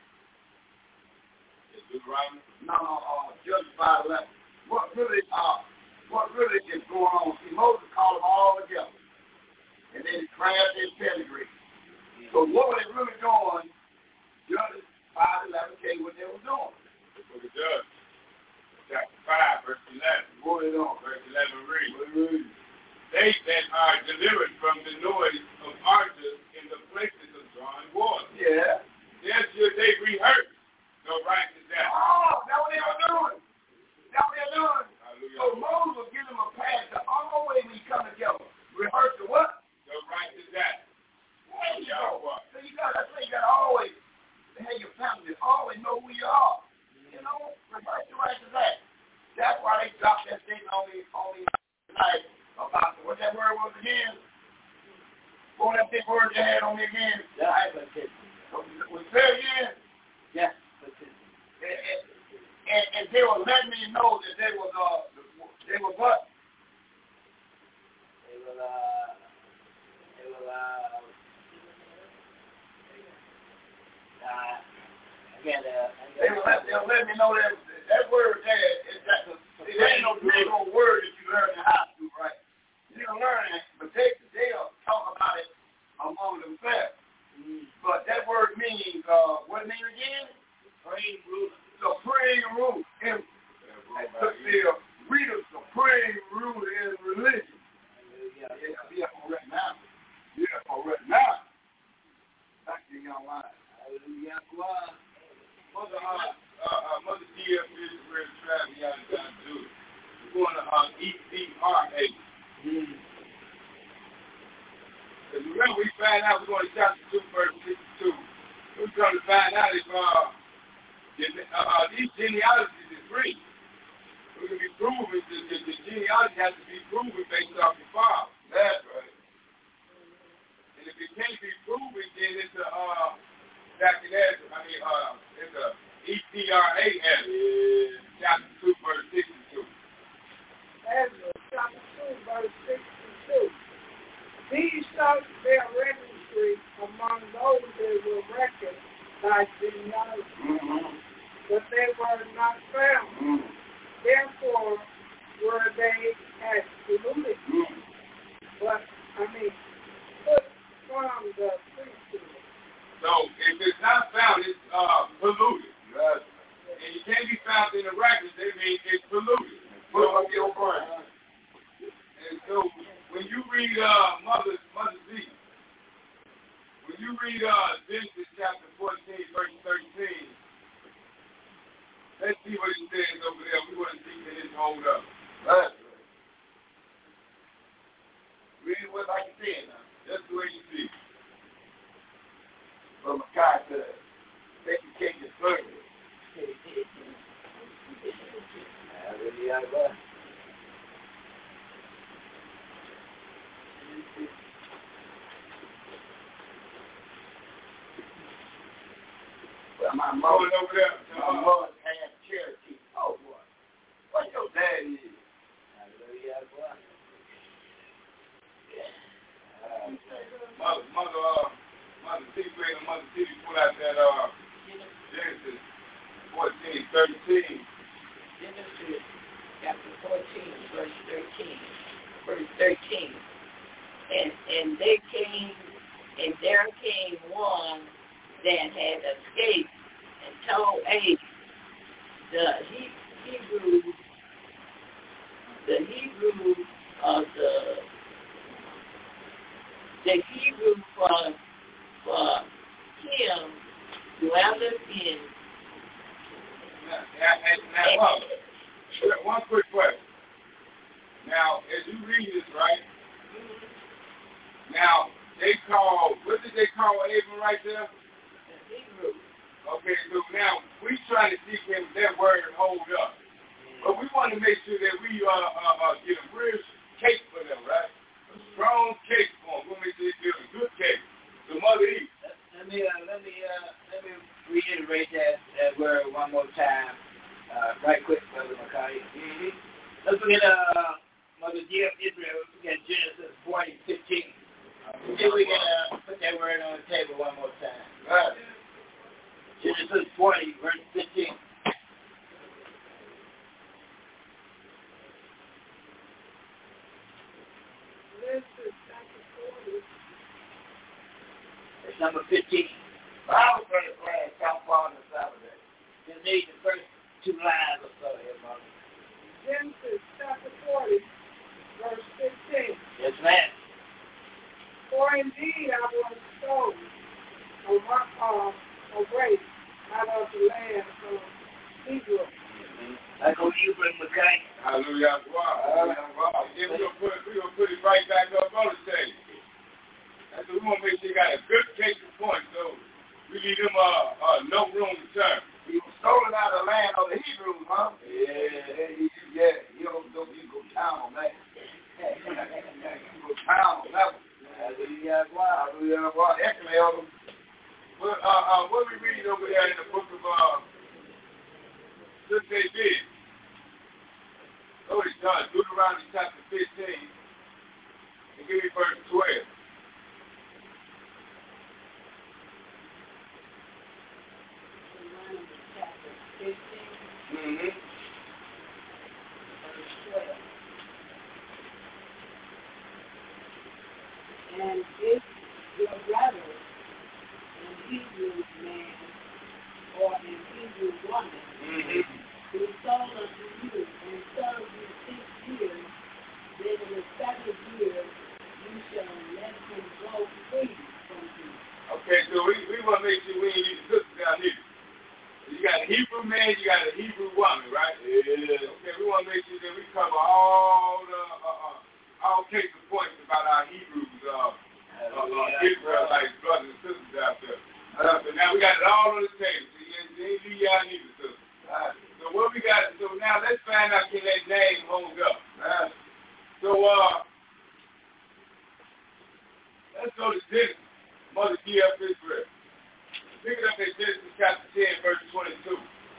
Is Deuteronomy? No, no, uh, Judges five eleven. What really, uh, what really is going on? See, Moses called them all together, and then he crashed their pedigree. So what were they really doing? Judges five eleven tell you what they were doing. The book of Judges, chapter five, verse eleven. What are they doing? Verse eleven reads, they that are delivered from the noise of archers in the places of drawing water. Yeah. There should they rehearse the righteous act. Oh, that's what they were doing. That's what they're doing. Hallelujah. So Moses was giving them a pass to always we come together. Rehearse the what? The righteous act. There you go. So you got, that's why you got to always have your family, always know who you are. You know, rehearse the righteous act. That's why they dropped that thing on me, on me tonight about what that word was again. What that big word you had on me again? Yeah, but it. Was there again? Yeah, but it. And, and, and they were letting me know that they was uh they were what? will, uh, it will, uh, uh, again, uh, They will let, they'll let me know that that word there is that it ain't no Negro word that you learn in high school, right? You can learn it, but they they'll talk about it among themselves. Mm-hmm. But that word means uh, what it mean again? Supreme ruler. Supreme ruler. In, the reader, supreme ruler in religion. Yeah, yeah, yeah, for right now. Yeah, for right now. Back to young line. Hallelujah. Mother, uh, uh, uh, Mother D F is where the travel y'all done to. We're going to uh, E C R A. Mm. Because remember, we found out we're going to chapter two, verse sixty-two. We're going to find out if uh, the, uh, these genealogies is free. We're going to be proven, the, the, the genealogy has to be proven based off the father. That's right. And if it can't be proven, then it's a, uh, back in that, I mean, uh, it's a E C R A S, chapter two, verse sixty-two. Ezra, chapter two, verse sixty-two. These sons bear registry among those that were reckoned by genealogy, Mm-hmm. but they were not found. Mm-hmm. Therefore were they excluded. Mm-hmm. But, I mean, put from the priesthood. So if it's not found, it's uh, polluted. Yes. And it can't be found in the records, they mean it's polluted. Put up your brain. And so when you read uh, Mother, Mother Z, when you read uh, Genesis chapter fourteen, verse thirteen, let's see what it says over there. We want to see that it's hold up. That's right. Read what like you said now. That's the way you see it. From a guy to make you cake and burger. Hallelujah. Well, my Going mother, over there. my Uh, mother had Cherokee. Oh, boy. What your daddy is? Hallelujah. Mother, mother, uh, Mother T, and Mother T, pull out that uh, Genesis fourteen, thirteen. Genesis chapter fourteen, verse thirteen. Verse thirteen. And and they came, and there came one that had escaped and told Abe, the he, Hebrew, the Hebrew of the the Hebrew for for him dwelleth in. Now, now, now, Mother, one quick question. Now, as you read this, right? Now, they call, what did they call Abram right there? Hebrew. Okay, so now we trying to see if that word hold up. But we want to make sure that we uh, uh, uh, get a real cake for them, right? A strong cake for them. We'll make sure they get a good cake. So Mother E. Let me, uh, let me, uh, let me reiterate that, that word one more time, uh, right quick, Brother Makai. Mm-hmm. Let's look at uh, Mother D F Israel. Let's look at Genesis forty, fifteen. See if we can uh, put that word on the table one more time. Right. Genesis forty, verse fifteen. Genesis chapter forty. It's number fifteen. Bible study class, South Florida, Saturday. Just need the first two lines or so here, Mother. Genesis chapter forty, verse fifteen. Yes, ma'am. For indeed I was sold of my arm away out of the land of Israel. I go to you, Brother Makai. Hallelujah. Wow. Wow. Then we're going to put it, we're going to put it right back up on the stage. That's what we want to make sure you got a good case of points, so we leave them uh, uh, no room to turn. He was stolen out of the land of the Hebrews, huh? Yeah. Yeah, yeah. You don't go, you go down on that. You go down on that one. Hallelujah. Wow. Hallelujah. Wow. Excellent, Elder. Well, uh, uh, what we read over there in the book of uh, Sister David. Oh, it's done. Deuteronomy chapter fifteen. And man, you got a Hebrew woman, right? Yeah. Okay, we want to make sure that we cover all the uh, uh, all cases and points about our Hebrews, uh, uh, uh, Israelites, brothers and sisters out there. Uh, so now we got it all on the table. So you ain't leave y'all neither, sister. Right. So what we got? So now let's find out can that name hold up. Right. So uh, let's go to Genesis. Mother G F Israel. Pick it up in Genesis chapter ten, verse twenty-two.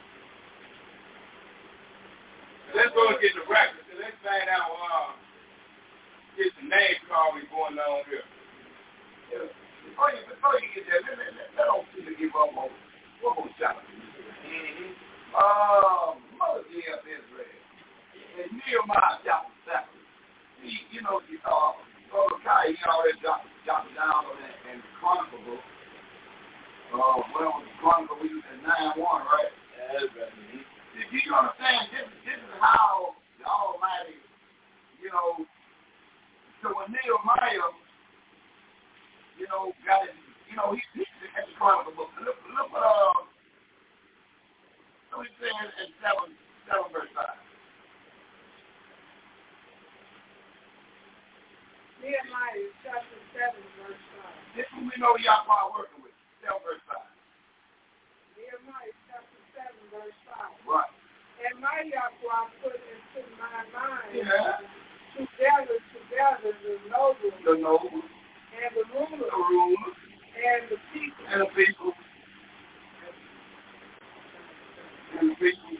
Let's go and get the record. So let's find out uh, get the name calling going on here. Yeah. Before you, before you get there, let, let, let, let don't see to give up on one more shot. Mm-hmm. Uh, Mother G F Israel. And Nehemiah chapter seven. See, you know, uh, Brother Kai, he already dropped, dropped down on that in the Chronicle book. Uh, well, the Chronicle we use in nine one, right? Yeah, that's right. Mm-hmm. Do you understand? This, this is how the Almighty, you know, so when Nehemiah, you know, got it, you know, he, he's at the Chronicle book. Look, look what, uh, so he says in seven, seven verse five. Nehemiah chapter seven verse five. This is what we know y'all are working with. seven verse five. Nehemiah chapter seven verse five. Right. And my Yahweh put into my mind yeah. to gather together the nobles, the nobles, and the rulers, the rulers, and the people, and the people, and the people,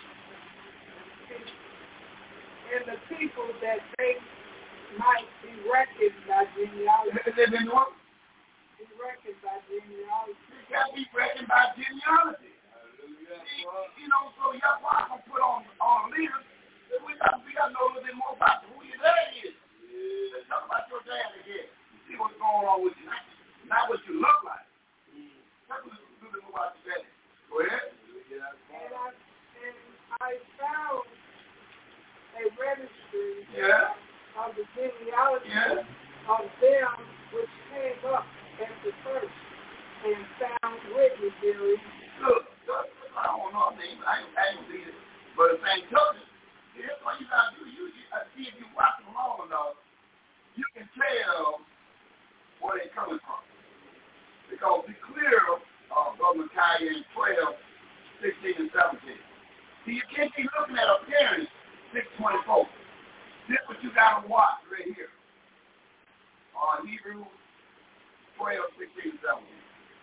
and the people that they might be reckoned by genealogy. They've been what? Be reckoned by genealogy. They got to be reckoned by genealogy. See, you know, so Yahweh can put on on leaders. We got we got to know a little bit more about who your dad is. Yeah. Let's talk about your dad again. See what's going on with you. Not, not what you look like. Mm. Talk a little, little bit more about your dad. Go ahead. And I and I found a registry yeah. of the genealogy yeah. of them which came up at the first and found witness therein. Look, look, I don't know her name, I ain't, I ain't read it, but the same token, here's what you got to do. You, you uh, see if you watch them long enough, you can tell where they're coming from. Because be clear, uh, Brother Micaiah in twelve, sixteen, and seventeen. See, you can't be looking at appearance, six twenty-four. This is what you got to watch right here. Uh, Hebrews twelve, sixteen, and seventeen.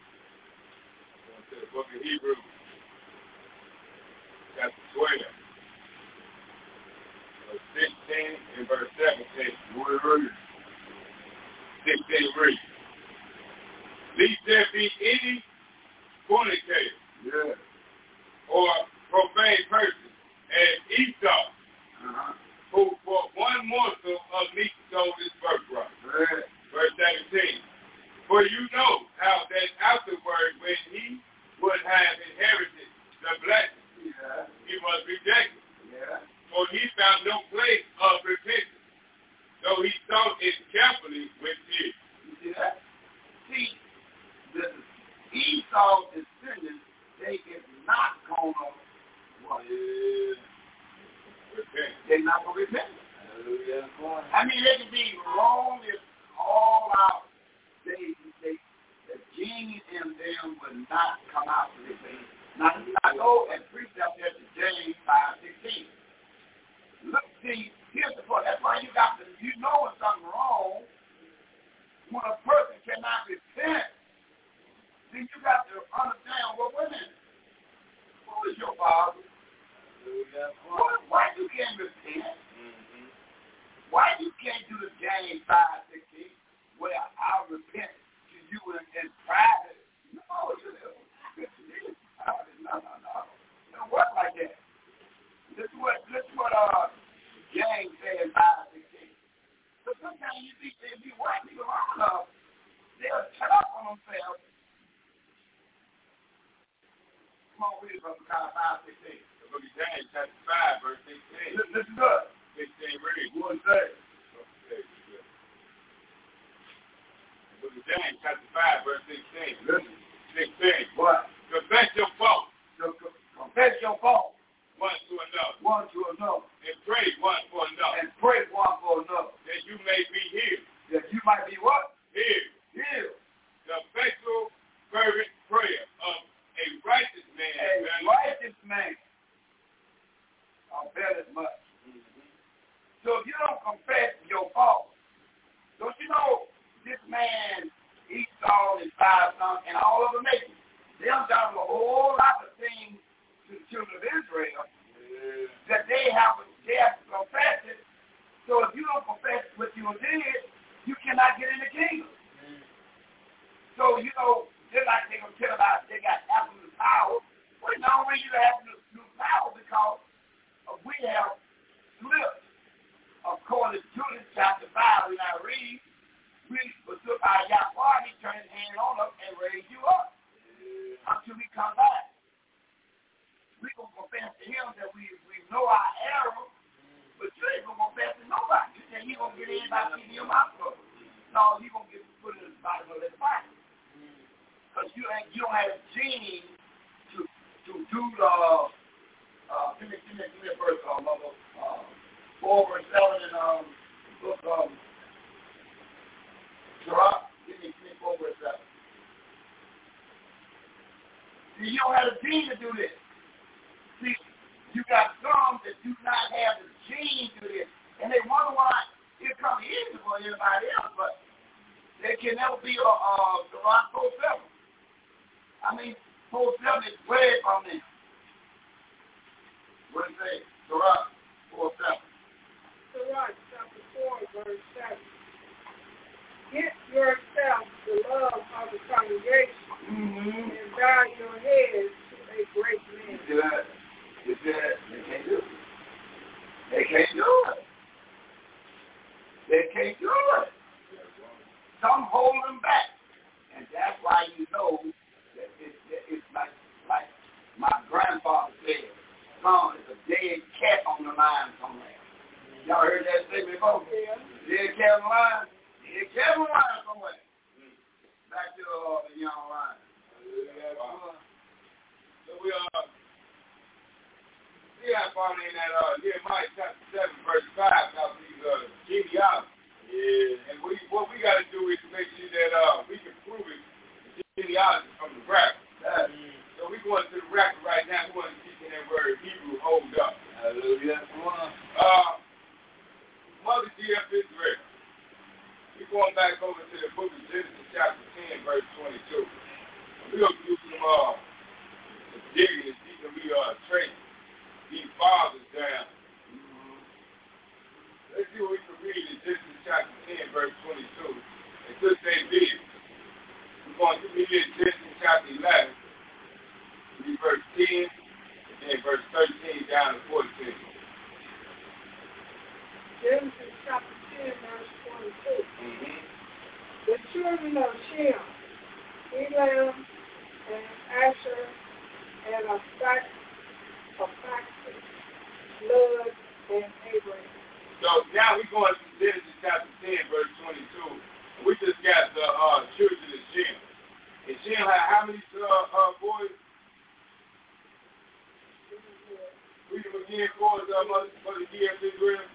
To the book of Hebrews, chapter twelve, verse sixteen and verse seventeen. sixteen reads, lest there be any fornicator yeah. or profane person as Esau, uh-huh. who for one morsel of meat sold his birthright. Yeah. Verse seventeen. For you know how that afterward, when he would have inherited the blessing, yeah. he was rejected. Yeah. For he found no place of repentance, though he sought it carefully with tears. You see that? See, the Esau's descendants, they is not going to what? Yeah. Repent. They're not going to repent. Hallelujah. I mean, they can be wrong as all out. They, they, the gene in them will not come out to this thing. Now, I go and preach up there to James five sixteen. Look, see, here's the point. That's why you got to, you know when something wrong, when a person cannot repent, then you got to understand, well, wait a minute. Who is your father? Why, why you can't repent? Mm-hmm. Why you can't do the James five sixteen? Well, I'll repent to you in, in private. No, you know, no, no, no. It don't work like that. This is what, this is what uh, James said in five sixteen. But sometimes you see, if you watch people long enough, they'll shut up on themselves. Come on, read it from five sixteen. The book of James, chapter five, verse sixteen. Listen, listen good. sixteen, read. What it say? Book of James, chapter five, verse sixteen. Listen. sixteen. What? Confess your fault. Confess confess your fault. One to another. One to another. And pray one for another. And pray one for another. That you may be healed. That you might be what? Healed. Healed. The effectual, fervent prayer of a righteous man. A righteous man. I'll bet as much. Mm-hmm. So if you don't confess your fault, don't you know this man, Esau and five sons, and all of them nations, they have done a whole lot of things to the children of Israel yeah. that they have, they have to confess it. So if you don't confess what you did, you cannot get in the kingdom. Mm. So, you know, just like they're going to tell about they got absolute power. Well, no way you have absolute power because uh, we have slipped. According to Judas chapter five, when I read, we forsook our Yahweh, he turned his hand on us and raised you up yeah. until we come back. We going to confess to him that we, we know our error, but you ain't going to confess to nobody. You think you're going to get in by keeping your mouth closed. No, you're going to get put in the bottom of the fire. Because you, ain't, you don't have a genie to, to do the, uh, give me, give me, give me a verse, uh, mother, uh, four verse seven in um, book of um, Sirach. Give me, give me four verse seven. See, you don't have a gene to do this. See, you got some that do not have the gene to do this. And they wonder why it comes easy for anybody else, but they can never be a uh, Sirach four seven. I mean, four seven is way from them. What does it say? Sirach four seven. Sirach chapter four, verse seven. Get yourself the love of the congregation mm-hmm. and bow your heads to a great man. You see that? You see that? They can't do it. They can't do it. They can't do it. Some hold them back. And that's why you know that it's, that it's like, like my grandfather said, son, it's a dead cat on the line somewhere. Y'all heard that statement before? Yeah. Dead cat on the line? Dead cat on the line somewhere. Mm. Back to uh, the young line. Yeah, wow. So we uh, see how far in that uh, Nehemiah chapter seven, verse five, about these uh, genealogy. Yeah. And we, what we got to do is to make sure that uh, we can prove it, the genealogy from the record. Mm. So we going to the record right now. We want to teach that word Hebrew hold up. Hallelujah. Uh, Mother G F Israel. We're going back over to the book of Genesis chapter ten, verse twenty-two. We're going to do some uh, digging and see if we uh, trace these fathers down. Mm-hmm. Let's see what we can read in Genesis chapter ten, verse twenty-two. And just say this. We're going to read in Genesis chapter eleven, read verse ten, and then verse thirteen down to fourteen. Genesis chapter ten, verse twenty-two. Mm-hmm. The children of Shem, Elam, and Asher, and Aphaxad, Lud, and Abraham. So now we're going to Genesis chapter ten, verse twenty-two. We just got the uh, children of Shem. And Shem had how many uh, uh, boys? Read them again for us, uh, Mother, Mother G F Israel.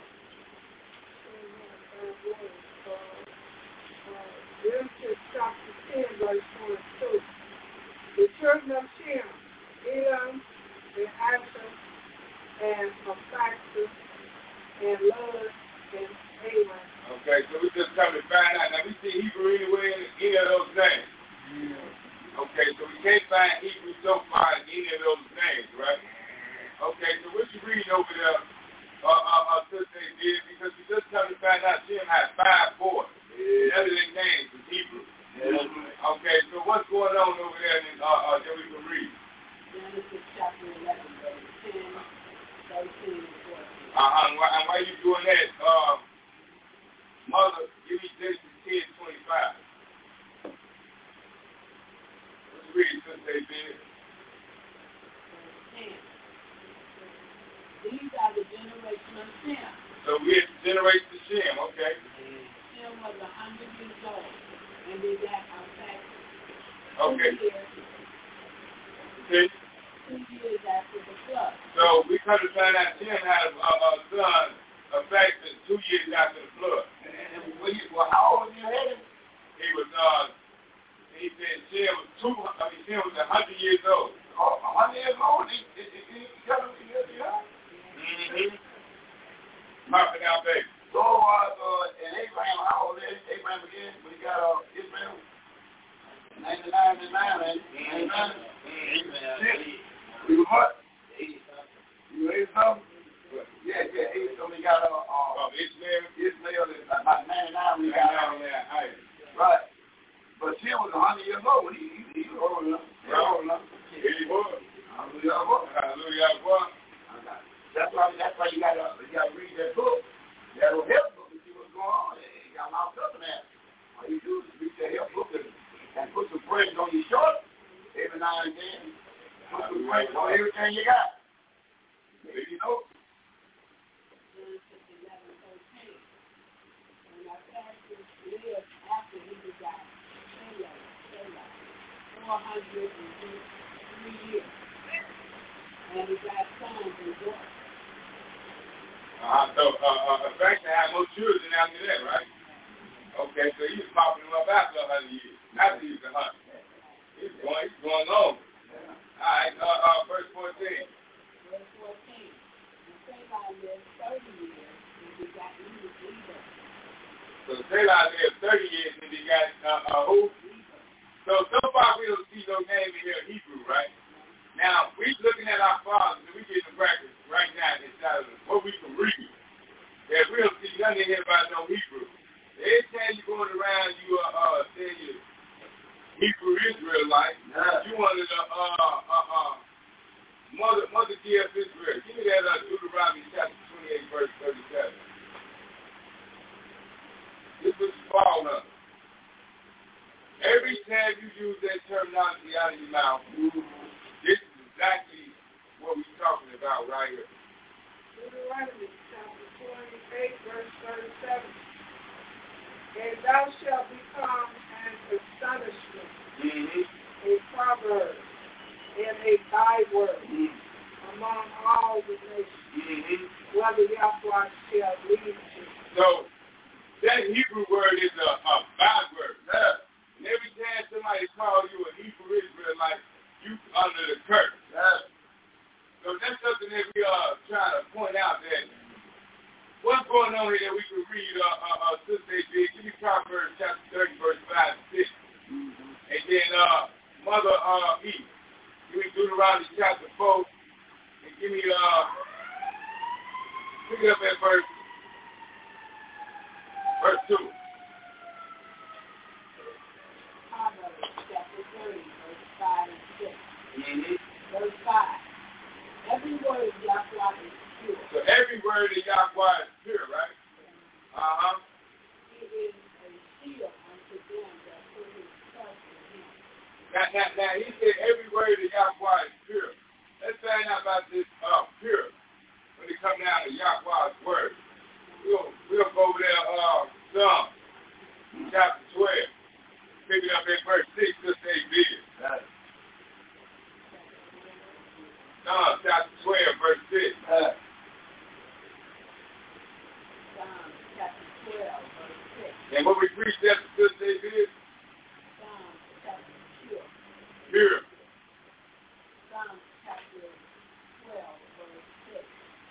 Genesis chapter ten, verse twenty-two. The children of Shem, Elam, and Asher, and Aphaxad, and Lud, and Abraham. Okay, so we just come to find out. Now we see Hebrew anywhere in any of those names. Yeah. Okay, so we can't find Hebrew so far in any of those names, right? Okay, so what you reading over there? Uh, uh, uh, sister did because we just come to find out Shem had five boys. Yeah. None of their names was Hebrew. Yeah. Okay, so what's going on over there in, uh, uh, that we can read? Genesis chapter eleven, verse ten, thirteen, and fourteen. Uh-huh, and why, and why you doing that? Uh, Mother, give me Genesis ten, twenty-five. What's you reading, sister did? ten. These are the generation of Shem. So we have the generation of Shem, okay. Shem was a hundred years old, and they got Aphaxad. Okay. Okay. two years after the flood. So we come to find out Tim had a, a, a son affected two years after the flood. And, and when you, well, how old was you had? He was, uh, he said Tim was two, I mean, Tim was one hundred years old. Oh, one hundred years old? He, he, he, he, he got him, he got him. Mm-hmm. Popping out, baby. So, uh, uh, and Abraham, how old is Abraham again when he got uh, Israel? ninety-nine, ninety-nine, man. ninety-nine? Mm-hmm. You was what? You were eighty something? Yeah, yeah, eighty something. He got uh, uh, Oh, Ishmael? Ishmael is about ninety-nine when he got uh, ninety-nine, right. But Tim was one hundred years old. He, he, he was old enough. He was old enough. He was. Hallelujah. Hallelujah. That's why, that's why you got to you gotta read that book, that little help book, and see what's going on. You got locked up in that. All you do is read that help book and, and put some praise on your short every now and then. Put some praise on everything you got. Maybe you know. Genesis eleven thirteen. When our pastor lived after he begot Shelah, Shelah, four hundred three years. And he got sons and daughters. Uh, so, uh, uh, Franklin had more children after that, right? Okay, so he was popping them up after one hundred years. After he was one hundred. He's going, he's going long. All right, uh, uh, verse fourteen. Verse fourteen. And Selah lived thirty years and he got Eber. So Selah lived thirty years and he got, uh, uh, who? So, so far we don't see no name in here in Hebrew, right? Now, we're looking at our fathers, and we get the practice right now inside of what we can read. That we don't see nothing in here about no Hebrew. Every time you're going around, you are uh, saying you Hebrew Israelite. Yeah. You wanted to, uh, uh, uh, mother, mother G F Israel. Give me that uh, Deuteronomy chapter twenty-eight, verse thirty-seven. This was fall under. Every time you use that terminology out of your mouth, this is exactly what we're talking about right here. Deuteronomy chapter twenty-eight, verse thirty-seven. And thou shalt become an astonishment, Mm-hmm. a proverb, and a byword Mm-hmm. among all the nations, Mm-hmm. whether Yahweh shall lead you. So that Hebrew word is a, a byword. Yeah. And every time somebody calls you a Hebrew Israelite, you under the curse. Yeah. So that's something that we are trying to point out that what's going on here that we can read, uh, uh, uh, Sister A J, give me Proverbs chapter thirty, verse five and six. Mm-hmm. And then, uh, Mother, uh, E, give me Deuteronomy chapter four, and give me, uh, pick it up at verse, verse two. Proverbs chapter thirty, verse five and six. Mm-hmm. Verse five. Every word of Yahweh is pure. So every word of Yahweh is pure, right? Uh-huh. It is a shield unto them that put his trust in him. Now, now, now, he said every word of Yahweh is pure. Let's find out about this uh, pure when it comes down to Yahweh's word. We'll, we'll go over there, uh, Psalm chapter twelve. Pick it up at verse six, just say this. Psalm chapter twelve, verse six. Psalm chapter twelve, verse six. And what we preach that just say this? Psalm chapter pure. Pure. Psalm chapter twelve, verse six.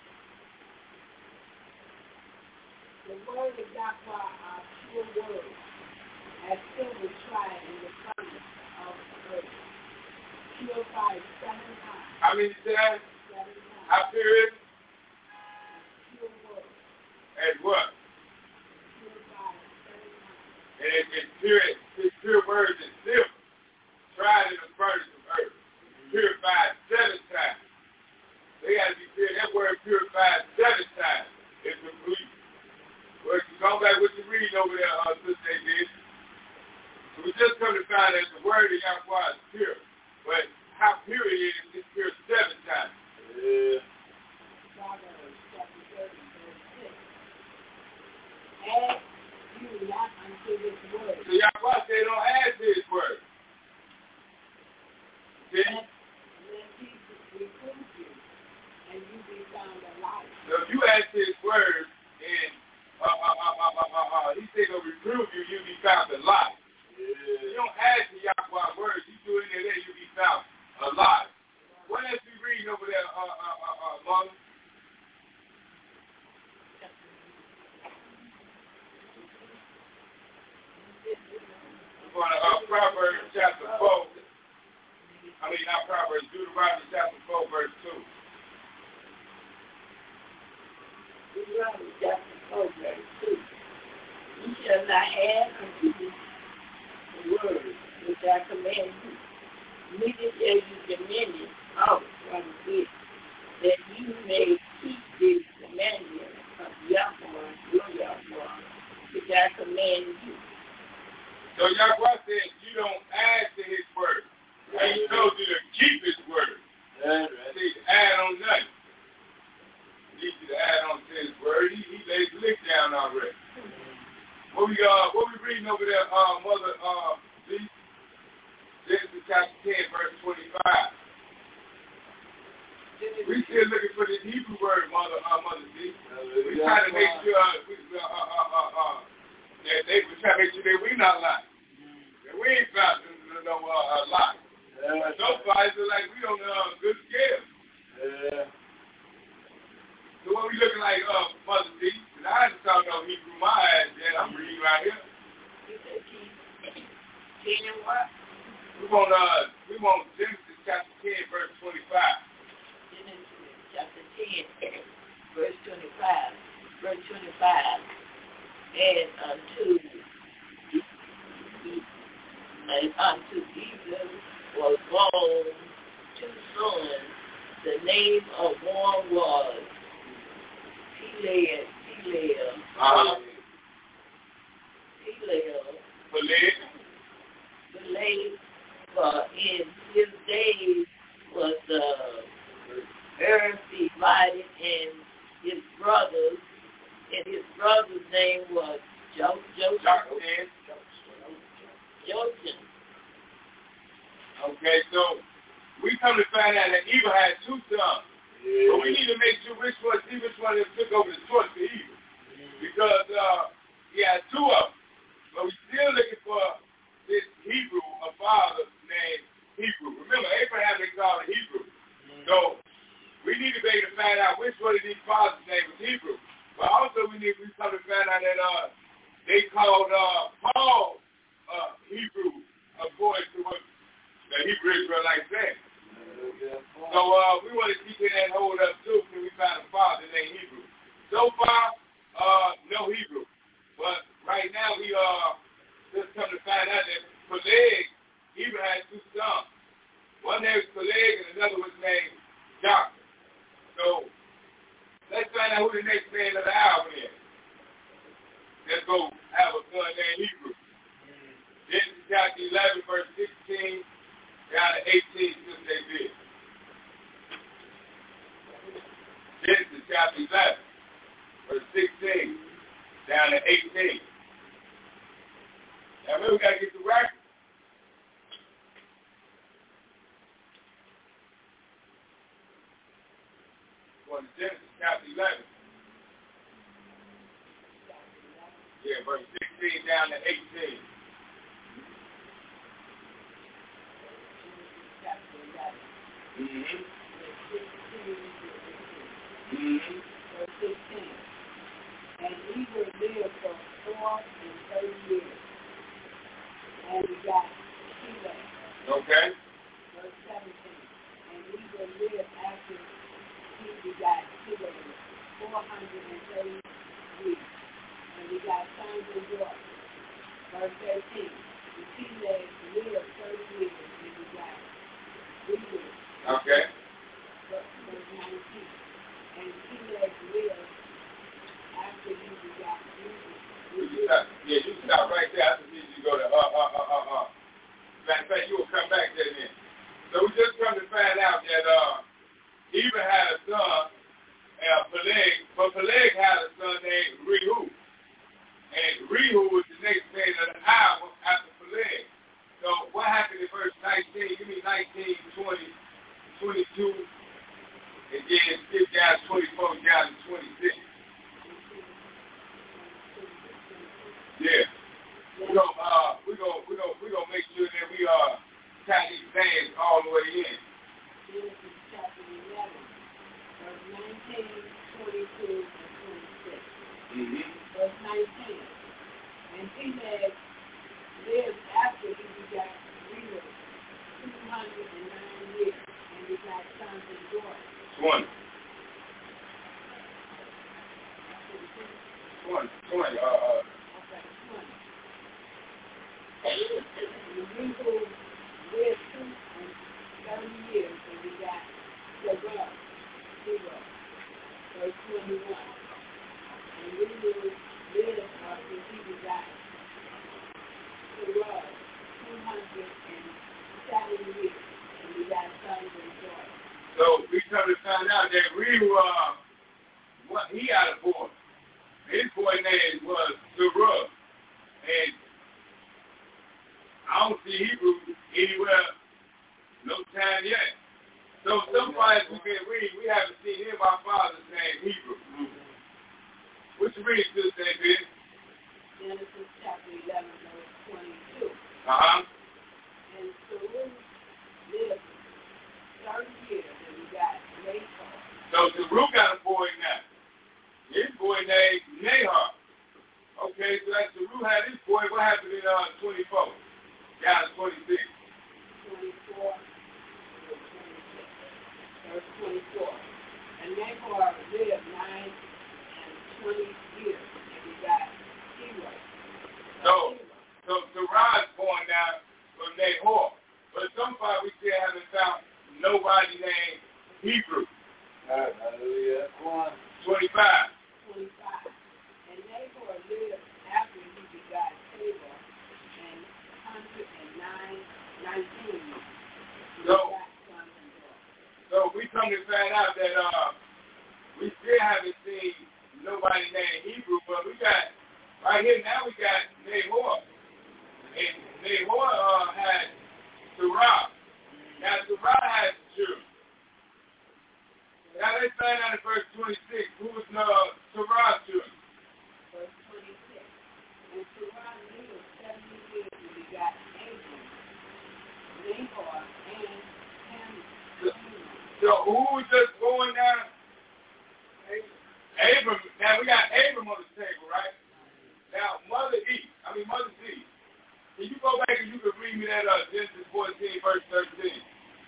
The word of Yahweh are pure words, as silver tried in the furnace of the earth. Purified seven times. How many times? Seven times. How pure is it? Pure words. As what? Purified seven times. And it, it's pure, it's pure words and silver. Tried in the furnace of earth. Purified seven times. They got to be pure. That word purified seven times is complete. Well, you go back what you're reading over there, uh, Sister A J. So we just come to find that the word of Yahweh is pure. But how pure it is, it's pure seven times. Yeah. Proverbs chapter thirty, verse six. Add you not unto this word. So Yahweh said don't add to his word. See? Let, let, he, say to reprove you, you'll be found alive. Yeah. You don't add to Yahweh words. You do it in there, you'll be found alive. What else you reading over there, uh, uh, uh, uh, Mom? We're going to uh, Proverbs chapter four. I mean, not Proverbs, Deuteronomy chapter four, verse two. Deuteronomy chapter four, verse two. You shall not add unto the word which I command you, neither shall you diminish out from it, that you may keep this commandment of Yahweh, your Yahweh, which I command you. So Yahweh said you don't add to his word. And he told you to keep his word. That's right. See, add on nothing. He needs you to add on to his word. He, he laid the lick down already. Mm-hmm. What we uh, what we reading over there, uh, Mother uh, Z? Genesis chapter ten, verse twenty-five. We still looking for this Hebrew word, Mother uh, Mother Z. We trying to make sure uh, we, uh, uh, uh, uh, uh, that they we trying to make sure that we not lying. That we ain't found no uh, lie. Yeah. So far, it's like we on uh, good scale. Yeah. So what we looking like, uh, Mother Z? Because I haven't talked no Hebrew my ass yet. I'm reading right here. ten what? We want, uh, we want Genesis chapter ten, verse twenty-five. Genesis chapter ten, verse twenty-five. Verse twenty-five. And unto and unto Jesus was born two sons. The name of one was Peled, Peled, uh-huh. Peled, Peled, Peled, for in his days was the earth divided, and his brothers, and his brother's name was Jo Joseph. Joseph. Okay, so we come to find out that Eva had two sons. Yeah. But we need to make sure which one, see which one that took over the torch for Eva. Yeah. Because uh, he had two of them. But we're still looking for this Hebrew, a father named Hebrew. Remember, Abraham they called him Hebrew. Mm-hmm. So we need to be able to find out which one of these fathers' name was Hebrew. But also we need we come to find out that uh, they called uh, Paul uh, Hebrew according to what the Hebrew Israelites said. So uh, we want to keep that hold up too until we find a father named Hebrew. So far, uh, no Hebrew. But right now we uh, just come to find out that Peleg even had two sons. One name was Peleg and another was named Joktan. So let's find out who the next man of the album is. Let's go have a son named Hebrew. Genesis chapter eleven, verse sixteen, down to eighteen, since they did. Genesis chapter eleven, verse sixteen, down to eighteen. Now, remember, we got to get the record. Going to Genesis chapter eleven. Yeah, verse sixteen down to eighteen. Mm-hmm. Mm-hmm. Verse sixteen. And we will live for four and thirty years. And we got Peleg. Okay. Verse seventeen. And we will live after he begot Peleg four hundred and thirty years. And we got sons and daughters. Verse thirteen. And Peleg lived thirty years and we got Reuben. Okay. Verse nineteen. And Peleg lived after he begot Reuben. You stop, yeah, you stop right there. I just need you to go to, uh, uh, uh, uh, uh. Matter of fact, you will come back there then. So we just come to find out that, uh, Eva had a son, uh, Peleg, but Peleg had a son named Rehu. And Rehu was the next man of the hour after Peleg. So what happened in verse nineteen? Give me nineteen, twenty, twenty-two, and then skip down twenty-four down to twenty-six. Yeah. twenty, twenty, uh, uh. Okay, twenty. The people lived two and thirty years, and we got the blood, zero, verse twenty-one. And we will live after he died. The blood, two hundred seven years, and we got sons and daughters. So we come to find out that we were, what he had a boy. His boy name was Sarah. And I don't see Hebrew anywhere, no time yet. So somebody we can read, we haven't seen him, our father's name, Hebrew. What you read to say, Ben? Genesis chapter eleven, verse twenty-two. Uh-huh. And Sarah lived thirty years, and we got Nahor. So Sarah got a boy now. His boy named Nahor. Okay, so that Sarah had his boy. What happened in uh, twenty-four? Down to twenty-six. twenty-four, twenty-six. Verse twenty-four. And Nahor lived nine and twenty years, and we got Terah. So, so Sarah is born now from Nahor. But so far we still haven't found nobody named Hebrew. Hallelujah. One. twenty-five. twenty-five. And Nahor lived after he begot Terah and one hundred nine, nineteen. So, so we come to find out that uh, we still haven't seen nobody named Hebrew, but we got, right here now we got Nahor. And Nahor uh, had Sarah. Now Sarah had children. Now they find out in verse twenty-six, who was uh, Sarah's children? Verse twenty-six. And Sarah lived seventy years and begot Abram, Nahor, and Ham. So, so who was just going down? Abram. Now we got Abram on the table, right? Now Mother E, I mean Mother Z. Can you go back and you can read me that uh, Genesis fourteen, verse thirteen?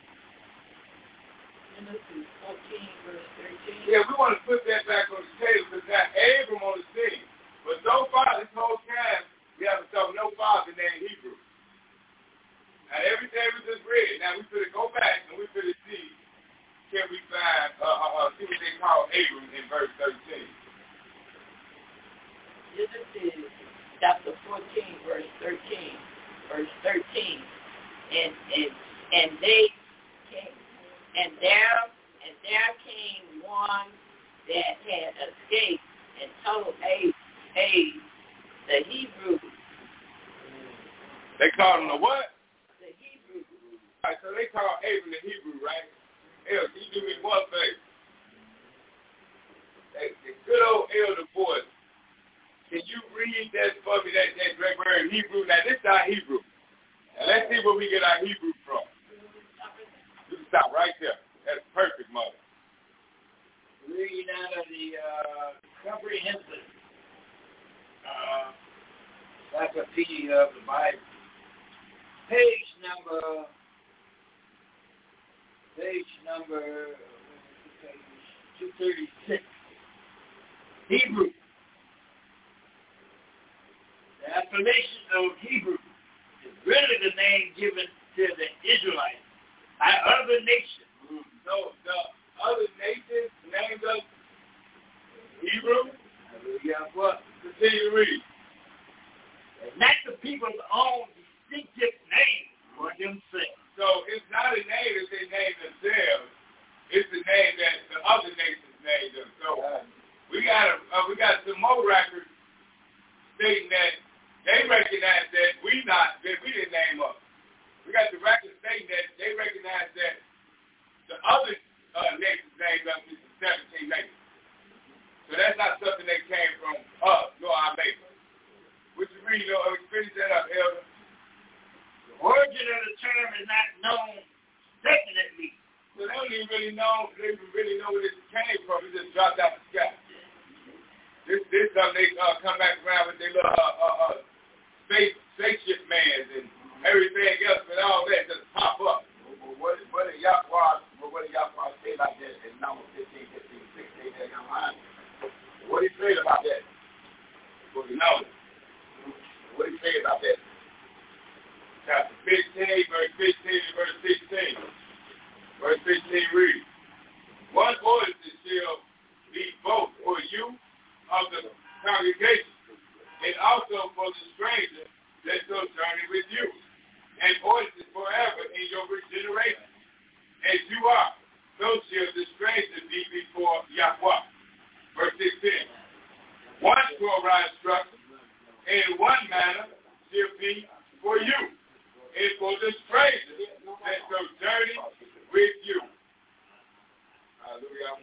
Genesis fourteen, verse thirteen. Yeah, we want to put that back on the table because got Abram on the scene. But so far, this whole time, we haven't saw no father named Hebrew. Now everything we just read, now we finna go back and we finna see, can we find, uh, uh, uh, see what they call Abram in verse thirteen. Genesis chapter fourteen, verse thirteen. Verse thirteen. And and and they came, and there and there came one that had escaped and told Abe, Abe the Hebrew. They called him the what? The Hebrew. All right, so they call Abram the Hebrew, right? El, can you do me one favor? Hey, the good old elder voice. Can you read that for me, that, that great word in Hebrew? Now, this is our Hebrew. And let's see where we get our Hebrew from. You can stop right there. That's perfect, mother. Reading out of the uh, comprehensive uh, encyclopedia of the Bible. Page number, page number, two thirty-six. Hebrew. The appellation of Hebrew is really the name given to the Israelites by other nations. Mm. So the other nations named us Hebrew. Hallelujah. What? Continue to read. And not the people's own distinctive name for themselves. So it's not a name that they name themselves. It's the name that the other nations named them. So uh, we got a, uh, we got some more records stating that they recognize that we not that we didn't name up. We got the record stating that they recognize that the other uh, nations named up is the seventeen nations. So that's not something that came from us, nor our maker. Would you read, or finish that up, Elder? The origin of the term is not known definitely. So they don't even really know. They don't really know where this came from. It just dropped out the sky. This this time they uh, come back around with their little uh, uh, uh, space spaceship mans and everything else, and all that just pop up. Well, what what did Yahweh what did Yahweh say like that in number fifteen, fifteen, sixteen? What he say about that? Book of Numbers. What do you say about that? Chapter fifteen, verse fifteen and verse sixteen. Verse fifteen reads, one ordinance shall be both for you of the congregation and also for the stranger that shall journey with you, and ordinance forever in your regeneration. As you are, so shall the stranger be before Yahweh. Verse sixteen. One Torah instruction and one manner shall be for you and for the stranger that shall journey with you. Hallelujah.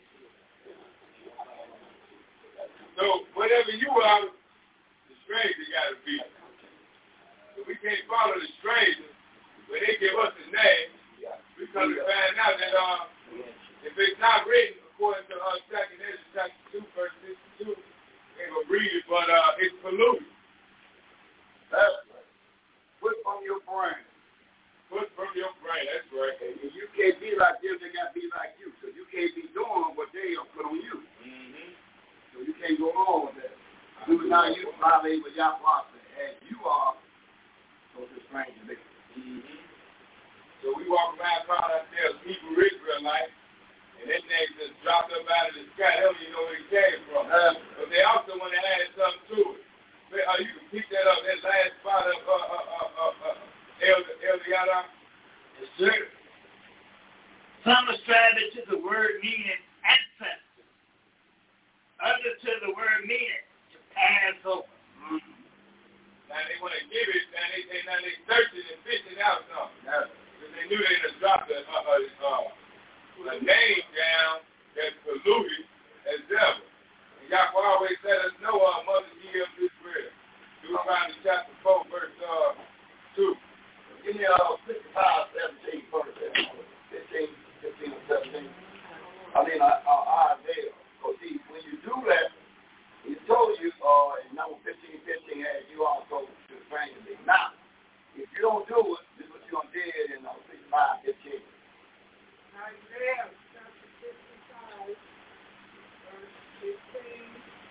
So whatever you are, the stranger got to be. So we can't follow the stranger when they give us a name. We come to find out that uh, if it's not written according to uh, Second Ezra chapter two, verse sixty-two, they're going to read it, but uh, it's polluted. That's right. Put from your brain. Put from your brain, that's right. And you can't be like them, they got to be like you. So you can't be doing what they have put on you. Mm-hmm. So you can't go on with that. Do not you violate what Yahweh said. As you are, so the stranger be. Mm-hmm. So we walk around calling ourselves Hebrew Israelites, and that name just dropped up out of the sky. They don't even know where it came from. Uh, but they also want to add something to it. But, uh, you can pick that up, that last part of uh, uh, uh, uh, uh, Elder, Elder Yada. Yes, sir. Some ascribe it to the word meaning ancestor. Others to the word meaning to pass over. Mm-hmm. Now they want to give it, and they, they, now they searching and fishing out something. Yeah. Because they knew they had dropped a, a, a, a, a name down that's polluted as devil. And Yahweh always let us know our mother give this prayer. Deuteronomy chapter four, verse uh, two. Give me uh, fifty-five, seventeen, first, fifteen, fifteen, seventeen. I mean, uh, uh, Isaiah. Because see, when you do that, he told you uh, in number fifteen, fifteen, as you also to stranger be. Now, if you don't do it, this is what you're going to do in uh, fifty-five, fifteen. Isaiah chapter fifty-five, verse fifteen.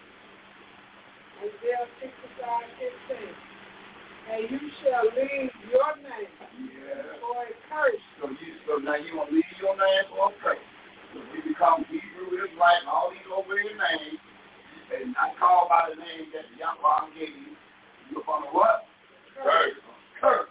Isaiah fifty-five, fifteen. And you shall leave your name yeah. for a curse. So, you, so now you want to leave your name for a curse. So you become Hebrew Israelite and all these over your names, and not called by the name that Yahweh gave you. You're upon a what? Curse. Curse.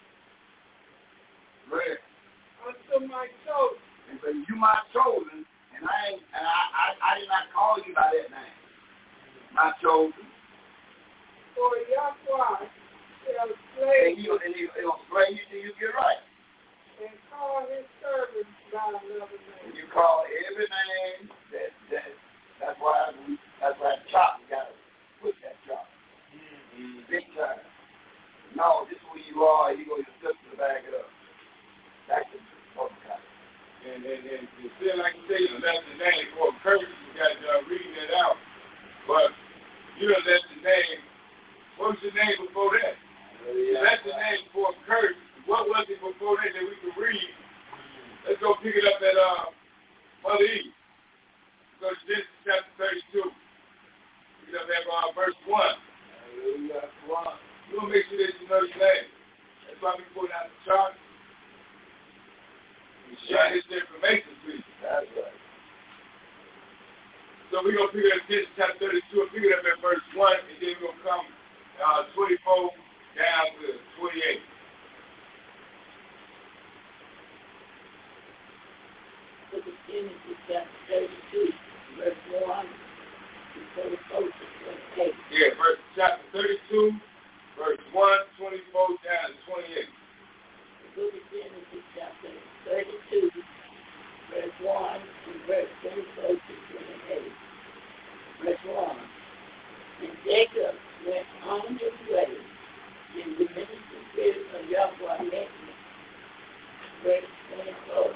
Red. Unto my chosen. And so you my chosen, and I ain't, and I, I, I did not call you by that name. My chosen. For Yahweh shall slay and you, and he, he'll slay you till you get right. And call his servants by another name. And you call every name that that that's why we that's why chop you gotta put that chop. Mm-hmm. Big time. No, this is who you are, you go your sister to back it up. That's the podcast. And and and you feel like you say, you know, that's the name for a curse, you got to uh, reading it out. But you know that's the name. What was the name before that? Yeah. That's the name for a curse. What was it before that that we could read? Let's go pick it up at uh, Mother Eve. Go to Genesis chapter thirty-two. Pick it up at uh, verse one. Hallelujah. One. You want to make sure that you know your name. That's why we put out the chart. We share this information to you. That's right. So we're going to pick it up Genesis chapter thirty-two and pick it up at verse one, and then we're going to come uh, twenty-four down to twenty-eight. Book of Genesis chapter thirty-two, verse one to thirty-four to twenty-eight. Yeah, verse chapter thirty-two, verse one, twenty-four down to twenty-eight. The book of Genesis chapter thirty-two, verse one to verse twenty-four to twenty-eight. Verse one. And Jacob went on his way, and the ministry spirit of Yahweh met him. Verse twenty-four.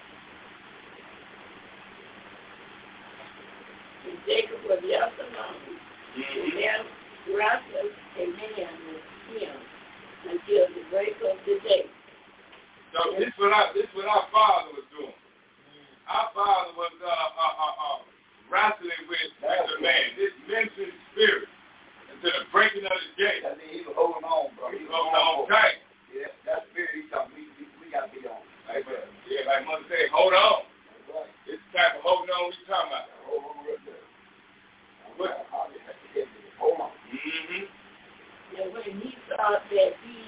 And Jacob was left alone, and there wrestled a man with him until the break of the day. So this is what our, this is what our father was doing. Our father was uh, uh, uh, uh, wrestling with, with the man. This because that he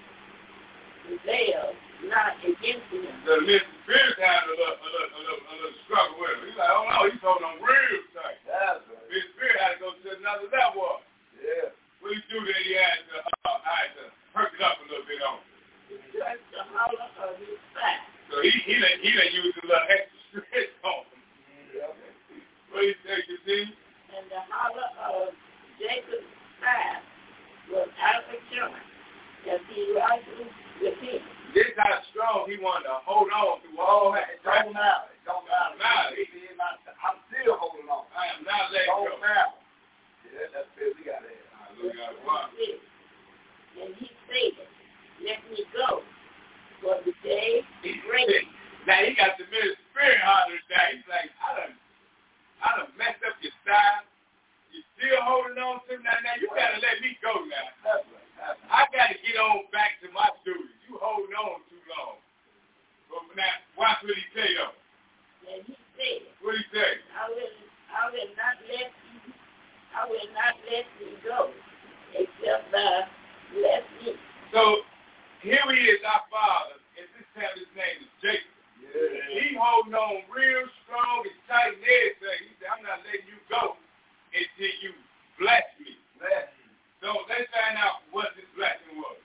prevailed not against him. The Mister Spirit had a little, a little, a little, a little struggle with him. He's like, oh no, he's holding on real tight. That's right. Mister Spirit had to go to another level. Yeah. What he do then, he had to, uh, had to perk it up a little bit on him. He touched the hollow of his thigh. So he, he done, he done used a little extra stretch on him. Yeah. What do you say, you see? And the hollow of Jacob's thigh was out of joint as he rises with him. This is how strong he wanted to hold on to all that. It don't matter. It don't matter. matter. I'm still holding on. I am not letting go. Don't matter. Yeah, that's it. We got to have. Hallelujah. And he said, let me go, for the day is ready. Now he got the Mister Spirit harder today. He's like, I done, I done messed up your style. You still holding on to me now. Now you got to let me go now. That's right. That's right. I got to get on back to my duties. You holding on too long. But now, watch what he say though. And he said, what he say? I will, I will not let you, I will not let you go, except by bless me. So here he is, our father, and this time his name is Jacob. Yeah. He holding on real strong and tight and everything. He said, I'm not letting you go until you bless me. Bless me. So let's find out what this blessing was.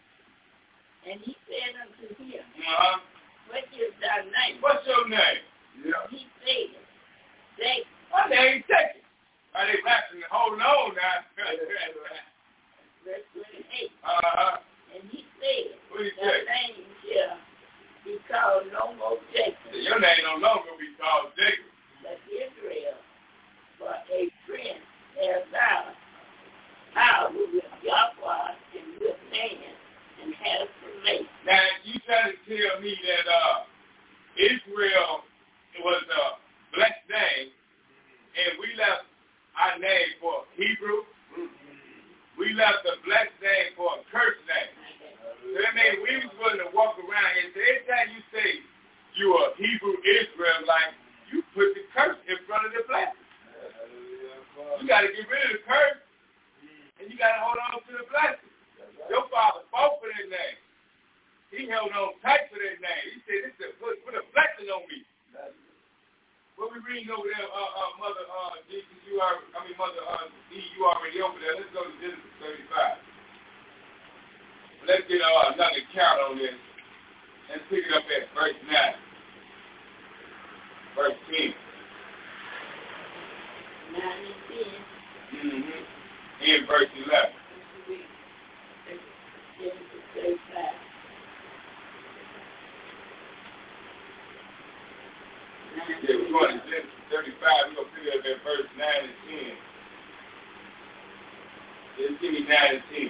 And he said unto him, uh-huh. What is thy name? What's your name? Yeah. He said, Jacob. My name is Jacob. Are they blessing and holding on now? Verse twenty-eight. Uh-huh. And he said, what did he Thy say? name shall be called no more Jacob. Your name no longer be called Jacob. But Israel, for a prince has thou, thou with Yahweh and with man, and has prevailed. Now, you trying to tell me that uh, Israel was a blessed name, and we left our name for Hebrew. We left a blessed name for a cursed name. So that means we was willing to walk around and say, every time you say you are Hebrew Israelite, you put the curse in front of the blessing. You got to get rid of the curse, and you got to hold on to the blessing. Your father fought for that name. He held on tight for that name. He said, this is put, put a blessing on me. What we reading over there, uh, uh, Mother uh, Jesus, you are, I mean, Mother uh, D, you already over there. Let's go to Genesis thirty-five. Let's get uh, another count on this and pick it up at verse nine. Verse ten. nine and ten. Mm-hmm. And verse eleven. Genesis thirty-five. Yeah, we're going to Genesis thirty-five. We're going to pick it up at verse nine and ten. Just give me nine and ten.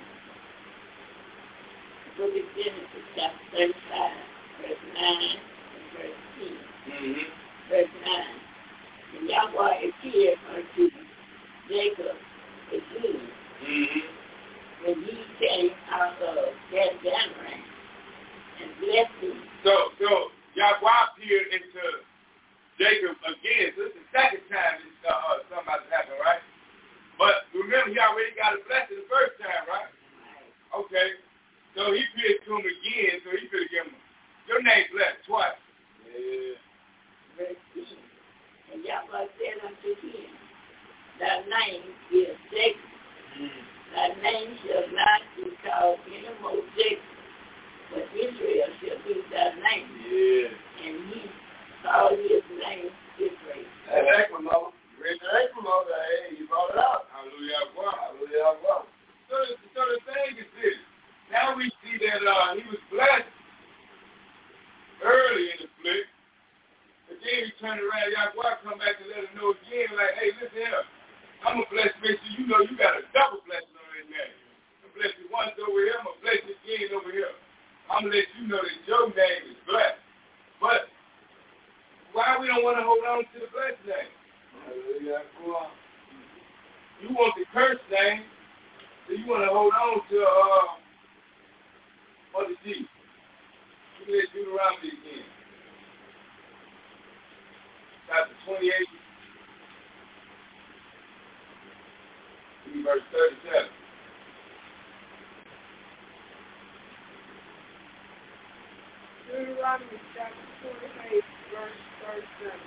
Book of Genesis chapter thirty-five, verse nine and verse ten. Mm-hmm. Verse nine. And Yahweh appeared unto Jacob again, mm-hmm. when he came out of Paddan-aram and blessed him. So, so Yahweh appeared into Jacob again. So it's the second time this uh, something has happened, right? But remember, he already got a blessing the first time, right? Okay. So he appeared to him again, so he could have given him, your name's blessed twice. Yeah. Verse ten. And Yahweh said unto him, Thy name is Jacob. Mm. Thy name shall not be called any more Jacob, but Israel shall be thy name. Yeah. And he called his name Israel. That's excellent, Mother. Great excellent, Mother. Hey, you brought it up. Hallelujah. Hallelujah. So, so the thing is this. Now we see that uh, he was blessed early in the flick. But then he turned around, Yahweh come back and let him know again, like, hey, listen here. I'm going to bless you. You know you got a double blessing on that name. I'm going to bless you once over here. I'm going to bless you again over here. I'm going to let you know that your name is blessed. But why we don't want to hold on to the blessed name? You want the cursed name, so you want to hold on to uh, Mother G. Look at Deuteronomy again. Chapter twenty-eight, verse thirty-seven. Deuteronomy chapter twenty-eight, verse thirty-seven.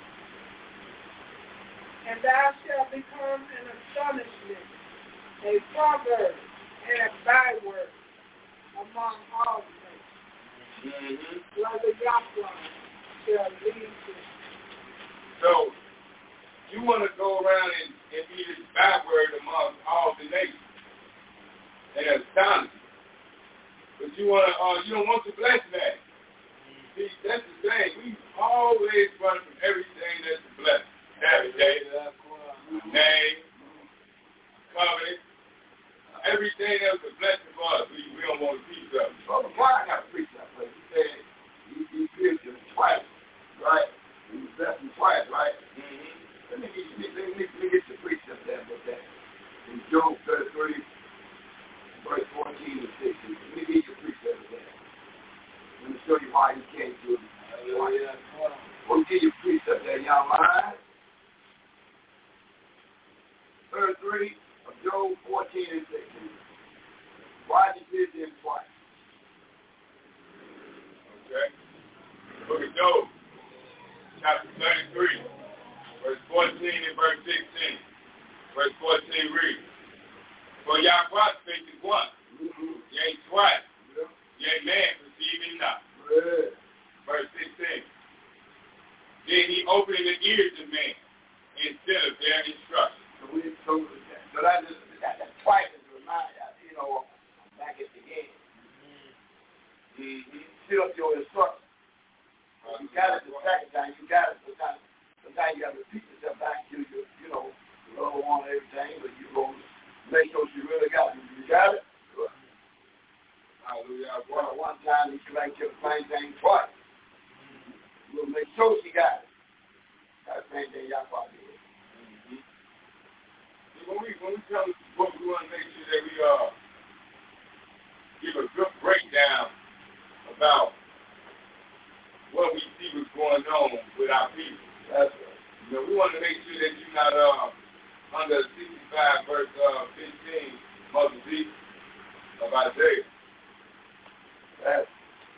And thou shalt become an astonishment, a proverb, and a byword among all nations. Mm-hmm. Brother Yahweh shall lead you. So, you want to go around and, and be this byword among all the nations. And astonish you. But you want to, uh, you don't want to bless that. See, that's the thing. We always run from everything that's a blessing. Every day. Name, covenant, everything that was a blessing for us, we, we don't want to teach up. Well, the choir got to preach that place. He said, he, he preached him twice, right? He was blessed him twice, right? Mm-hmm. Let me get you, let me, let me get you preach up there with that. In Job thirty-three, verse fourteen and sixteen. Let me get you preach that with that. Let me show you why he came to it. Hallelujah. We'll get you preach up there, y'all mind? thirty-three of Job fourteen and sixteen. Why did he visit him twice? Okay. Look at Job, chapter thirty-three, verse fourteen and verse sixteen. Verse fourteen reads, for Yahweh spake it once, mm-hmm. yea twice, yeah. Yea man perceiving not. Yeah. Verse sixteen. Then he opened the ears of man instead of their instruction. So we told us that. So that is that, that twice is a reminder, you know, back at the game. Mm-hmm. Fill up your instruction. Uh, you got it the second time, you got it sometimes. Sometimes you got to repeat yourself back to you, you know, you don't want everything, but you going to make sure you really got it. You got it? Good. Hallelujah. Well, one time you like your same thing twice. We'll make sure she got it. That's the same thing y'all probably did. When we, when we come to the book, we want to make sure that we uh, give a good breakdown about what we see what's going on with our people. That's right. You know, we want to make sure that you're not uh, under sixty-five verse uh, fifteen, Mother Z of Isaiah. That's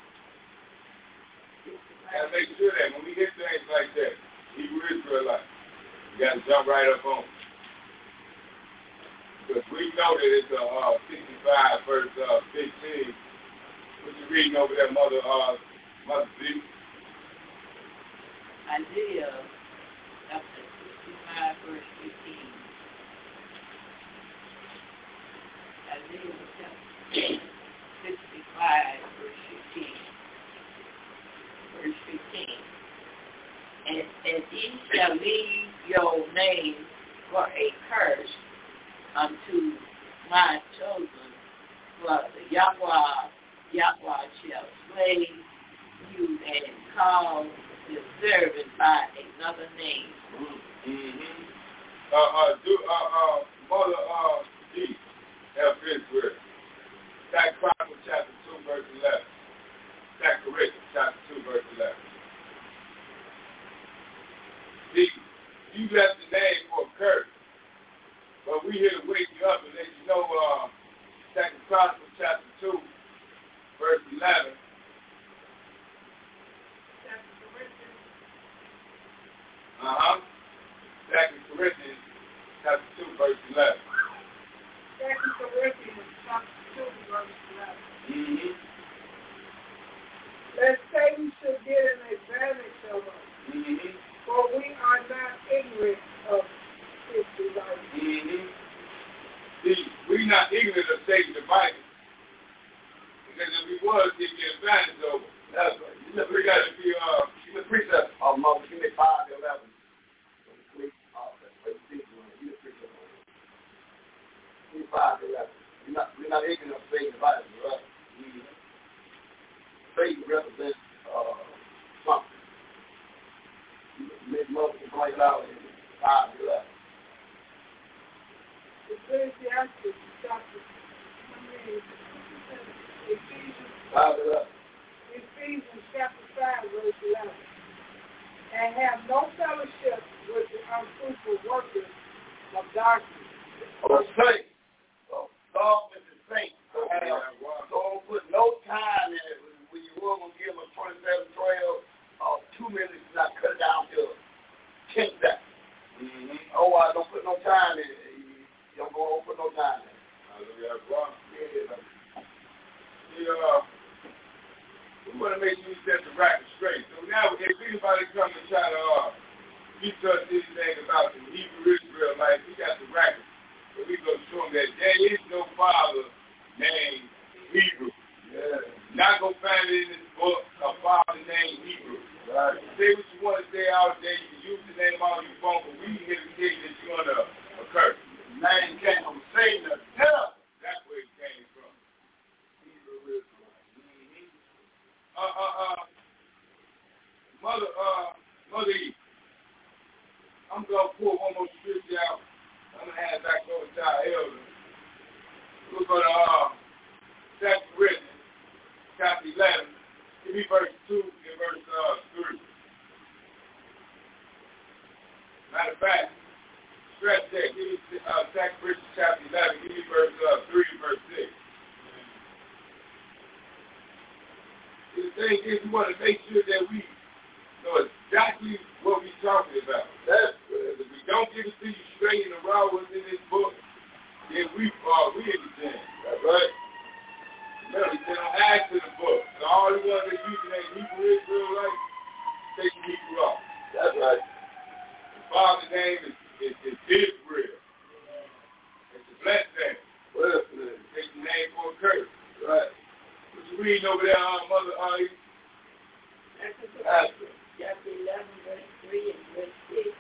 You got to make sure that when we hit things like that, Hebrew Israelites, you got to jump right up on them. Because we know that it's uh, uh, sixty-five verse uh, fifteen. What you reading over there, Mother uh, Mother Z? Isaiah chapter sixty-five verse fifteen. Isaiah chapter sixty-five verse fifteen. Verse fifteen. And, and ye shall leave your name for a curse unto my chosen, for the Yahweh, Yahweh shall slay you and call his servant by another name. Mm-hmm. Uh, uh, do, uh, uh, Mother, uh, D, help Israel. Second Chronicles chapter two, verse eleven. Second Corinthians chapter two, verse eleven. See, you left the name for a curse. But we here to wake you up and let you know, uh, Second Chronicles chapter two, verse eleven. Second Corinthians. Uh-huh. Second Corinthians chapter two, verse eleven. Second Corinthians chapter two, verse eleven. Mm-hmm. Lest Satan should get an advantage of us. Mm-hmm. For we are not ignorant of his devices. Mm-hmm. See, we're not ignorant of Satan's devices. Because if we was, he'd get advantage over. That's right. You know, we got to be, uh, you can preach that, uh, Mother, give me five to eleven. Give me five to eleven. We're not, we're not ignorant of Satan's devices, right? Mm-hmm. Satan represents uh, something. Make Mother can point it out in five to eleven. Ecclesiastes chapter, I mean, Ephesians, five to eleven. Ephesians chapter five, verse eleven. And have no fellowship with the unfruitful workers of darkness. Oh, Satan. So, talk with the saints. So, don't put no time in it. When you were going to give them a twenty-seven can't die. Mm-hmm. Oh, I don't put no time in it. You don't go put no time in it. Hallelujah. Well, yeah. Yeah. We want to make sure we set the record straight. So now, if anybody comes and try to uh, teach us anything about the Hebrew Israelites, we got the record. So we going to show them that there is no father named Hebrew. Yeah. Not going to find it in this book, a father named Hebrew. Right. Say what you want to say out there. You can use the name on your phone, but we can get that you're going to occur. The name came from Satan, the devil. That's where it came from. Hebrew Israelites. Mm-hmm. Uh, uh, uh, Mother, uh, Mother Eve. I'm going to pull one more scripture out. I'm going to hand it back over to our elder. We're going to, uh, Second Corinthians, chapter eleven. Give me verse two and verse uh, three. Matter of fact, stress that. Give me uh, Second Corinthians, chapter eleven. Give me verse uh, three and verse six. The thing is, we want to make sure that we know exactly what we're talking about. That's good. If we don't give it to you straight in the raw what's in this book, then we fall. We in the sin. That's right. Remember, he said, don't ask in the book. So all the ones that using that Hebrew Israelite, take the Hebrew off. That's right. The father's name is, is, is Israel. It's a blessed name. Well, take the name for a curse. Right. What you reading over there, uh, Mother Ari? Chapter eleven, verse three and verse six.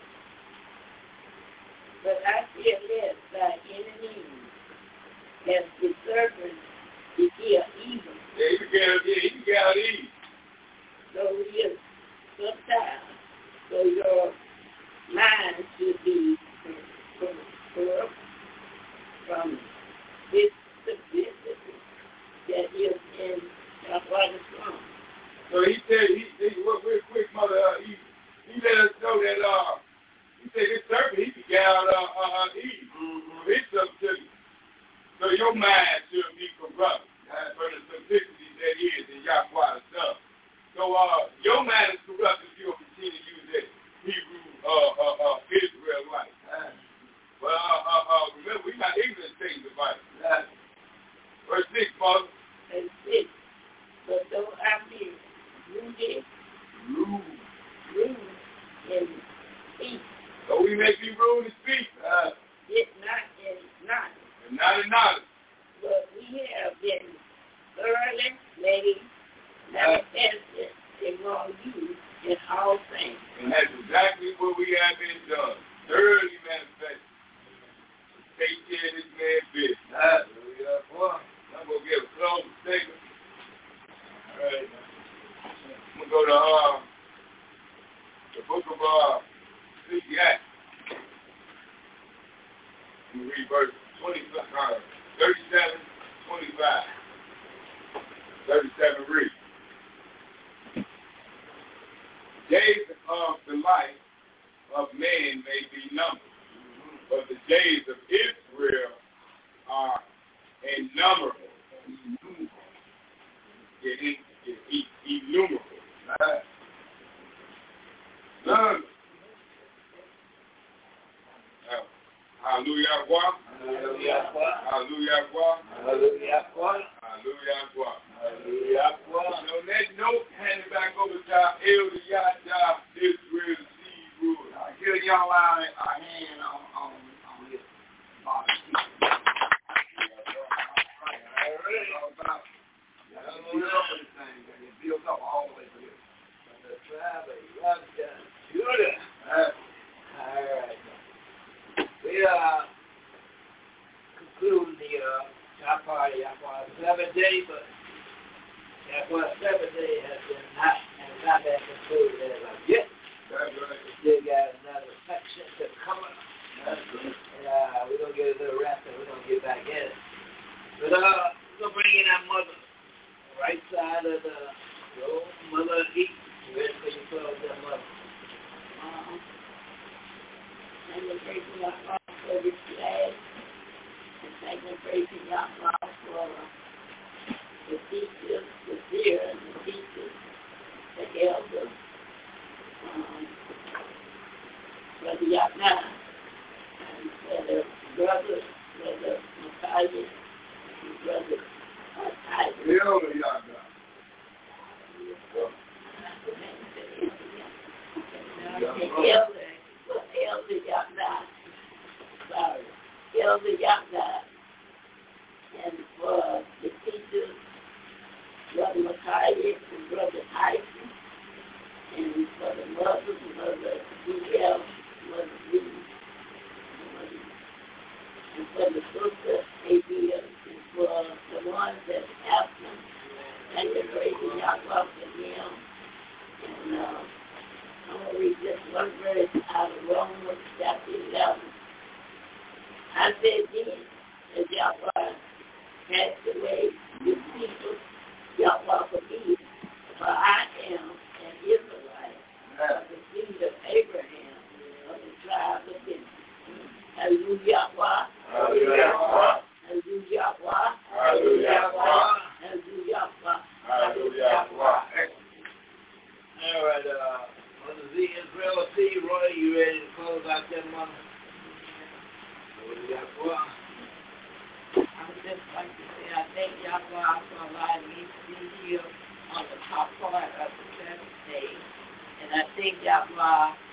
But I fear lest thy enemies, as the serpent, to kill evil. Yeah, you get out, yeah, you get out evil. So yes, sometimes, so your mind should be corrupt from this simplicity that is in our Father's throne. So he said, he, he real quick, Mother, uh, he, he let us know that, uh, he said this serpent, he began out uh, uh, uh, Eve. Mm-hmm. It's up to you. So your mind should be corrupt uh, for the simplicity that is in Yahweh's Son. So uh, your mind is corrupt if you don't continue to use that Hebrew uh, uh, uh, Israelite. Uh, well, uh, uh, uh, remember, we're not ignorant things about it. Uh, verse six, Father. Verse six. But though I be rooted, rude, rude in speech. So we may be rude in speech. Uh, Yet not in knowledge. And not in knowledge. But we have been thoroughly made manifested among you in all things. And that's exactly what we have been done. Thoroughly manifested. Take care of this man's business. Hallelujah. Boy, I'm going to give a closing statement. All right. I'm going to go to uh, the book of uh, Ecclesiastes. I'm going to read verse twenty-five, uh, thirty-seven, twenty-five. thirty-seven read. Days of the life of man may be numbered, but the days of Israel are innumerable. It is innumerable. Right. None. Hallelujah. Hallelujah. Hallelujah. Hallelujah. Hallelujah. Hallelujah. So that note, hand it back over to our elder Yahya Israel Seed Ruler. I hear y'all out our hand on on on this body. Build up this thing, and it builds up all the way to this. The tribe of Yahya Judah. All right. We are concluding the uh, top part of Yahweh's seventh day, but Yahweh's seventh day has been not has not been concluded as of yet. That's right. We still got another section to come up. That's right. And uh, we're going to get a little rest and we're going to get back in it. But uh, we're going to bring in our mother, right side of the old mother eat. You ready for your clothes, that mother? Uh-huh. And we're praising Yahweh for this class. And thank you, praising Yahweh for the teachers, the seer, and the teachers, the elders. Um, Brother, brother, brother Matthias, brother Matthias. Elder Yada. Elder, Elder Yada. Sorry, Elder Yada. And for the teachers, Brother Matthias and Brother Tyson. And for the mothers, Mother D L, Mother B. And for the sister, A B S, and for the ones that have them, and the praise of Yahweh for them. And uh, I'm going to read just one verse out of Romans chapter eleven. I said then, as Yahweh cast away his people, Yahweh forgive, for I am an Israelite of the seed of Abraham, of the tribe of Benjamin. Hallelujah. Hallelujah. Hallelujah. Hallelujah. Hallelujah. Hallelujah. All right, uh, Mother Z, Israel, C, Roy, you ready to close out that month? Hallelujah. I would just like to say I thank Yahweh for allowing me to be here on the top part of the seventh day. And I thank Yahweh